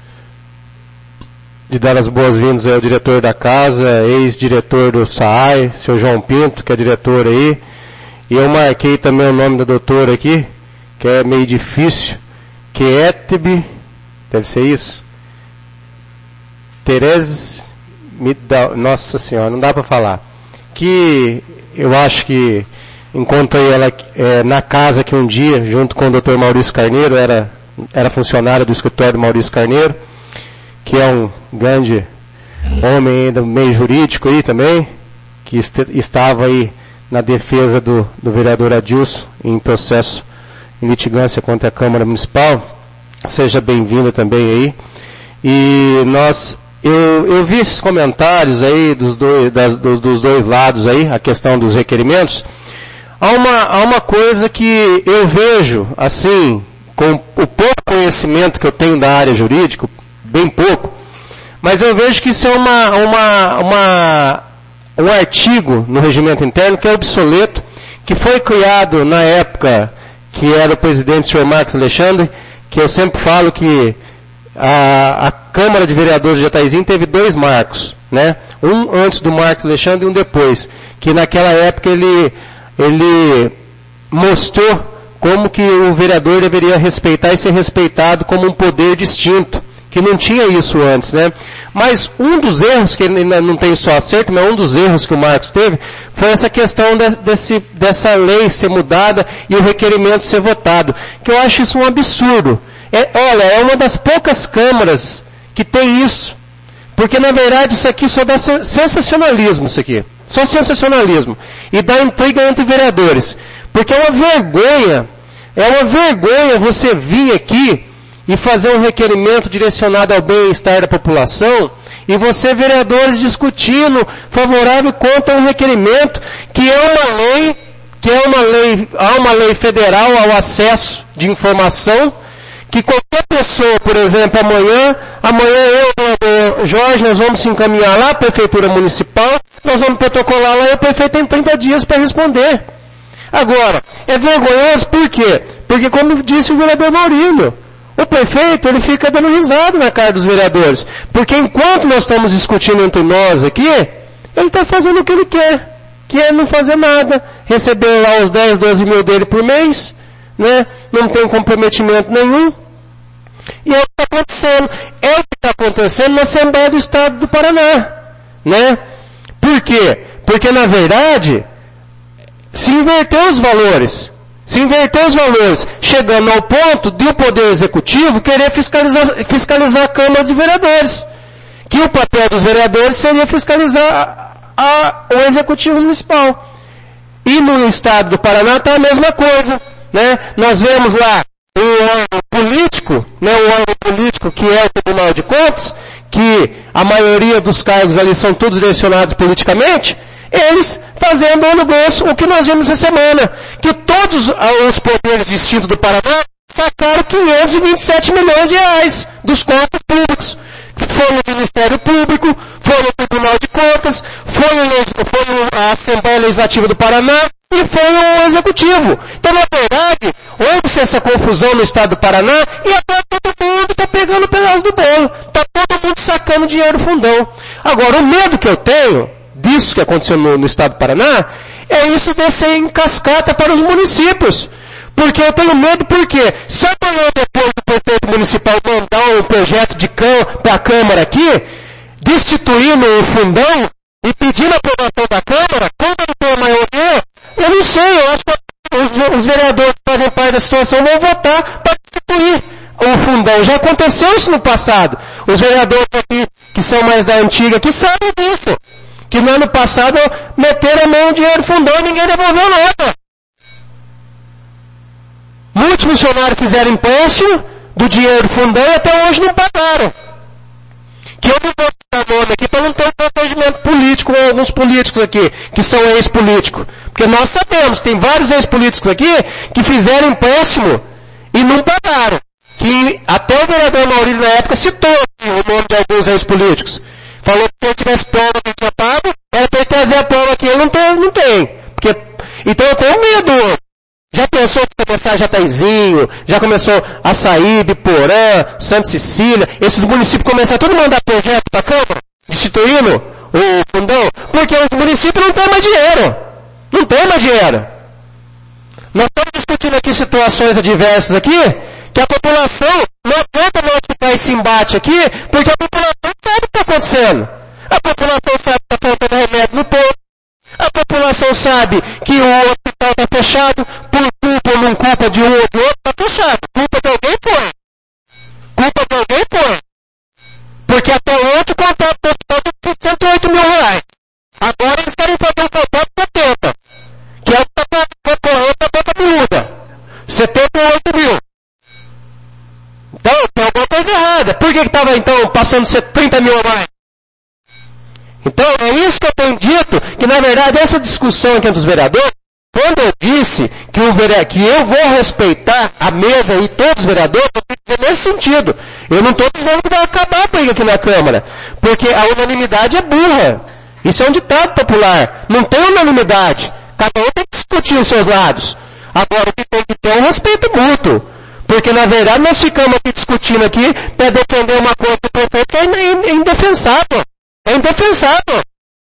D: dar as boas-vindas ao diretor da casa, ex-diretor do SAAI, seu João Pinto, que é diretor aí. E eu marquei também o nome da doutora aqui, que é meio difícil, Ketebe, deve ser isso? Terese, nossa senhora, não dá para falar. Que eu acho que encontrei ela na casa que um dia, junto com o Dr. Maurício Carneiro, era funcionária do escritório do Maurício Carneiro, que é um grande homem aí do meio jurídico aí também, que estava aí na defesa do vereador Adilson em processo em litigância contra a Câmara Municipal. Seja bem-vinda também aí. E eu vi esses comentários aí dos dois lados aí, a questão dos requerimentos. Há uma coisa que eu vejo, assim, com o pouco conhecimento que eu tenho da área jurídica, bem pouco, mas eu vejo que isso é um artigo no regimento interno que é obsoleto, que foi criado na época que era o presidente, o senhor Marcos Alexandre, que eu sempre falo que a Câmara de Vereadores de Jataizinho teve 2 marcos, né? Um antes do Marcos Alexandre e um depois, que naquela época ele mostrou como que o vereador deveria respeitar e ser respeitado como um poder distinto, que não tinha isso antes, né? Mas um dos erros, que ele não tem só acerto, mas um dos erros que o Marcos teve, foi essa questão dessa lei ser mudada e o requerimento ser votado, que eu acho isso um absurdo. É uma das poucas câmaras que tem isso, porque na verdade isso aqui só dá sensacionalismo, isso aqui. Só sensacionalismo. E dá intriga entre vereadores. Porque é uma vergonha você vir aqui e fazer um requerimento direcionado ao bem-estar da população, e você, vereadores, discutindo favorável contra um requerimento que há uma lei federal ao acesso de informação, que qualquer pessoa, por exemplo, amanhã eu e o Jorge, nós vamos se encaminhar lá à Prefeitura Municipal, nós vamos protocolar lá e o prefeito tem 30 dias para responder. Agora, é vergonhoso por quê? Porque, como disse o vereador Maurílio, o prefeito, ele fica dando risada na cara dos vereadores. Porque enquanto nós estamos discutindo entre nós aqui, ele está fazendo o que ele quer, que é não fazer nada, receber lá os 10, 12 mil dele por mês, né? Não tem comprometimento nenhum. E é o que está acontecendo. É o que está acontecendo na Assembleia do Estado do Paraná, né? Por quê? Porque, na verdade, se inverteu os valores, chegando ao ponto de o Poder Executivo querer fiscalizar a Câmara de Vereadores. Que o papel dos vereadores seria fiscalizar o Executivo Municipal. E no Estado do Paraná está a mesma coisa, né? Nós vemos lá um órgão político, né? Um órgão político que é o Tribunal de Contas, que a maioria dos cargos ali são todos direcionados politicamente, eles fazendo no grosso o que nós vimos essa semana, que todos os poderes distintos do Paraná sacaram 527 milhões de reais dos cofres públicos. Foi no Ministério Público, foi no Tribunal de Contas, foi a Assembleia Legislativa do Paraná e foi o Executivo. Então, na verdade, houve-se essa confusão no Estado do Paraná e agora todo mundo está pegando pedaços do bolo. Está todo mundo sacando dinheiro do fundão. Agora, o medo que eu tenho
C: disso que aconteceu no estado do Paraná, é isso descer em cascata para os municípios. Porque eu tenho medo, porque se amanhã depois do prefeito municipal mandar um projeto de para a Câmara aqui, destituindo o fundão e pedindo a aprovação da Câmara, quando ele tem a maioria, eu não sei, eu acho que os vereadores que fazem parte da situação vão votar para destituir o fundão. Já aconteceu isso no passado. Os vereadores aqui, que são mais da antiga, que sabem disso. Que no ano passado meteram a mão no dinheiro do fundão e ninguém devolveu nada. Muitos funcionários fizeram empréstimo do dinheiro do fundão e até hoje não pagaram. Que eu não vou citar nome aqui para não ter um constrangimento político com alguns políticos aqui, que são ex-políticos. Porque nós sabemos, tem vários ex-políticos aqui que fizeram empréstimo e não pagaram. Que até o vereador Maurílio na época citou o nome de alguns ex-políticos. Falou que se ele tivesse prova que tinha pago, era para ele trazer a prova aqui. Ele não tem. Porque, então eu tenho medo. Já pensou que começar Jataizinho, já começou Açaí, Biporã, Santa Cecília, esses municípios começaram tudo a mandar projeto para a Câmara, destituindo o fundão, porque os municípios não têm mais dinheiro. Não tem mais dinheiro. Nós estamos discutindo aqui situações adversas aqui, que a população não aguenta mais ficar esse embate aqui, porque a população sabe o que está acontecendo. A população sabe que está faltando remédio no posto. A população sabe que o hospital está fechado, por culpa ou não culpa de um ou de outro, está fechado. Culpa de alguém foi. Culpa de alguém foi. Porque até ontem o contrato do hospital foi de 108 mil reais. Agora eles querem fazer um contrato de 70. Que é o que está concorrendo da boca miúda. 78 mil. Então, tem alguma coisa errada. Por que estava então passando 30 mil a mais? Então, é isso que eu tenho dito, que na verdade essa discussão aqui entre os vereadores, quando eu disse que eu vou respeitar a mesa e todos os vereadores, eu tenho que dizer nesse sentido. Eu não estou dizendo que vai acabar a briga aqui na Câmara, porque a unanimidade é burra. Isso é um ditado popular. Não tem unanimidade. Cada um tem que discutir os seus lados. Agora, o que tem que ter é um respeito mútuo. Porque, na verdade, nós ficamos aqui discutindo aqui para defender uma coisa do prefeito que é indefensável. É indefensável.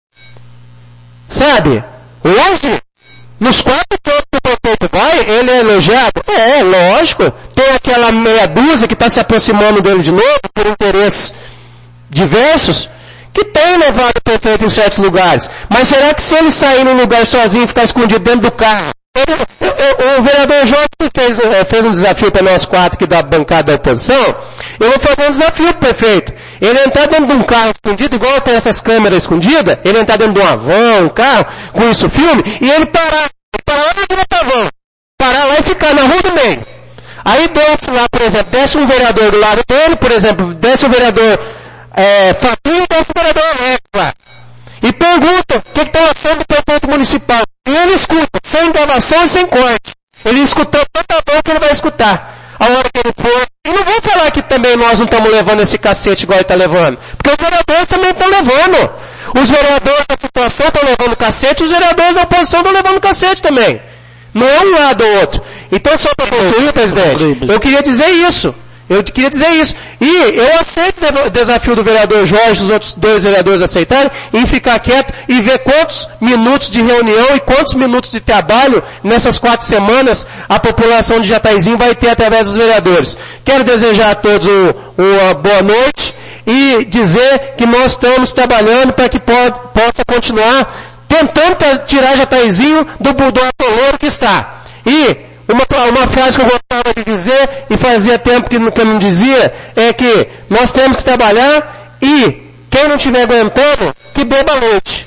C: Sabe? Hoje, nos 4 pontos que o prefeito vai, ele é elogiado? É, lógico. Tem aquela meia dúzia que está se aproximando dele de novo, por interesses diversos, que tem levado o prefeito em certos lugares. Mas será que se ele sair num lugar sozinho e ficar escondido dentro do carro? O vereador Jorge fez um desafio para nós 4 aqui da bancada da oposição. Eu vou fazer um desafio pro prefeito. Ele entrar dentro de um carro escondido, igual tem essas câmeras escondidas, ele entrar dentro de uma van, um carro, com isso filme, e ele parar lá na Vila Pavão. Parar lá e ficar na rua do meio. Aí desce lá, por exemplo, desce um vereador do lado dele, por exemplo, desce o vereador Fatinho, desce o vereador Alex lá. E pergunta o que está achando do prefeito municipal. E ele escuta, sem gravação e sem corte. Ele escutou tanta bom que ele vai escutar. A hora que ele for. E não vou falar que também nós não estamos levando esse cacete igual ele está levando. Porque os vereadores também estão levando. Os vereadores da situação estão levando cacete, os vereadores da oposição estão levando cacete também. Não é um lado ou outro. Então, só para concluir, presidente, eu queria dizer isso. E eu aceito o desafio do vereador Jorge, os outros 2 vereadores aceitarem, em ficar quieto e ver quantos minutos de reunião e quantos minutos de trabalho nessas 4 semanas a população de Jataizinho vai ter através dos vereadores. Quero desejar a todos uma boa noite e dizer que nós estamos trabalhando para que possa continuar tentando tirar Jataizinho do atoleiro que está. E uma frase que eu gostava de dizer, e fazia tempo que eu não dizia, é que nós temos que trabalhar e quem não estiver aguentando, que beba leite.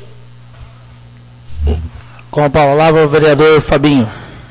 A: Com a palavra o vereador Fabinho.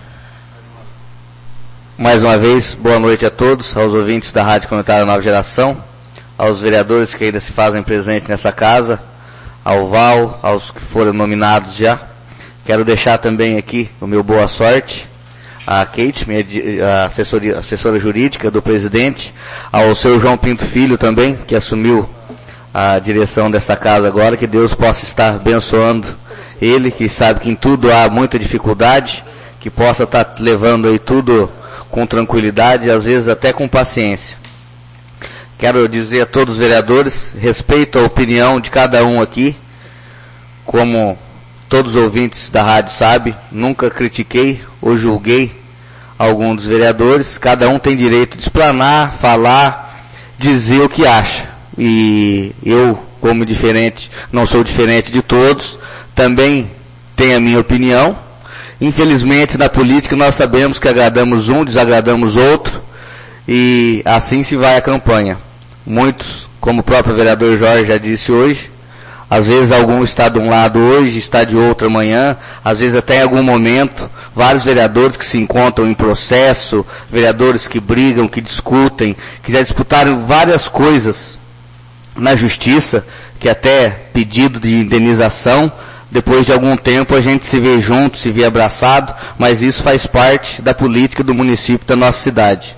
E: Mais uma vez, boa noite a todos, aos ouvintes da Rádio Comunitária Nova Geração, aos vereadores que ainda se fazem presente nessa casa, ao Val, aos que foram nominados já. Quero deixar também aqui o meu boa sorte a Kate, a assessora jurídica do presidente, ao seu João Pinto Filho também, que assumiu a direção desta casa agora, que Deus possa estar abençoando ele, que sabe que em tudo há muita dificuldade, que possa estar levando aí tudo com tranquilidade, às vezes até com paciência. Quero dizer a todos os vereadores, respeito a opinião de cada um aqui, como todos os ouvintes da rádio sabem, nunca critiquei ou julguei algum dos vereadores. Cada um tem direito de explanar, falar, dizer o que acha. E eu, como diferente, não sou diferente de todos, também tenho a minha opinião. Infelizmente, na política nós sabemos que agradamos um, desagradamos outro, e assim se vai a campanha. Muitos, como o próprio vereador Jorge já disse hoje, às vezes algum está de um lado hoje, está de outro amanhã, às vezes até em algum momento, vários vereadores que se encontram em processo, vereadores que brigam, que discutem, que já disputaram várias coisas na justiça, que até pedido de indenização, depois de algum tempo a gente se vê junto, se vê abraçado, mas isso faz parte da política do município da nossa cidade.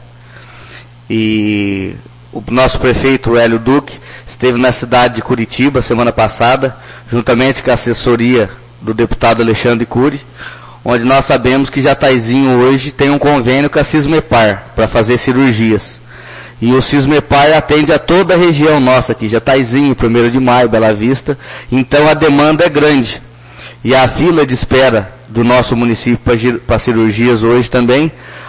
E: E o nosso prefeito Hélio Duque esteve na cidade de Curitiba semana passada, juntamente com a assessoria do deputado Alexandre Cury, onde nós sabemos que Jataizinho hoje tem um convênio com a Cismepar para fazer cirurgias. E o Cismepar atende a toda a região nossa aqui, Jataizinho, 1º de Maio, Bela Vista, então a demanda é grande. E a fila de espera do nosso município para cirurgias hoje também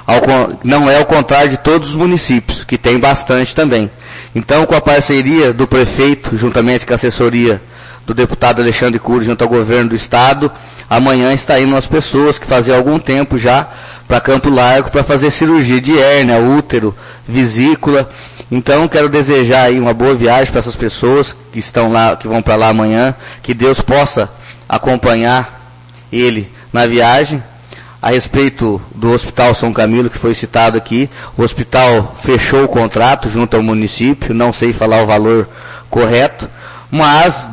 E: não é ao contrário de todos os municípios, que tem bastante também. Então, com a parceria do prefeito, juntamente com a assessoria do deputado Alexandre Cury, junto ao governo do estado, amanhã está indo umas pessoas que faziam algum tempo já para Campo Largo para fazer cirurgia de hérnia, útero, vesícula. Então, quero desejar aí uma boa viagem para essas pessoas que estão lá, que vão para lá amanhã, que Deus possa acompanhar ele na viagem. A respeito do Hospital São Camilo, que foi citado aqui, o hospital fechou o contrato junto ao município, não sei falar o valor correto, mas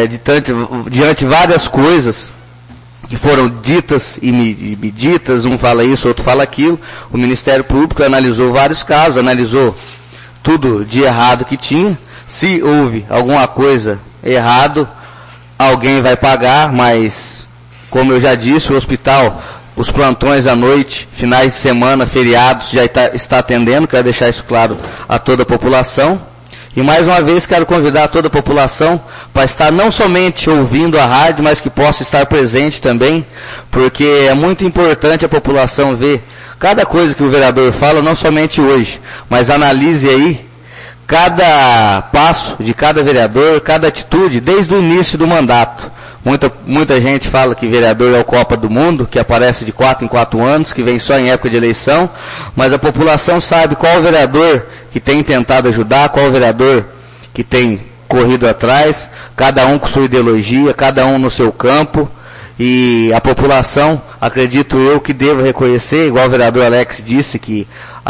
E: diante de várias coisas que foram ditas e medidas, um fala isso, outro fala aquilo, o Ministério Público analisou vários casos, analisou tudo de errado que tinha. Se houve alguma coisa errado, alguém vai pagar, mas, como eu já disse, o hospital, os plantões à noite, finais de semana, feriados, já está atendendo, quero deixar isso claro a toda a população. E mais uma vez quero convidar toda a população para estar não somente ouvindo a rádio, mas que possa estar presente também, porque é muito importante a população ver cada coisa que o vereador fala, não somente hoje, mas analise aí cada passo de cada vereador, cada atitude, desde o início do mandato. Muita gente fala que vereador é o Copa do Mundo, que aparece de 4 em 4 anos, que vem só em época de eleição, mas a população sabe qual vereador que tem tentado ajudar, qual vereador que tem corrido atrás, cada um com sua ideologia, cada um no seu campo, e a população, acredito eu, que deva reconhecer, igual o vereador Alex disse, que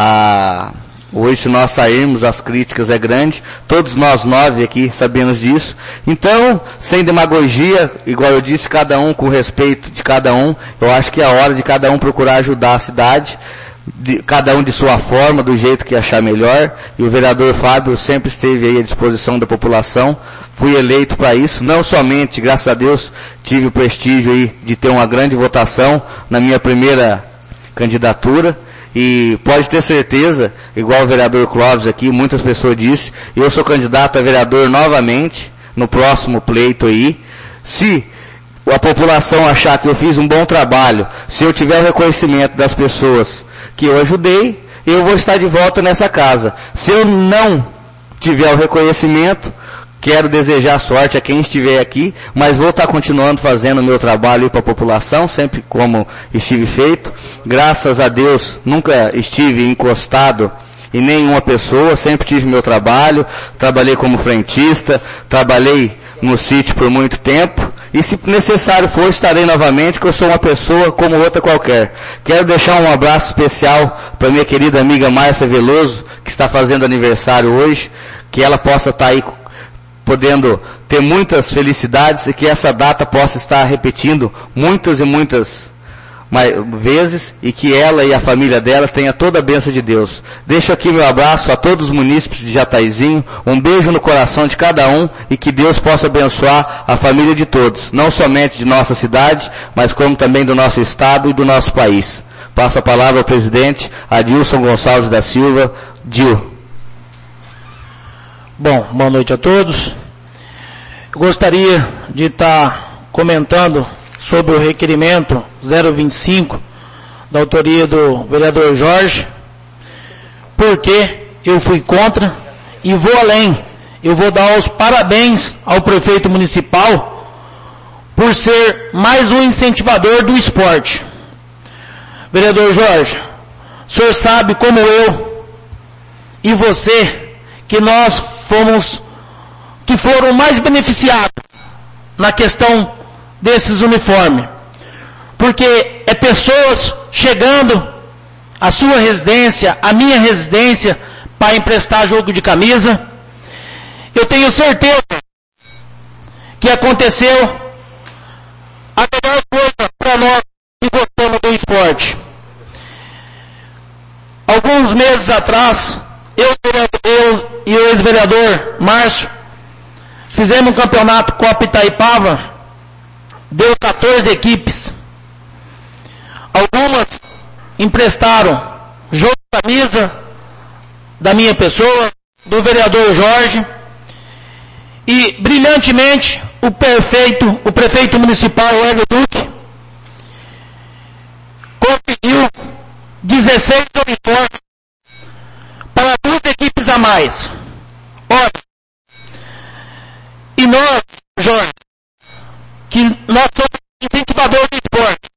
E: hoje, se nós sairmos, as críticas é grande. Todos nós 9 aqui sabemos disso. Então, sem demagogia, igual eu disse, cada um com respeito de cada um, eu acho que é a hora de cada um procurar ajudar a cidade, cada um de sua forma, do jeito que achar melhor. E o vereador Fábio sempre esteve aí à disposição da população. Fui eleito para isso, não somente, graças a Deus, tive o prestígio aí de ter uma grande votação na minha primeira candidatura. E pode ter certeza, igual o vereador Clóvis aqui, muitas pessoas disse, eu sou candidato a vereador novamente, no próximo pleito aí. Se a população achar que eu fiz um bom trabalho, se eu tiver o reconhecimento das pessoas que eu ajudei, eu vou estar de volta nessa casa. Se eu não tiver o reconhecimento, quero desejar sorte a quem estiver aqui, mas vou estar continuando fazendo o meu trabalho para a população, sempre como estive feito. Graças a Deus, nunca estive encostado em nenhuma pessoa, sempre tive meu trabalho, trabalhei como frentista, trabalhei no sítio por muito tempo, e se necessário for, estarei novamente, que eu sou uma pessoa como outra qualquer. Quero deixar um abraço especial para minha querida amiga Márcia Veloso, que está fazendo aniversário hoje, que ela possa estar aí podendo ter muitas felicidades e que essa data possa estar repetindo muitas e muitas vezes e que ela e a família dela tenha toda a bênção de Deus. Deixo aqui meu abraço a todos os munícipes de Jataizinho, um beijo no coração de cada um e que Deus possa abençoar a família de todos, não somente de nossa cidade, mas como também do nosso estado e do nosso país. Passo a palavra ao presidente Adilson Gonçalves da Silva, Dil.
A: Bom, boa noite a todos. Eu gostaria de estar comentando sobre o requerimento 025 da autoria do vereador Jorge, porque eu fui contra e vou além. Eu vou dar os parabéns ao prefeito municipal por ser mais um incentivador do esporte. Vereador Jorge, o senhor sabe como eu e você que nós foram mais beneficiados na questão desses uniformes. Porque é pessoas chegando à sua residência, à minha residência, para emprestar jogo de camisa. Eu tenho certeza que aconteceu a melhor coisa para nós que gostamos do esporte. Alguns meses atrás, eu e o ex-vereador Márcio fizemos um campeonato Copa Itaipava, deu 14 equipes. Algumas emprestaram jogo de camisa da minha pessoa, do vereador Jorge, e brilhantemente o prefeito municipal Hélio Duque conseguiu 16 uniformes para 2 equipes a mais. Olha, e nós, Jorge, que nós somos incentivadores do esporte,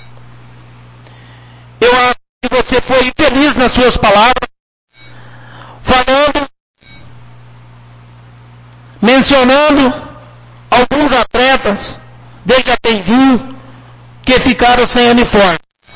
A: eu acho que você foi feliz nas suas palavras, mencionando alguns atletas de Jatezinho que ficaram sem uniforme.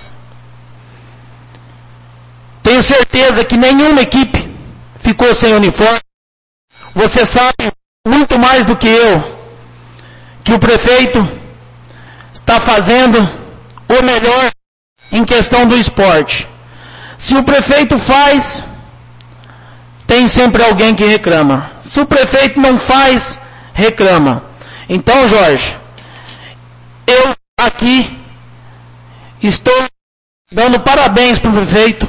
A: Tenho certeza que nenhuma equipe ficou sem uniforme. Você sabe muito mais do que eu que o prefeito está fazendo o melhor em questão do esporte. Se o prefeito faz, tem sempre alguém que reclama. Se o prefeito não faz, reclama. Então, Jorge, eu aqui estou dando parabéns para o prefeito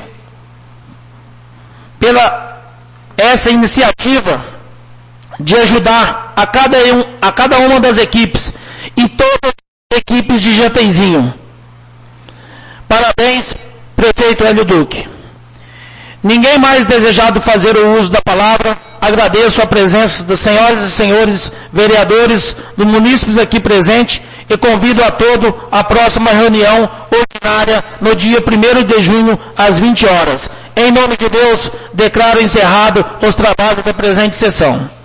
A: pela essa iniciativa de ajudar a cada uma das equipes e todas as equipes de Jatezinho. Parabéns, prefeito Hélio Duque. Ninguém mais desejado fazer o uso da palavra. Agradeço a presença das senhoras e senhores vereadores, dos munícipes aqui presentes e convido a todos à próxima reunião ordinária no dia 1º de junho às 20 horas. Em nome de Deus, declaro encerrado os trabalhos da presente sessão.